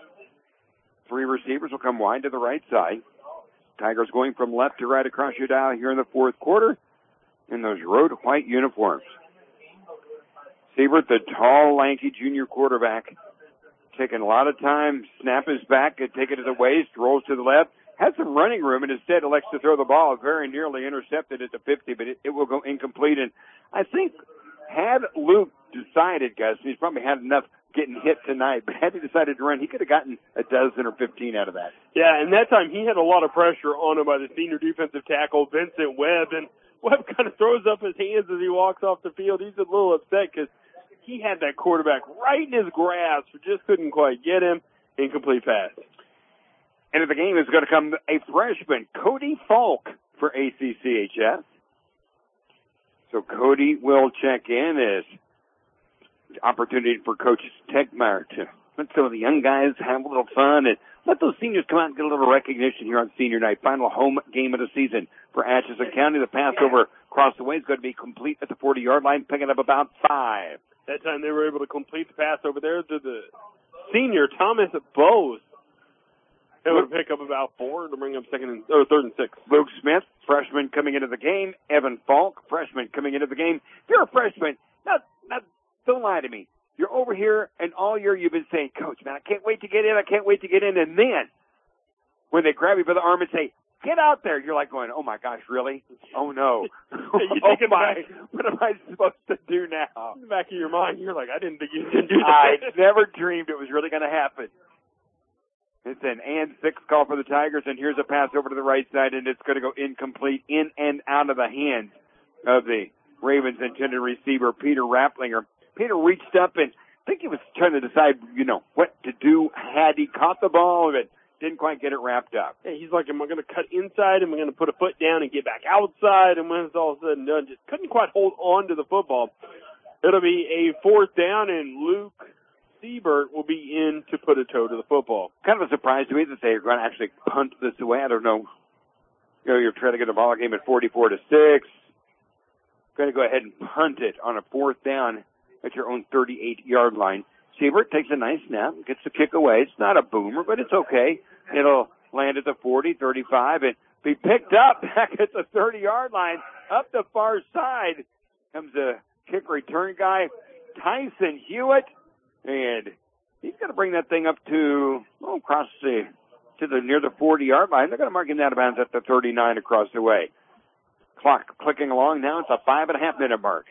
3 receivers will come wide to the right side. Tigers going from left to right across your dial here in the fourth quarter in those road white uniforms. Siebert, the tall, lanky junior quarterback, taking a lot of time, snap his back and take it to the waist, rolls to the left, has some running room, and instead elects to throw the ball, very nearly intercepted at the 50, but it will go incomplete. And I think had Luke decided, Gus, he's probably had enough getting hit tonight, but had he decided to run, he could have gotten a dozen or 15 out of that. Yeah, and that time he had a lot of pressure on him by the senior defensive tackle, Vincent Webb, and Webb kind of throws up his hands as he walks off the field. He's a little upset because he had that quarterback right in his grasp, just couldn't quite get him. Incomplete pass. Into the game is going to come a freshman, Cody Falk, for ACCHS. So Cody will check in as opportunity for Coach Tegmeyer to let some of the young guys have a little fun and let those seniors come out and get a little recognition here on senior night. Final home game of the season for Atchison County. The pass over across the way is going to be complete at the 40-yard line, picking up about 5. That time they were able to complete the pass over there to the senior, Thomas Bose. They would pick up about 4 to bring up 3rd and 6. Luke Smith, freshman coming into the game. Evan Falk, freshman coming into the game. If you're a freshman, don't lie to me. You're over here, and all year you've been saying, Coach, man, I can't wait to get in. I can't wait to get in. And then when they grab you by the arm and say, get out there, you're like going, oh, my gosh, really? Oh, no. Oh, my. What am I supposed to do now? In the back of your mind, you're like, I didn't think you could do that. I never dreamed it was really going to happen. It's an and 6 call for the Tigers, and here's a pass over to the right side, and it's going to go incomplete in and out of the hands of the Ravens' intended receiver, Peter Rapplinger. Peter reached up and I think he was trying to decide, what to do had he caught the ball, but didn't quite get it wrapped up. Yeah, he's like, am I going to cut inside? Am I going to put a foot down and get back outside? And when it's all said and done, just couldn't quite hold on to the football. It'll be a 4th down, and Luke Siebert will be in to put a toe to the football. Kind of a surprise to me that they're going to actually punt this away. I don't know. You're trying to get a ball game at 44-6. Going to go ahead and punt it on a 4th down at your own 38-yard line. Siebert takes a nice snap, gets the kick away. It's not a boomer, but it's okay. It'll land at the 40, 35, and be picked up back at the 30-yard line. Up the far side comes a kick return guy, Tyson Hewitt, and he's going to bring that thing up to across near the 40-yard line. They're going to mark him out of bounds at the 39 across the way. Clock clicking along now. It's a 5.5-minute mark.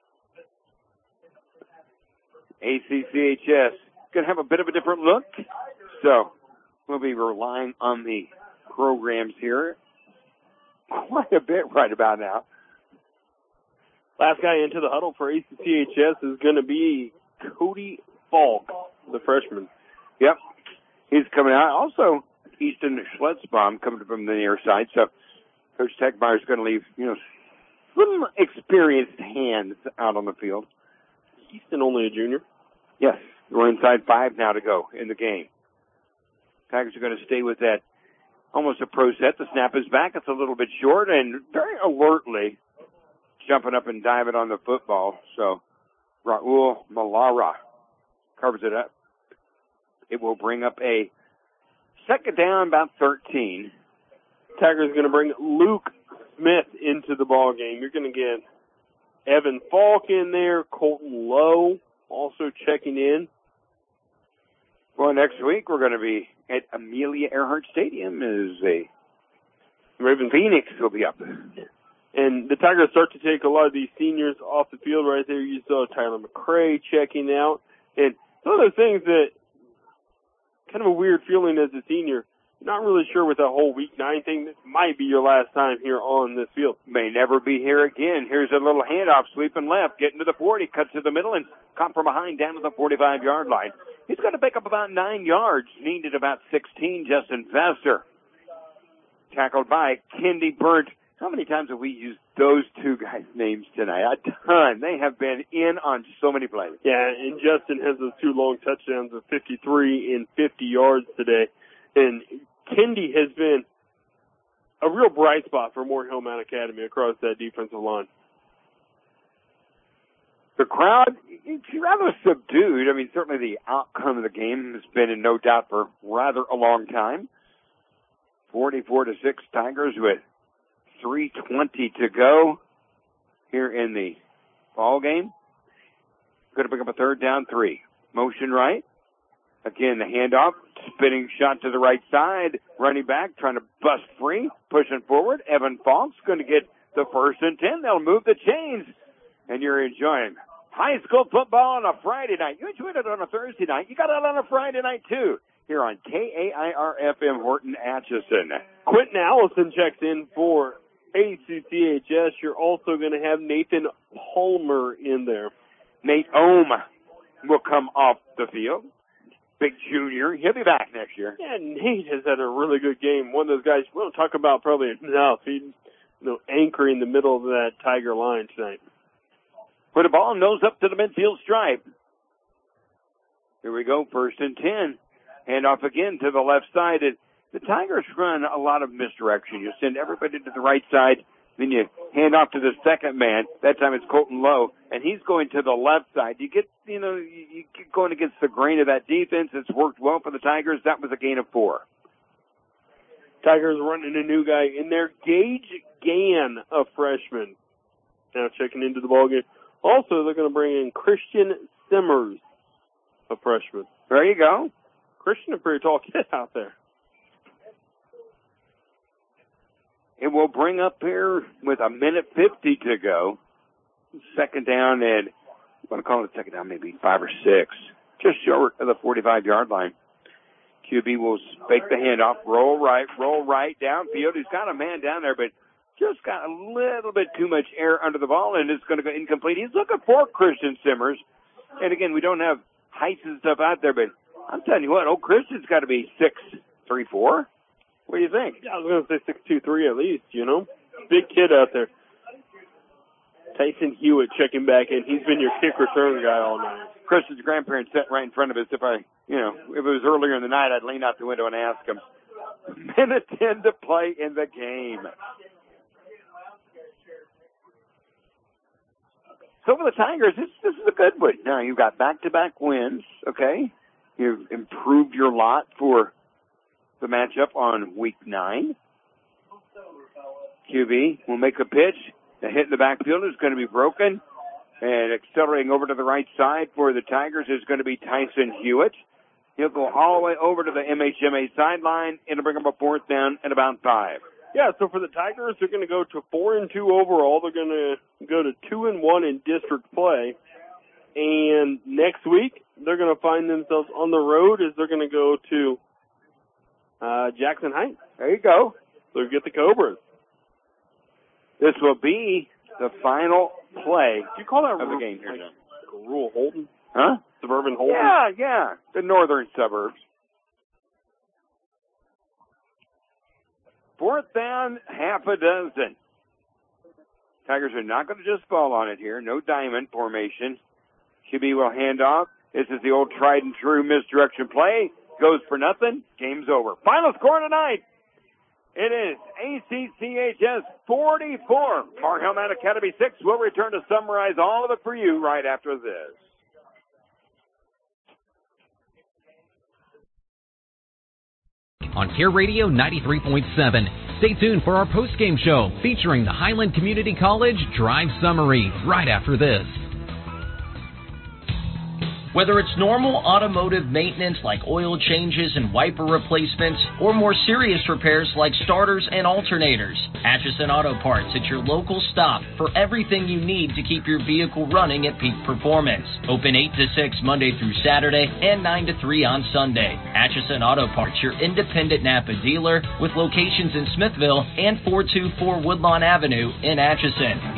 ACCHS going to have a bit of a different look, so we'll be relying on the programs here quite a bit right about now. Last guy into the huddle for ACCHS is going to be Cody Falk, the freshman. Yep, he's coming out. Also, Easton Schletzbaum coming from the near side, so Coach Tegmeyer is going to leave, some experienced hands out on the field. Easton only a junior. Yes, we're inside 5 now to go in the game. Tigers are going to stay with that almost a pro set. The snap is back. It's a little bit short and very alertly jumping up and diving on the football. So Raul Malara covers it up. It will bring up a 2nd down, about 13. Tigers going to bring Luke Smith into the ball game. You're going to get Evan Falk in there, Colton Lowe also checking in. Well, next week we're going to be at Amelia Earhart Stadium as Ravens Phoenix will be up. And the Tigers start to take a lot of these seniors off the field right there. You saw Tyler McCray checking out. And some of those things that kind of a weird feeling as a senior. Not really sure with that whole Week 9 thing. This might be your last time here on this field. May never be here again. Here's a little handoff, sweeping left, getting to the 40, cuts to the middle, and caught from behind down to the 45-yard line. He's going to pick up about 9 yards, needed about 16, Justin Vester. Tackled by Kendi Burnt. How many times have we used those two guys' names tonight? A ton. They have been in on so many plays. Yeah, and Justin has those 2 long touchdowns of 53 and 50 yards today. And Kendi has been a real bright spot for Moore Hill Mount Academy across that defensive line. The crowd, it's rather subdued. I mean, certainly the outcome of the game has been in no doubt for rather a long time. 44-6 Tigers with 3:20 to go here in the ball game. Going to pick up a 3rd down 3. Motion right. Again, the handoff, spinning shot to the right side. Running back, trying to bust free, pushing forward. Evan Falk's going to get the 1st and 10. They'll move the chains, and you're enjoying high school football on a Friday night. You enjoyed it on a Thursday night. You got it on a Friday night, too, here on KAIR-FM Horton Atchison. Quentin Allison checks in for ACCHS. You're also going to have Nathan Palmer in there. Nate Ohm will come off the field. Big junior. He'll be back next year. Yeah, Nate has had a really good game. One of those guys we don't talk about probably enough. He's anchoring the middle of that Tiger line tonight. Put the ball nose up to the midfield stripe. Here we go, 1st and 10. Hand off again to the left side. The Tigers run a lot of misdirection. You send everybody to the right side, then you hand off to the second man. That time it's Colton Lowe, and he's going to the left side. You get going against the grain of that defense. It's worked well for the Tigers. That was a gain of 4. Tigers running a new guy in there. Gage Gann, a freshman, now checking into the ballgame. Also, they're going to bring in Christian Simmers, a freshman. There you go. Christian, a pretty tall kid out there. It will bring up here with 1:50 to go. 2nd down, and I'm going to call it 2nd down, maybe 5 or 6. Just short of the 45-yard line. QB will fake the handoff, roll right downfield. He's got a man down there, but just got a little bit too much air under the ball, and it's going to go incomplete. He's looking for Christian Simmers. And again, we don't have heights and stuff out there, but I'm telling you what, old Christian's got to be 6'3", 4". What do you think? Yeah, I was going to say 6'2", 3" at least, Big kid out there. Tyson Hewitt checking back in. He's been your kick return guy all night. Christian's grandparents sat right in front of us. If it was earlier in the night, I'd lean out the window and ask him. 1:10 to play in the game. So for the Tigers, this is a good one. Now, you've got back-to-back wins, okay? You've improved your lot for the matchup on week 9. QB will make a pitch. The hit in the backfield is going to be broken. And accelerating over to the right side for the Tigers is going to be Tyson Hewitt. He'll go all the way over to the MHMA sideline. It'll bring up a 4th down and about 5. Yeah, so for the Tigers, they're going to go to 4-2 overall. They're going to go to 2-1 in district play. And next week, they're going to find themselves on the road as they're going to go to Jackson Heights. There you go. So get the Cobras. This will be the final play Do you call that of the game here. Like rural Holden? Huh? Suburban Holden? Yeah. The northern suburbs. 4th down, half a dozen. Tigers are not going to just fall on it here. No diamond formation. QB will hand off. This is the old tried and true misdirection play. Goes for nothing. Game's over. Final score tonight. It is ACCHS 44. Moore Hill Mount Academy 6. We'll return to summarize all of it for you right after this. On Care Radio 93.7. Stay tuned for our post-game show featuring the Highland Community College Drive Summary right after this. Whether it's normal automotive maintenance like oil changes and wiper replacements, or more serious repairs like starters and alternators, Atchison Auto Parts is your local stop for everything you need to keep your vehicle running at peak performance. Open 8 to 6 Monday through Saturday and 9 to 3 on Sunday. Atchison Auto Parts, your independent Napa dealer with locations in Smithville and 424 Woodlawn Avenue in Atchison.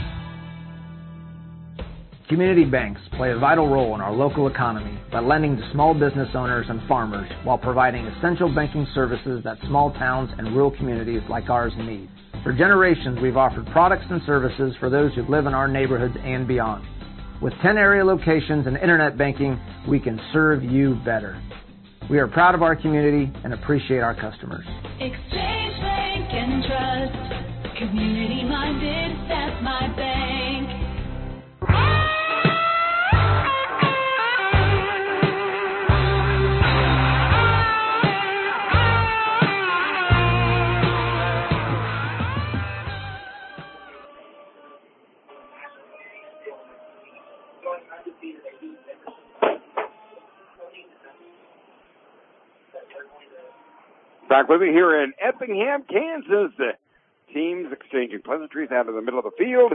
Community banks play a vital role in our local economy by lending to small business owners and farmers while providing essential banking services that small towns and rural communities like ours need. For generations, we've offered products and services for those who live in our neighborhoods and beyond. With 10 area locations and internet banking, we can serve you better. We are proud of our community and appreciate our customers. Exchange Bank and can trust. Community minded, that's my bank. Back with me here in Effingham, Kansas. The teams exchanging pleasantries out in the middle of the field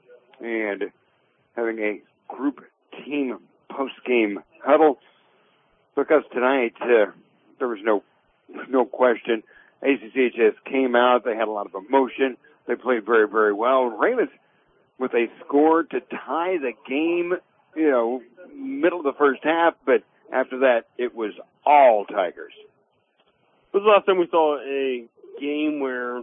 and having a group team post-game huddle. Because tonight, there was no question. ACCHS came out. They had a lot of emotion. They played very, very well. Ravens with a score to tie the game, middle of the first half. But after that, it was all Tigers. This was the last time we saw a game where,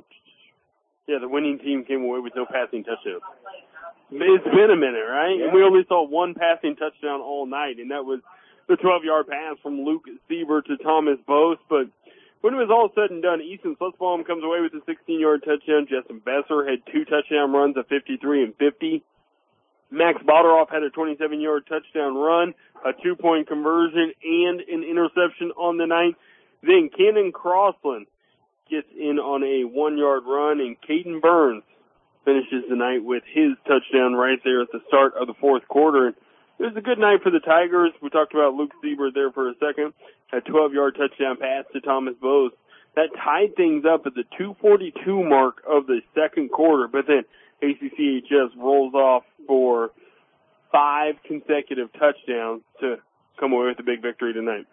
the winning team came away with no passing touchdowns. It's been a minute, right? Yeah. And we only saw one passing touchdown all night, and that was the 12-yard pass from Luke Sieber to Thomas Bose. But when it was all said and done, Easton Slutzbaum comes away with a 16-yard touchdown. Justin Besser had 2 touchdown runs of 53 and 50. Max Boderoff had a 27-yard touchdown run, a 2-point conversion, and an interception on the night. Then Cannon Crossland gets in on a 1-yard run, and Caden Burns finishes the night with his touchdown right there at the start of the fourth quarter. It was a good night for the Tigers. We talked about Luke Sieber there for a second. A 12-yard touchdown pass to Thomas Bose. That tied things up at the 2:42 mark of the second quarter, but then ACCHS rolls off for 5 consecutive touchdowns to come away with a big victory tonight.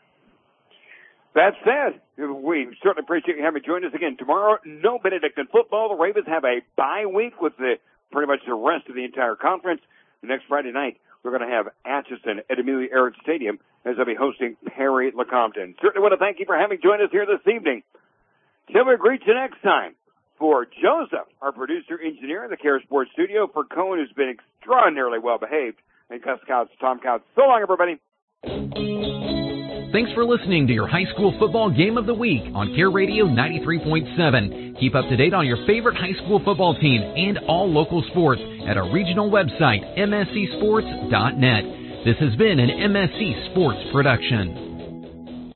That said, we certainly appreciate you having joined us again. Tomorrow, no Benedictine football. The Ravens have a bye week with pretty much the rest of the entire conference. Next Friday night, we're going to have Atchison at Amelia Earhart Stadium as they'll be hosting Perry Lecompton. Certainly want to thank you for having joined us here this evening. Till we greet you next time. For Joseph, our producer-engineer in the Care Sports Studio, for Cohen, who's been extraordinarily well-behaved, and Gus Couts, Tom Couts. So long, everybody. Thanks for listening to your high school football game of the week on Care Radio 93.7. Keep up to date on your favorite high school football team and all local sports at our regional website, mscsports.net. This has been an MSC Sports production.